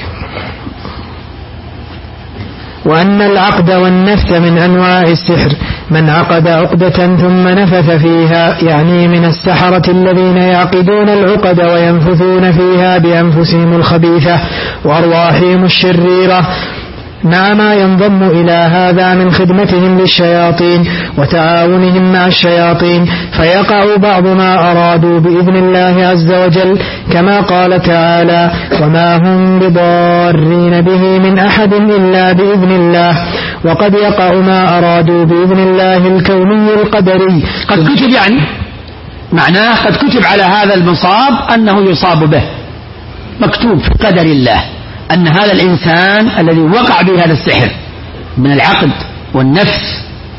وأن العقد والنفث من أنواع السحر. من عقد عقدة ثم نفث فيها يعني من السحرة الذين يعقدون العقد وينفثون فيها بأنفسهم الخبيثة وأرواحهم الشريرة، مع ما ينضم إلى هذا من خدمتهم للشياطين وتعاونهم مع الشياطين، فيقع بعض ما أرادوا بإذن الله عز وجل، كما قال تعالى: وما هم بضارين به من أحد إلا بإذن الله. وقد يقع ما أرادوا بإذن الله الكوني القدري. قد كتب، يعني معناه قد كتب على هذا المصاب أنه يصاب به، مكتوب في قدر الله أن هذا الإنسان الذي وقع به هذا السحر من العقد والنفس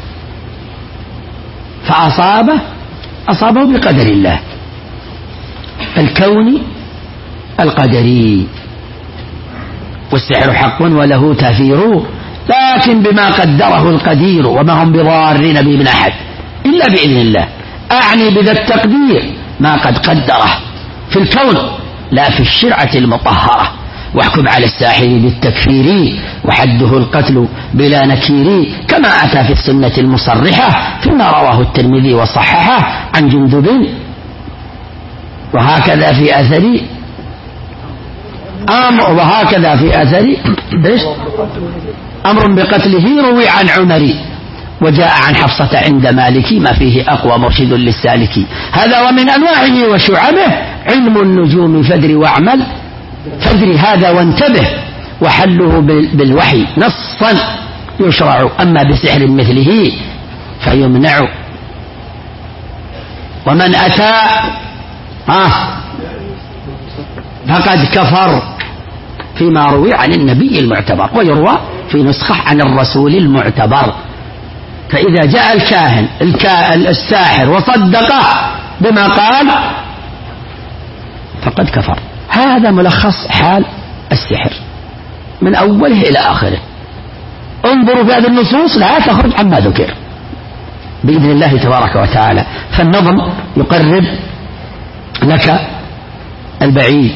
فأصابه أصابه بقدر الله الكوني القدري. والسحر حق وله تأثير، لكن بما قدره القدير، وما هم بضارين به من أحد إلا بإذن الله. أعني بذا التقدير ما قد قدره في الكون لا في الشرعة المطهرة. واحكم على الساحر بالتكفير وحده القتل بلا نكير، كما أتى في السنة المصرحة فيما رواه الترمذي وصححه عن جندب. وهكذا في أثر أمر وهكذا في أثر أمر بقتله روي عن عمر، وجاء عن حفصة عند مالك ما فيه أقوى مرشد للسالك. هذا ومن أنواعه وشعبه علم النجوم فادر واعمل، فادر هذا وانتبه، وحله بالوحي نصا يشرع، أما بسحر مثله فيمنع. ومن أتى آه فقد كفر، فيما روي عن النبي المعتبر، ويروى في نسخة عن الرسول المعتبر. فإذا جاء الكاهن الساحر وصدقه بما قال فقد كفر. هذا ملخص حال السحر من أوله إلى آخره. انظروا في هذه النصوص لا تخرج عما ذكر بإذن الله تبارك وتعالى. فالنظم يقرب لك البعيد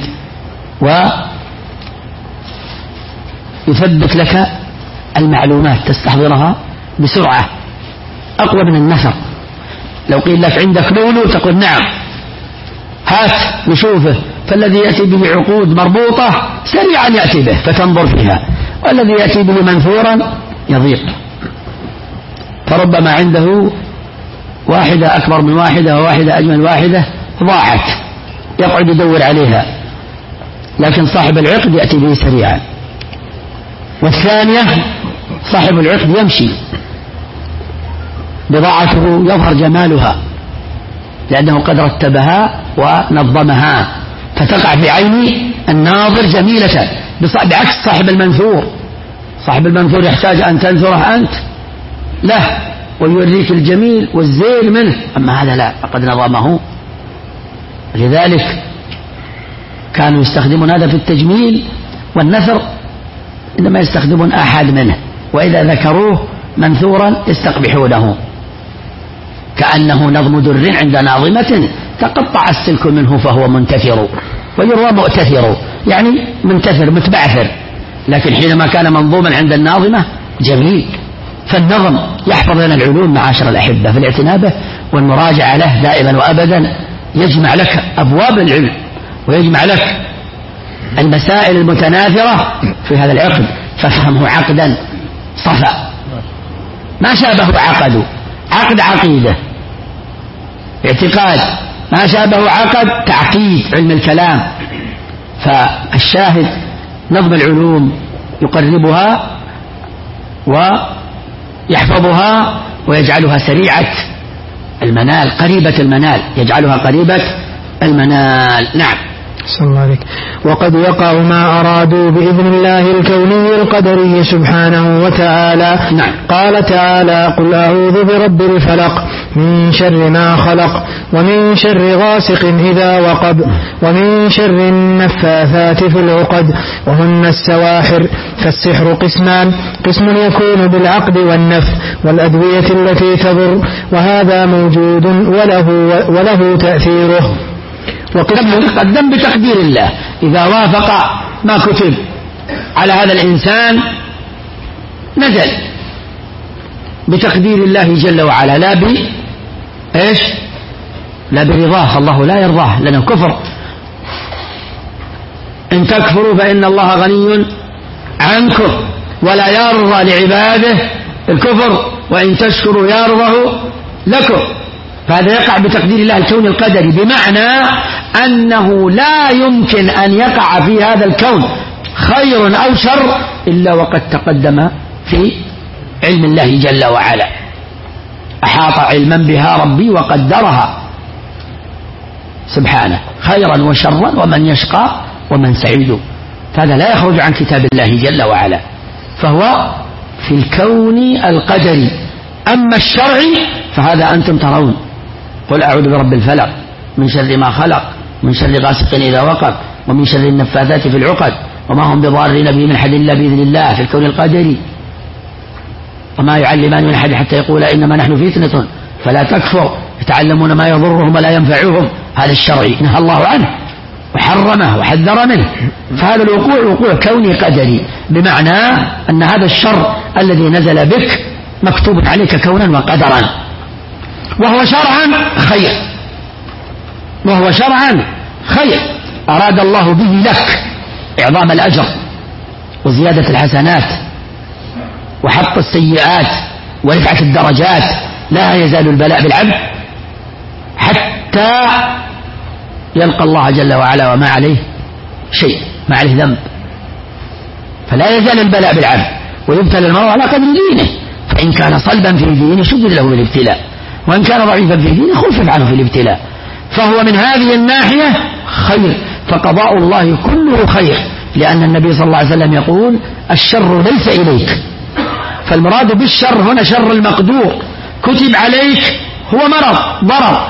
ويثبت لك المعلومات تستحضرها بسرعة أقوى من النثر. لو قيل لك عندك لولو تقول نعم هات نشوفه، فالذي يأتي به عقود مربوطة سريعا يأتي به فتنظر فيها، والذي يأتي به منثورا يضيق. فربما عنده واحدة أكبر من واحدة وواحدة أجمل واحدة ضاعت يقعد يدور عليها، لكن صاحب العقد يأتي به سريعا. والثانية صاحب العقد يمشي بضاعته يظهر جمالها لأنه قد رتبها ونظمها فتقع في عين الناظر جميلة، بعكس صاحب المنثور. صاحب المنثور يحتاج أن تنثره أنت له ويوريك الجميل والزين منه، أما هذا لا، قد نظمه. لذلك كانوا يستخدمون هذا في التجميل والنثر، إنما يستخدمون أحد منه، وإذا ذكروه منثورا يستقبحونه كأنه نظم در عند ناظمة تقطع السلك منه فهو منتثر، ويروى مؤتثر يعني منتثر متبعثر، لكن حينما كان منظوما عند الناظمة جميل. فالنظم يحفظ لنا العلوم معاشر الأحبة، في الاعتناء به والمراجعة له دائما وأبدا، يجمع لك أبواب العلم ويجمع لك المسائل المتناثرة في هذا العقد، فافهمه عقدا صفا. ما شابه عقد، عقد عقيدة اعتقاد، ما شابه عقد تعقيد علم الكلام. فالشاهد نظم العلوم يقربها ويحفظها ويجعلها سريعة المنال، قريبة المنال، يجعلها قريبة المنال. نعم. صلى الله عليك. وقد يقع ما أرادوا بإذن الله الكوني القدري سبحانه وتعالى. نعم. قال تعالى: قل أعوذ برب الفلق من شر ما خلق ومن شر غاسق إذا وقب ومن شر النفاثات في العقد وهن السواحر. فالسحر قسمان: قسم يكون بالعقد والنفث والأدوية التي تضر، وهذا موجود وله, وله تأثيره. وقدم بتقدير الله، إذا وافق ما كتب على هذا الإنسان نزل بتقدير الله جل وعلا، لا ب إيش لا برضاه، الله لا يرضاه لأنه كفر. إن تكفروا فإن الله غني عنكم ولا يرضى لعباده الكفر، وإن تشكروا يرضه لكم. فهذا يقع بتقدير الله الكون القدري، بمعنى أنه لا يمكن أن يقع في هذا الكون خير أو شر إلا وقد تقدم في علم الله جل وعلا. أحاط علما بها ربي وقدرها سبحانه خيرا وشرا ومن يشقى ومن سعيد. فهذا لا يخرج عن كتاب الله جل وعلا، فهو في الكون القدري. أما الشرعي فهذا أنتم ترون: قل أعوذ برب الفلق من شر ما خلق من شر غاسق إذا وقب ومن شر النفاثات في العقد وما هم بضارين به من أحد إلا بإذن الله، في الكون القدري. وما يعلمان من أحد حتى يقول إنما نحن فتنة فلا تكفر، يتعلمون ما يضرهم ولا ينفعهم. هذا الشرعي نهى الله عنه وحرمه وحذر منه. فهذا الوقوع وقوع كوني قدري، بمعنى أن هذا الشر الذي نزل بك مكتوب عليك كونا وقدرا، وهو شرعا خير، وهو شرعا خير أراد الله به لك إعظام الأجر وزيادة الحسنات وحط السيئات ورفعة الدرجات. لا يزال البلاء بالعبد حتى يلقى الله جل وعلا وما عليه شيء، ما عليه ذنب. فلا يزال البلاء بالعبد، ويبتلى المرء على قدر دينه، فإن كان صلبا في دينه شدد له بالابتلاء، وإن كان ضعيفا في دينه خفف عنه في الابتلاء. فهو من هذه الناحية خير، فقضاء الله كله خير، لأن النبي صلى الله عليه وسلم يقول: الشر ليس إليك. فالمراد بالشر هنا شر المقدور، كتب عليك هو مرض ضرر،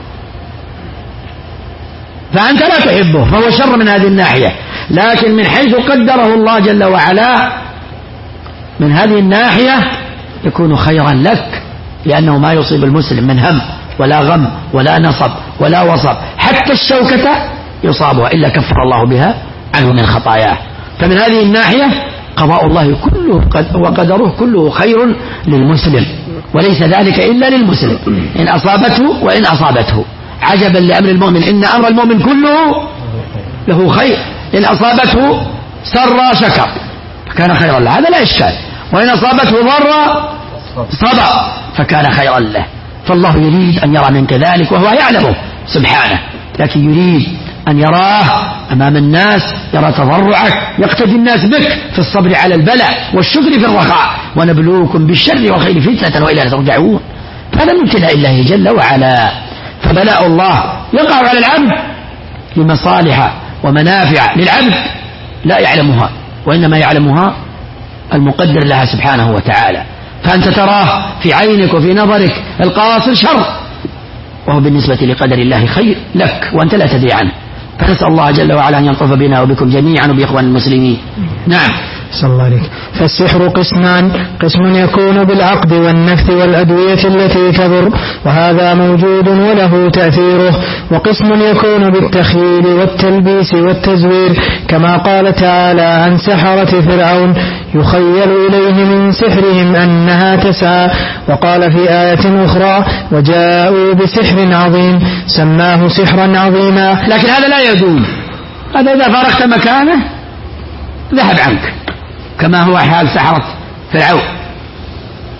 فأنت لا تحبه، فهو شر من هذه الناحية. لكن من حيث قدره الله جل وعلا من هذه الناحية يكون خيرا لك، لأنه ما يصيب المسلم من هم ولا غم ولا نصب ولا وصب، حتى الشوكة يصابها إلا كفر الله بها عنه من خطاياه. فمن هذه الناحية قضاء الله كله وقدره كله خير للمسلم، وليس ذلك إلا للمسلم، إن أصابته وإن أصابته. عجبا لأمر المؤمن، إن أمر المؤمن كله له خير، إن أصابته سر شكر فكان خيرا له، هذا لا إشكال، وإن أصابته ضر صبر فكان خيرا له. فالله يريد أن يرى منك ذلك وهو يعلمه سبحانه، لكن يريد أن يراه أمام الناس، يرى تضرعك، يقتدي الناس بك في الصبر على البلاء والشكر في الرخاء. ونبلوكم بالشر والخير فتنة وإلى ترجعون. فهذا من ابتلاء الله جل وعلا. فبلاء الله يقع على العبد لمصالح ومنافع للعبد لا يعلمها، وإنما يعلمها المقدر لها سبحانه وتعالى. فأنت تراه في عينك وفي نظرك القاصر شر، وهو بالنسبة لقدر الله خير لك وأنت لا تدري عنه. فنسأل الله جل وعلا أن يلطف بنا وبكم جميعا وبإخوان المسلمين. نعم. صلى الله عليك. فالسحر قسمان: قسم يكون بالعقد والنفث والأدوية التي تضر، وهذا موجود وله تأثيره، وقسم يكون بالتخييل والتلبيس والتزوير، كما قال تعالى عن سحرة فرعون: يخيل إليه من سحرهم أنها تسعى. وقال في آية أخرى: وجاءوا بسحر عظيم سماه سحرا عظيما. لكن هذا لا يدوم، هذا إذا فارقت مكانه ذهب عنك، كما هو حال سحرة فرعون.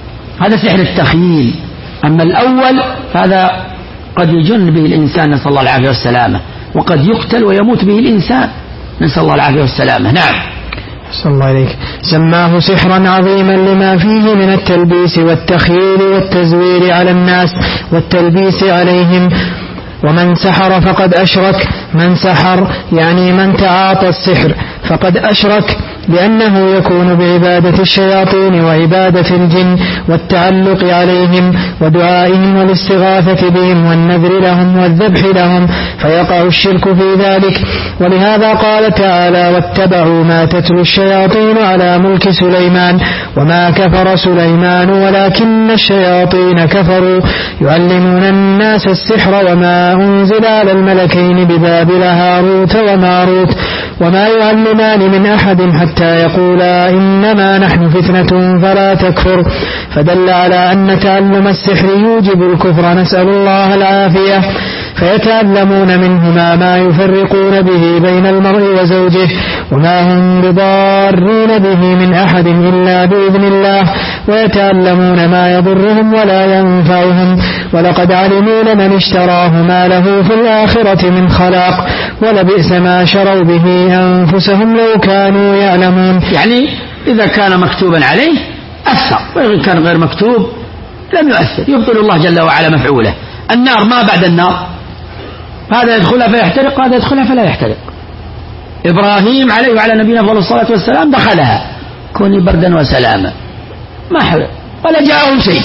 هذا سحر التخيل. أما الأول هذا قد يجن به الإنسان، نسأل الله العافية والسلامة، وقد يقتل ويموت به الإنسان، نسأل الله العافية والسلامة. نعم. صلى الله عليك. سماه سحرا عظيما لما فيه من التلبيس والتخييل والتزوير على الناس والتلبيس عليهم. ومن سحر فقد أشرك. من سحر يعني من تعاطى السحر فقد أشرك، لأنه يكون بعبادة الشياطين وعبادة الجن والتعلق عليهم ودعائهم والاستغاثة بهم والنذر لهم والذبح لهم، فيقع الشرك في ذلك. ولهذا قال تعالى: واتبعوا ما تتلو الشياطين على ملك سليمان وما كفر سليمان ولكن الشياطين كفروا يعلمون الناس السحر وما أنزل على الملكين ببابل هاروت وماروت وما يعلمان من أحد حتى يقولا إنما نحن فتنة فلا تكفر. فدل على أن تعلم السحر يوجب الكفر، نسأل الله العافية. فيتعلمون منهما ما يفرقون به بين المرء وزوجه، وما هم بضارين به من أحد إلا بإذن الله، ويتعلمون ما يضرهم ولا ينفعهم. ولقد علموا لمن اشتراه ما له في الآخرة من خلاق، ولبئس ما شروا به أنفسهم لو كانوا يعلمون. يعني إذا كان مكتوبا عليه أثر، وإذا كان غير مكتوب لم يؤثر، يبطل الله جل وعلا مفعوله. النار ما بعد النار، هذا يدخلها فيحترق، هذا يدخلها فلا يحترق. إبراهيم عليه وعلى نبينا أفضل الصلاة والسلام دخلها كوني بردا وسلاما، ما حرق ولا جاءه شيء،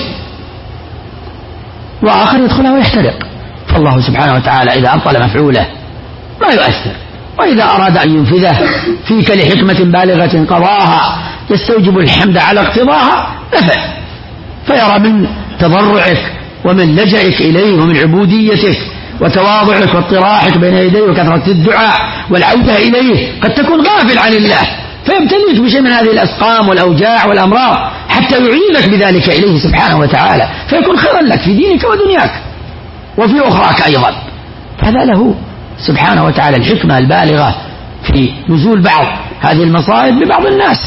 وآخر يدخلها ويحترق. فالله سبحانه وتعالى إذا أبطل مفعوله ما يؤثر، وإذا أراد أن ينفذه فيك لحكمة بالغة قضاها يستوجب الحمد على اقتضاها نفع، فيرى من تضرعك ومن لجأك إليه ومن عبوديتك وتواضعك واضطراحك بين يديه وكثرة الدعاء والعودة إليه، قد تكون غافل عن الله فيبتليك بشيء من هذه الأسقام والأوجاع والأمراض حتى يعينك بذلك إليه سبحانه وتعالى، فيكون خيرا لك في دينك ودنياك وفي أخراك أيضا. فهذا له سبحانه وتعالى الحكمة البالغة في نزول بعض هذه المصائب لبعض الناس،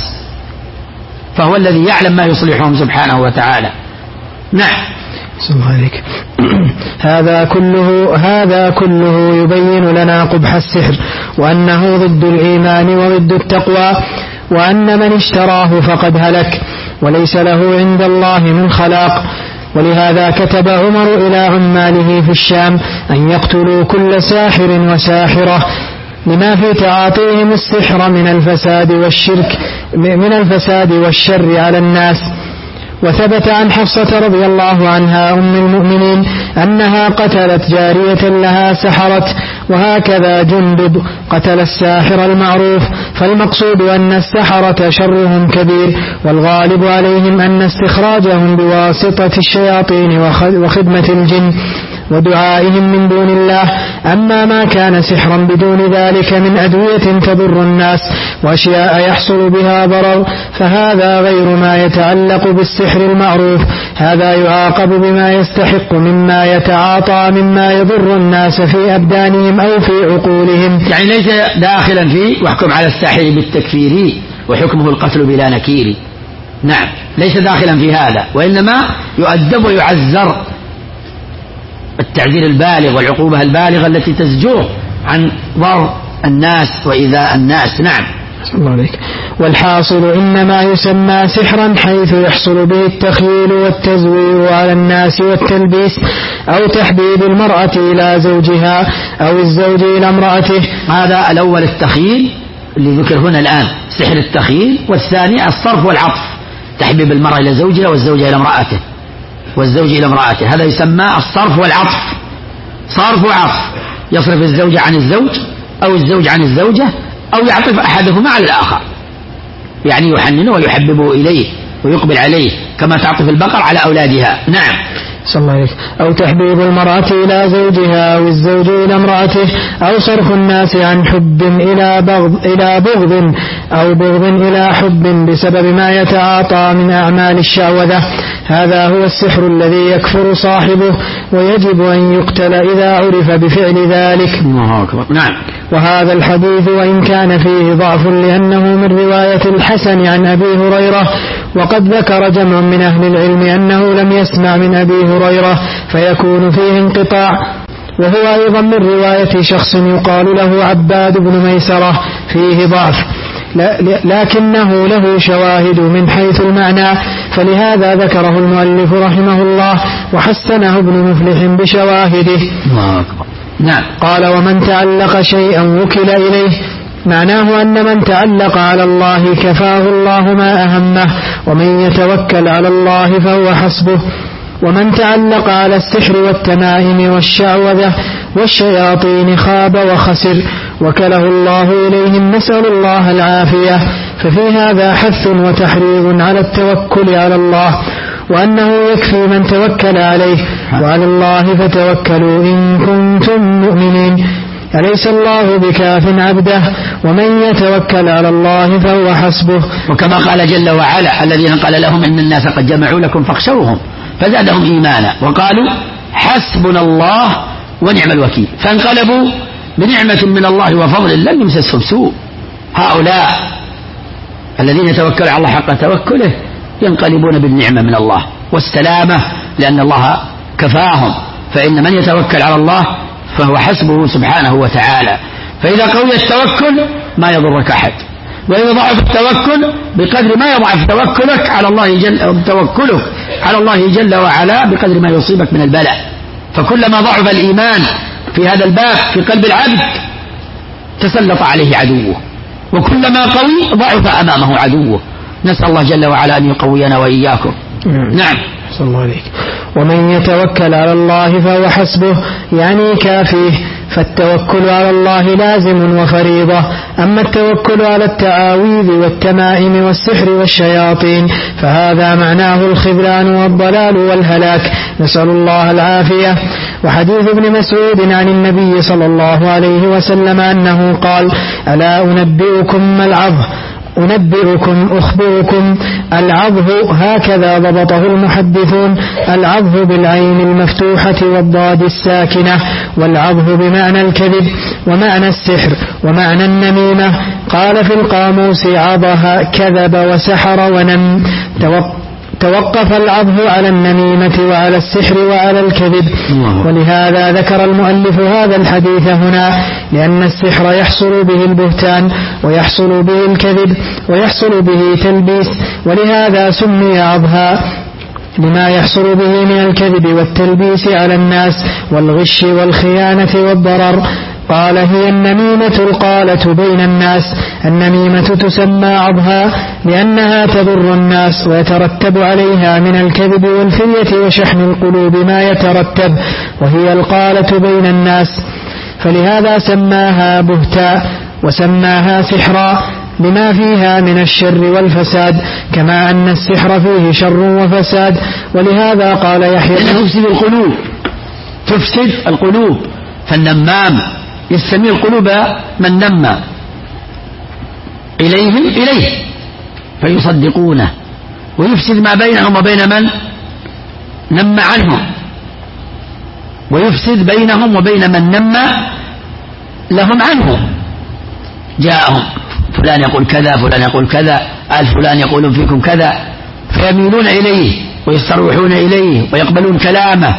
فهو الذي يعلم ما يصلحهم سبحانه وتعالى. نعم. عليك. هذا كله هذا كله يبين لنا قبح السحر، وأنه ضد الإيمان وضد التقوى، وأن من اشتراه فقد هلك وليس له عند الله من خلاق. ولهذا كتب عمر إلى عماله في الشام أن يقتلوا كل ساحر وساحرة لما في تعاطيهم السحر من الفساد والشرك من الفساد والشر على الناس. وثبت عن حفصة رضي الله عنها أم المؤمنين أنها قتلت جارية لها سحرت، وهكذا جندب قتل الساحر المعروف. فالمقصود أن السحرة شرهم كبير، والغالب عليهم أن استخراجهم بواسطة الشياطين وخدمة الجن ودعائهم من دون الله. أما ما كان سحرا بدون ذلك من أدوية تضر الناس وأشياء يحصل بها ضرر فهذا غير ما يتعلق بالسحر المعروف، هذا يعاقب بما يستحق مما يتعاطى مما يضر الناس في أبدانهم أو في عقولهم. يعني ليس داخلا فيه واحكم على الساحر بالتكفير وحكمه القتل بلا نكير. نعم، ليس داخلا في هذا، وإنما يؤدب ويعزر التعذير البالغ والعقوبة البالغة التي تزجره عن ضرر الناس وإيذاء الناس. نعم. الله عليك. والحاصل إنما يسمى سحرا حيث يحصل به التخييل والتزوير على الناس والتلبيس، أو تحبيب المرأة إلى زوجها أو الزوج إلى امرأته. هذا الأول التخييل اللي ذكر هنا الآن، سحر التخييل، والثاني الصرف والعطف، تحبيب المرأة إلى زوجها والزوج إلى امرأته والزوج إلى امرأته، هذا يسمى الصرف والعطف. صرف وعطف، يصرف الزوج عن الزوج أو الزوج عن الزوجة، أو يعطف أحدهما على الآخر، يعني يحننه ويحببه إليه ويقبل عليه كما تعطف البقر على أولادها. نعم. صلى الله عليه. أو تحبيب المرأة إلى زوجها أو الزوج إلى امرأته، أو صرف الناس عن حب إلى بغض إلى بغض أو بغض إلى حب بسبب ما يتعاطى من أعمال الشعوذة. هذا هو السحر الذي يكفر صاحبه ويجب أن يقتل إذا عرف بفعل ذلك. الله أكبر. نعم. وهذا الحديث وإن كان فيه ضعف لأنه من رواية الحسن عن أبي هريرة وقد ذكر جمع من أهل العلم أنه لم يسمع من أبي هريرة فيكون فيه انقطاع، وهو أيضا من رواية شخص يقال له عباد بن ميسرة فيه ضعف، لكنه له شواهد من حيث المعنى، فلهذا ذكره المؤلف رحمه الله وحسنه ابن مفلح بشواهده. نعم. قال: ومن تعلق شيئا وكل إليه، معناه أن من تعلق على الله كفاه الله ما أهمه، ومن يتوكل على الله فهو حسبه. ومن تعلق على السحر والتمائم والشعوذة والشياطين خاب وخسر، وكله الله إليهم، نسأل الله العافية. ففي هذا حث وتحريض على التوكل على الله، وأنه يكفي من توكل عليه، وعلى الله فتوكلوا إن كنتم مؤمنين، أليس الله بكاف عبده، ومن يتوكل على الله فهو حسبه. وكما قال جل وعلا: الذين قال لهم إن الناس قد جمعوا لكم فاخشوهم فزادهم إيمانا وقالوا حسبنا الله ونعم الوكيل، فانقلبوا بنعمة من الله وفضل لم يمسسهم سوء. هؤلاء الذين يتوكلوا على الله حق توكله ينقلبون بالنعمة من الله والسلامة، لأن الله كفاهم. فإن من يتوكل على الله فهو حسبه سبحانه وتعالى. فإذا قوي التوكل ما يضرك أحد، وإذا ضعف التوكل بقدر ما يضعف توكلك على الله جل توكلك على الله جل وعلا بقدر ما يصيبك من البلاء. فكلما ضعف الإيمان في هذا الباب في قلب العبد تسلط عليه عدوه، وكلما قوي ضعف أمامه عدوه. نسأل الله جل وعلا أن يقوينا وإياكم. نعم. صلى الله عليك. ومن يتوكل على الله فهو حسبه، يعني كافيه. فالتوكل على الله لازم وفريضة. أما التوكل على التعاويذ والتمائم والسحر والشياطين فهذا معناه الخذلان والضلال والهلاك، نسأل الله العافية. وحديث ابن مسعود عن النبي صلى الله عليه وسلم أنه قال: ألا أنبئكم ما العظ أنبئكم أخبركم العظه، هكذا ضبطه المحدثون: العظه بالعين المفتوحة والضاد الساكنة، والعظه بمعنى الكذب ومعنى السحر ومعنى النميمة. قال في القاموس: عظها كذب وسحر ونم. توقف العظه على النميمة وعلى السحر وعلى الكذب. ولهذا ذكر المؤلف هذا الحديث هنا، لأن السحر يحصل به البهتان ويحصل به الكذب ويحصل به تلبيس، ولهذا سمي عظها لما يحصل به من الكذب والتلبيس على الناس والغش والخيانة والضرر. قال: هي النميمة القالة بين الناس. النميمة تسمى عظها لأنها تضر الناس ويترتب عليها من الكذب والفرية وشحن القلوب ما يترتب، وهي القالة بين الناس، فلهذا سماها بهتا وسماها سحرا لما فيها من الشر والفساد، كما أن السحر فيه شر وفساد. ولهذا قال يحيى: تفسد القلوب تفسد القلوب، فالنمام يستمي القلوب من نمى إليهم إليه فيصدقونه، ويفسد ما بينهم وبين من نمى عنهم، ويفسد بينهم وبين من نمى لهم عنه. جاءهم فلان يقول كذا فلان يقول كذا آل فلان يقولون فيكم كذا، فيميلون إليه ويستروحون إليه ويقبلون كلامه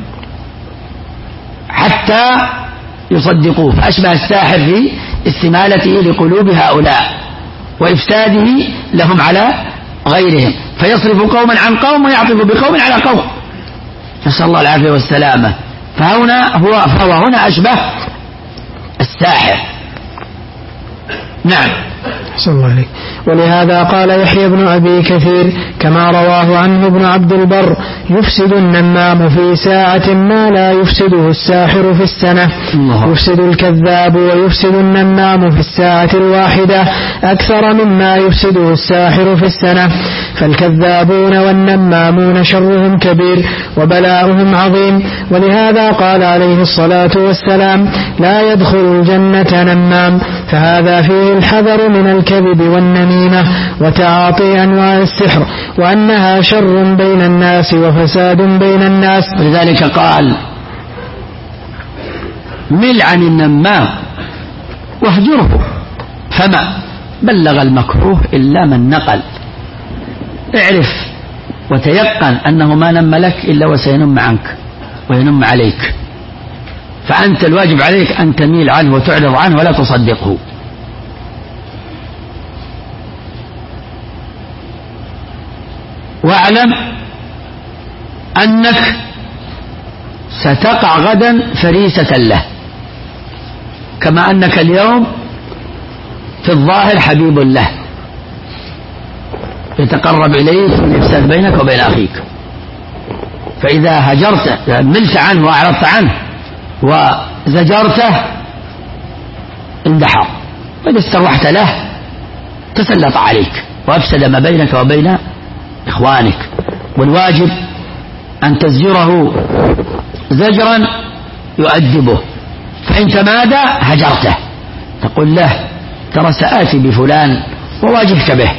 حتى يصدقوه. فأشبه الساحر في استمالته لقلوب هؤلاء وإفساده لهم على غيرهم، فيصرف قوما عن قوم ويعطف بقوم على قوم، نسأل الله العافية والسلامة. فهنا هو فهو هنا أشبه الساحر. نعم. صلى الله عليه. ولهذا قال يحيى بن أبي كثير كما رواه عنه ابن عبد البر: يفسد النمام في ساعة ما لا يفسده الساحر في السنة. الله. يفسد الكذاب ويفسد النمام في الساعة الواحدة أكثر مما يفسده الساحر في السنة. فالكذابون والنمامون شرهم كبير وبلاؤهم عظيم. ولهذا قال عليه الصلاة والسلام: لا يدخل الجنة نمام. فهذا فيه الحذر من الكذب والنميمة وتعاطي أنواع السحر، وأنها شر بين الناس وفساد بين الناس. ولذلك قال: مل عن النمام واهجره، فما بلغ المكروه إلا من نقل. اعرف وتيقن أنه ما نم لك إلا وسينم عنك وينم عليك، فأنت الواجب عليك أن تميل عنه وتعرض عنه ولا تصدقه. واعلم أنك ستقع غدا فريسة له، كما أنك اليوم في الظاهر حبيب له يتقرب إليك والإفساد بينك وبين أخيك، فإذا هجرت ملت عنه وأعرضت عنه وزجرته اندحر، وإذا استروحت له تسلط عليك وأفسد ما بينك وبين إخوانك. والواجب أن تزجره زجرا يؤدبه، فإن تمادى هجرته، تقول له ترى سآتي بفلان وواجهك به،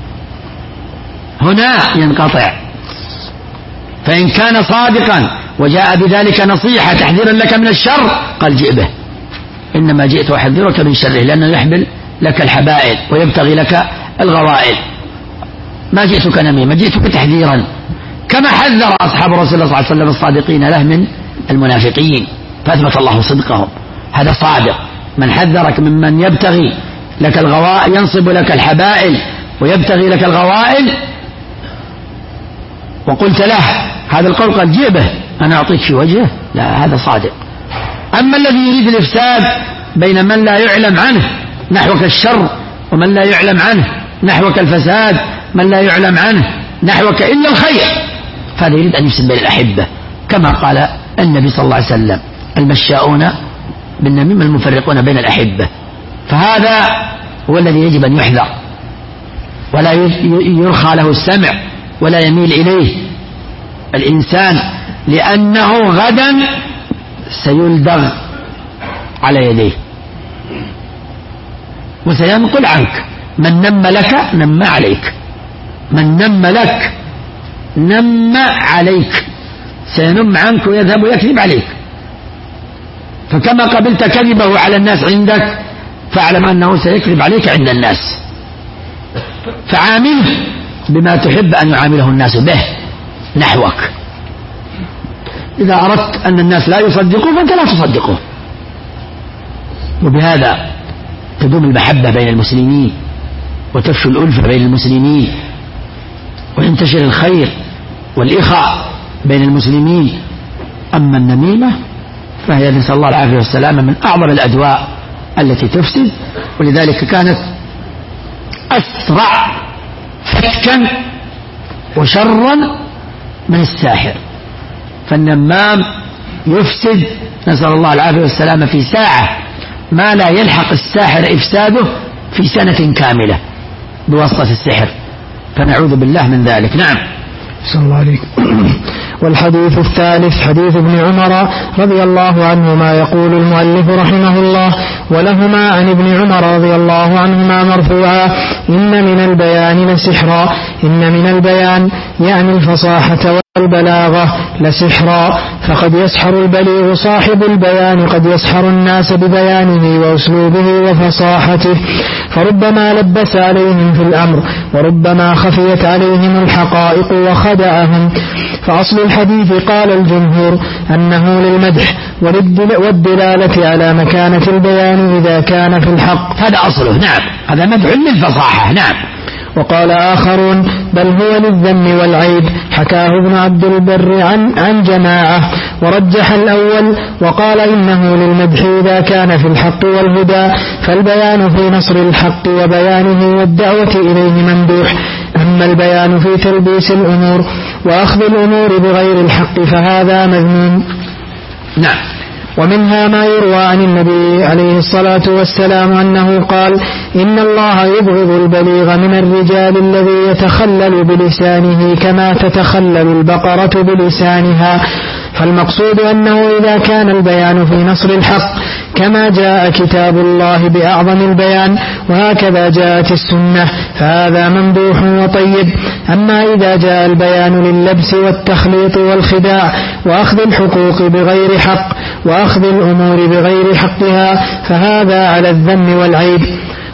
هنا ينقطع. فإن كان صادقا وجاء بذلك نصيحة تحذيرا لك من الشر قال جئ به، إنما جئت أحذرك من شره، لأنه يحمل لك الحبائل ويبتغي لك الغوائل. ما جئتك نميمة، جئتك تحذيرا، كما حذر أصحاب رسول الله صلى الله عليه وسلم الصادقين له من المنافقين فأثبت الله صدقهم. هذا صادق، من حذرك ممن يبتغي لك الغوائل، ينصب لك الحبائل ويبتغي لك الغوائل، وقلت له هذا القول قال جئ به أنا أعطيك في وجهه، لا هذا صادق. أما الذي يريد الإفساد بين من لا يعلم عنه نحوك الشر ومن لا يعلم عنه نحوك الفساد، من لا يعلم عنه نحوك إلا الخير، فهذا يريد أن يفسد بين الأحبة، كما قال النبي صلى الله عليه وسلم المشاؤون بالنميمة المفرقون بين الأحبة. فهذا هو الذي يجب أن يحذر ولا يرخى له السمع ولا يميل إليه الإنسان، لأنه غدا سيلدغ على يديه وسينقل عنك. من نم لك نم عليك، من نم لك نم عليك، سينم عنك ويذهب ويكذب عليك. فكما قبلت كذبه على الناس عندك فاعلم أنه سيكذب عليك عند الناس، فعامله بما تحب أن يعامله الناس به نحوك. إذا أردت أن الناس لا يصدقوا فأنت لا تصدقه، وبهذا تدوم المحبة بين المسلمين وتفشو الألفة بين المسلمين وينتشر الخير والإخاء بين المسلمين. أما النميمة فهي نسأل الله العافية والسلامة من أعظم الأدواء التي تفسد، ولذلك كانت أسرع فتكا وشرا من الساحر. فالنمام يفسد نسأل الله العافية والسلامة في ساعة ما لا يلحق الساحر إفساده في سنة كاملة بواسطة السحر، فنعوذ بالله من ذلك. نعم. صلى الله عليه. والحديث الثالث حديث ابن عمر رضي الله عنهما، يقول المؤلف رحمه الله: ولهما عن ابن عمر رضي الله عنهما مرفوعا: إن من البيان لسحرا، إن من البيان يعني الفصاحة والبلاغة لسحرا، فقد يسحر البليغ صاحب البيان، قد يسحر الناس ببيانه وأسلوبه وفصاحته، فربما لبس عليهم في الأمر وربما خفيت عليهم الحقائق وخدعهم. فأصل الحديث قال الجمهور أنه للمدح والدلالة على مكانة البيان إذا كان في الحق، هذا أصله. نعم، هذا مدح للفصاحة. نعم. وقال آخرون بل هو للذم والعيب، حكاه ابن عبد البر عن, عن جماعة، ورجح الأول وقال إنه للمدح إذا كان في الحق والهدى، فالبيان في نصر الحق وبيانه والدعوة إليه ممدوح. أما البيان في تلبيس الأمور وأخذ الأمور بغير الحق فهذا مذموم. نعم. ومنها ما يروى عن النبي عليه الصلاة والسلام أنه قال: إن الله يبغض البليغ من الرجال الذي يتخلل بلسانه كما تتخلل البقرة بلسانها. فالمقصود أنه إذا كان البيان في نصر الحق كما جاء كتاب الله بأعظم البيان وهكذا جاءت السنة فهذا ممدوح وطيب. أما إذا جاء البيان لللبس والتخليط والخداع وأخذ الحقوق بغير حق وأخذ الأمور بغير حقها فهذا على الذم والعيب.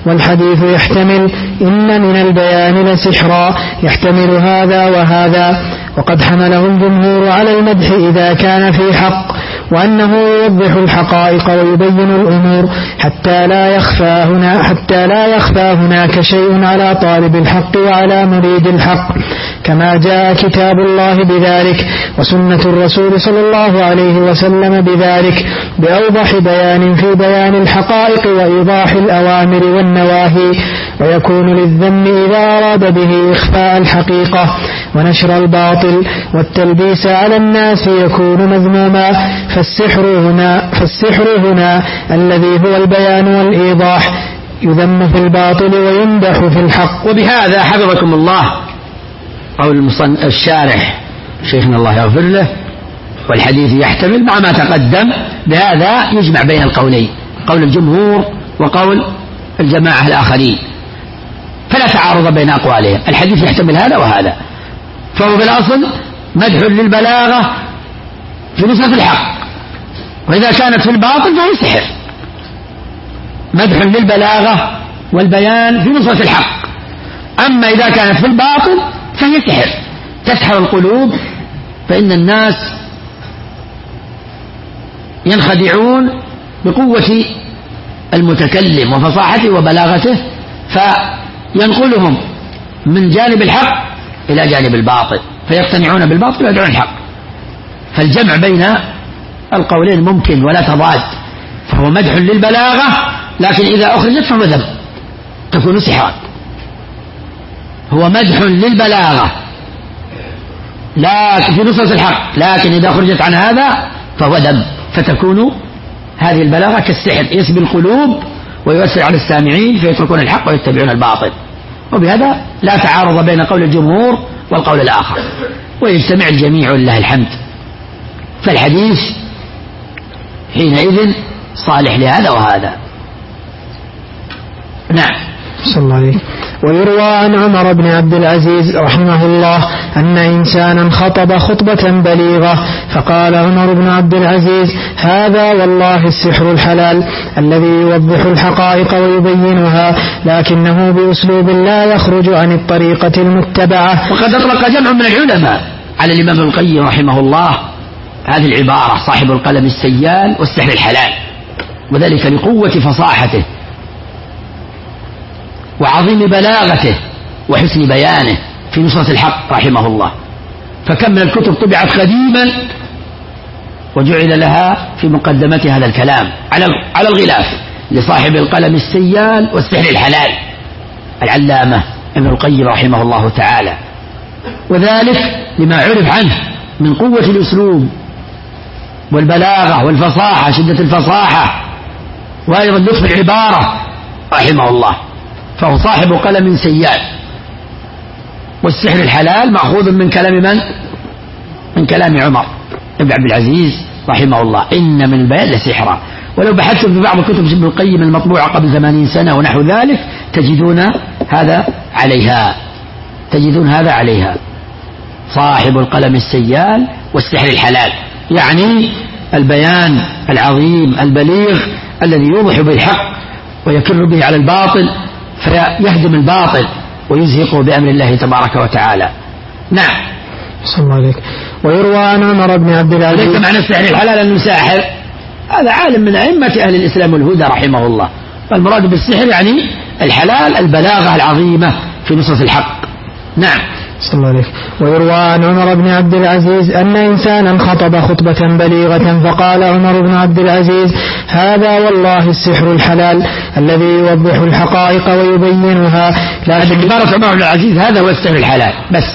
والحديث يحتمل إن من البيان لسحرا يحتمل هذا وهذا، وقد حمله الجمهور على المدح إذا كان في حق، وأنه يوضح الحقائق ويبين الأمور حتى لا يخفى هنا حتى لا يخفى هناك شيء على طالب الحق وعلى مريد الحق، كما جاء كتاب الله بذلك وسنة الرسول صلى الله عليه وسلم بذلك بأوضح بيان في بيان الحقائق وإيضاح الأوامر والنواهي، ويكون للذم إذا أراد به إخفاء الحقيقة ونشر الباطل والتلبيس على الناس يكون مذموما. فالسحر هنا, فالسحر هنا الذي هو البيان والإيضاح يذم في الباطل ويمدح في الحق. وبهذا حفظكم الله قول الشارح شيخنا الله يغفر له والحديث يحتمل مع ما تقدم، بهذا يجمع بين القولين، قول الجمهور وقول الجماعة الآخرين، فلا تعارض بين أقوالهم. الحديث يحتمل هذا وهذا، فهو في الأصل مدح للبلاغة في نصرة الحق، وإذا كانت في الباطل فهو سحر. مدح للبلاغة والبيان في نصرة الحق، أما إذا كانت في الباطل فهي سحر تسحر القلوب، فإن الناس ينخدعون بقوة المتكلم وفصاحته وبلاغته، فينقلهم من جانب الحق إلى جانب الباطل، فيقتنعون بالباطل ويدعون الحق. فالجمع بين القولين ممكن ولا تضاد، فهو مدح للبلاغة، لكن إذا أخرجت فهو ذم تكون سحرا. هو مدح للبلاغة لا في نصرة الحق، لكن إذا أخرجت عن هذا فهو ذم، فتكون هذه البلاغة كالسحر يسبي القلوب ويؤثر على السامعين فيتركون الحق ويتبعون الباطل. وبهذا لا تعارض بين قول الجمهور والقول الآخر، ويجتمع الجميع لله الحمد. فالحديث حينئذ صالح لهذا وهذا. نعم. صلى الله عليه. ويروى عن عمر بن عبد العزيز رحمه الله أن إنسانا خطب خطبة بليغة، فقال عمر بن عبد العزيز: هذا والله السحر الحلال الذي يوضح الحقائق ويبينها، لكنه بأسلوب لا يخرج عن الطريقة المتبعة. وقد أطلق جمع من العلماء على الإمام ابن القيم رحمه الله هذه العبارة: صاحب القلم السيال والسحر الحلال، وذلك لقوة فصاحته وعظيم بلاغته وحسن بيانه في نصرة الحق رحمه الله. فكم من الكتب طبعت قديما وجعل لها في مقدمة هذا الكلام على على الغلاف: لصاحب القلم السيال والسحر الحلال، العلامة ابن القيم رحمه الله تعالى. وذلك لما عرف عنه من قوة الأسلوب والبلاغة والفصاحة، شدة الفصاحة، وأيضا لطف العبارة رحمه الله. فهو صاحب قلم سيال. والسحر الحلال مأخوذ من كلام من؟ من كلام عمر بن عبد العزيز رحمه الله: إن من البيان لسحرا. ولو بحثتم في بعض كتب ابن القيم المطبوعة قبل ثمانين سنة ونحو ذلك تجدون هذا عليها تجدون هذا عليها صاحب القلم السيال والسحر الحلال، يعني البيان العظيم البليغ الذي يوضح به الحق ويكر به على الباطل، فيهدم الباطل ويزهقه بأمر الله تبارك وتعالى. نعم. صلى الله عليك. ويروى عن عمر بن عبد العزيز. ليس معنى السحر الحلال أنه ساحر، هذا عالم من أئمة أهل الإسلام والهدى رحمه الله. والمراد بالسحر يعني الحلال البلاغة العظيمة في نصرة الحق. نعم. صلى الله عليه. ويروى عن عمر بن عبد العزيز أن إنسانا خطب خطبة بليغة، فقال عمر بن عبد العزيز: هذا والله السحر الحلال الذي يوضح الحقائق ويبينها. لكن عبارة عمر بن العزيز هذا هو السحر الحلال بس،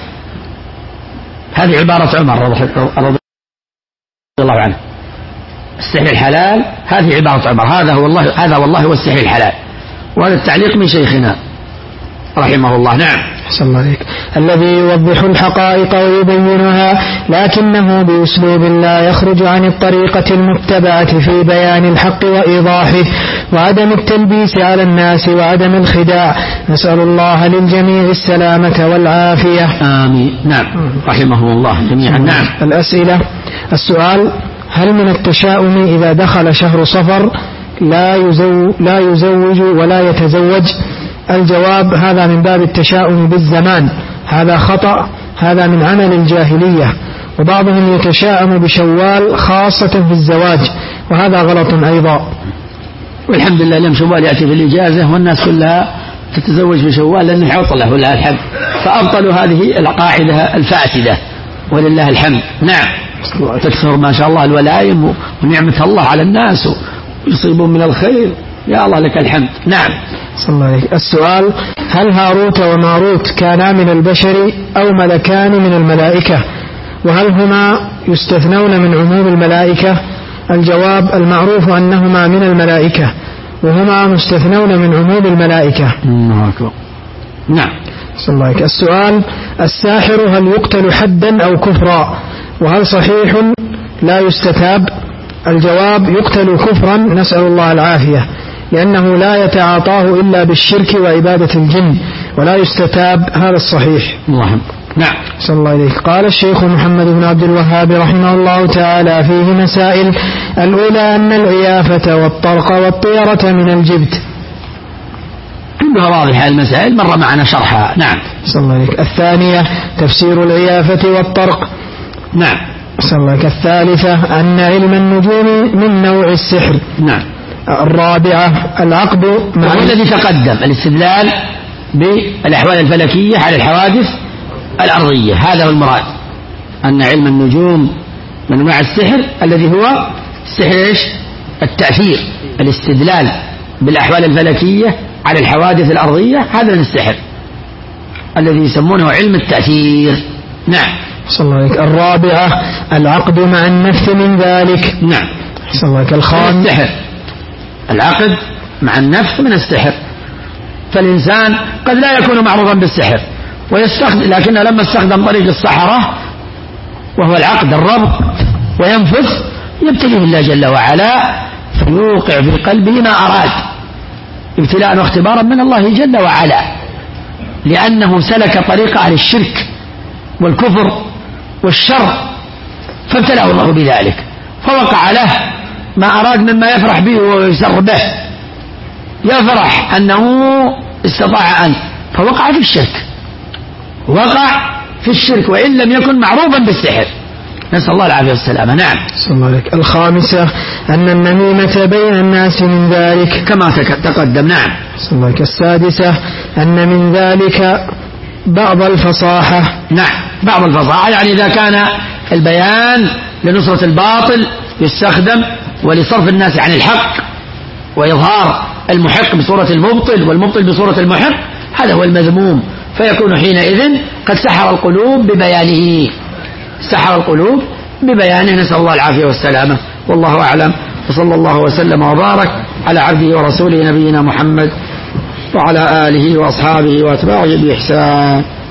هذه عبارة عمر رضي الله عنه. السحر الحلال هذه عبارة عمر، هذا هو الله هذا والله هو السحر الحلال. وهذا التعليق من شيخنا رحمه الله. نعم. صلى الله عليك. الذي يوضح الحقائق ويبينها، لكنه بأسلوب لا يخرج عن الطريقة المتبعة في بيان الحق وإيضاحه وعدم التلبيس على الناس وعدم الخداع. نسأل الله للجميع السلامة والعافية. آمين. نعم. رحمه الله جميعا. نعم. الأسئلة. السؤال: هل من التشاؤم إذا دخل شهر صفر لا يزو لا يزوج ولا يتزوج؟ الجواب: هذا من باب التشاؤم بالزمان، هذا خطأ، هذا من عمل الجاهلية، وبعضهم يتشاءم بشوال خاصة في الزواج، وهذا غلط أيضا. والحمد لله لم شوال يأتي في الإجازة والناس كلها تتزوج في شوال لأنه عطلة ولا الحمد، فأبطلوا هذه القاعدة الفاسدة ولله الحمد. نعم، تكثر ما شاء الله الولائم ونعمة الله على الناس ويصيبون من الخير، يا الله لك الحمد. نعم. صلى الله عليه. السؤال: هل هاروت وماروت كانا من البشر أو ملكان من الملائكة؟ وهل هما يستثنون من عموم الملائكة؟ الجواب: المعروف أنهما من الملائكة، وهما مستثنون من عموم الملائكة. نعم. صلى الله عليه. السؤال: الساحر هل يقتل حدا أو كفرا؟ وهل صحيح لا يستتاب؟ الجواب: يقتل كفرا، نسأل الله العافية، لأنه لا يتعاطاه إلا بالشرك وعبادة الجن، ولا يستتاب، هذا الصحيح. الله. نعم. صلى الله عليه. قال الشيخ محمد بن عبد الوهاب رحمه الله تعالى فيه مسائل: الأولى أن العيافة والطرق والطيرة من الجبت. كلها واضحة المسائل، مر معنا شرحها. نعم. صلى الله عليه. الثانية تفسير العيافة والطرق. نعم. صلى الله عليه. الثالثة أن علم النجوم من نوع السحر. نعم. الرابعة العقد مع الذي تقدم الاستدلال بالأحوال الفلكية على الحوادث الأرضية، هذا هو المراد، أن علم النجوم من نوع السحر الذي هو السحر إيش؟ التأثير، الاستدلال بالأحوال الفلكية على الحوادث الأرضية، هذا من السحر الذي يسمونه علم التأثير. نعم. صلى الله عليه. الرابعة العقد مع النفث من ذلك. نعم. صلى الله عليه. الخامس السحر، العقد مع النفث من السحر، فالإنسان قد لا يكون معروفا بالسحر ويستخدم، لكنه لما استخدم طريق السحرة وهو العقد الربط وينفث يبتليه الله جل وعلا فيوقع في قلبه ما أراد، ابتلاء واختبارا من الله جل وعلا، لأنه سلك طريق أهل الشرك والكفر والشر فابتلاه الله بذلك، فوقع له ما أراد مما يفرح به ويسر به، يفرح أنه استطاع أن، فوقع في الشرك، وقع في الشرك وإن لم يكن معروفا بالسحر، نسأل الله العافية والسلامة. نعم. صلى الله عليه. الخامسة أن النميمة بين الناس من ذلك كما تقدم. نعم. صلى الله عليه. السادسة أن من ذلك بعض الفصاحة. نعم، بعض الفصاحة، يعني إذا كان البيان لنصرة الباطل يستخدم ولصرف الناس عن الحق وإظهار المحق بصورة المبطل والمبطل بصورة المحق، هذا هو المذموم، فيكون حينئذ قد سحر القلوب ببيانه، سحر القلوب ببيانه، نسأل الله العافية والسلامة، والله أعلم، وصلى الله وسلم وبارك على عبده ورسوله نبينا محمد وعلى آله وأصحابه وأتباعه بإحسان.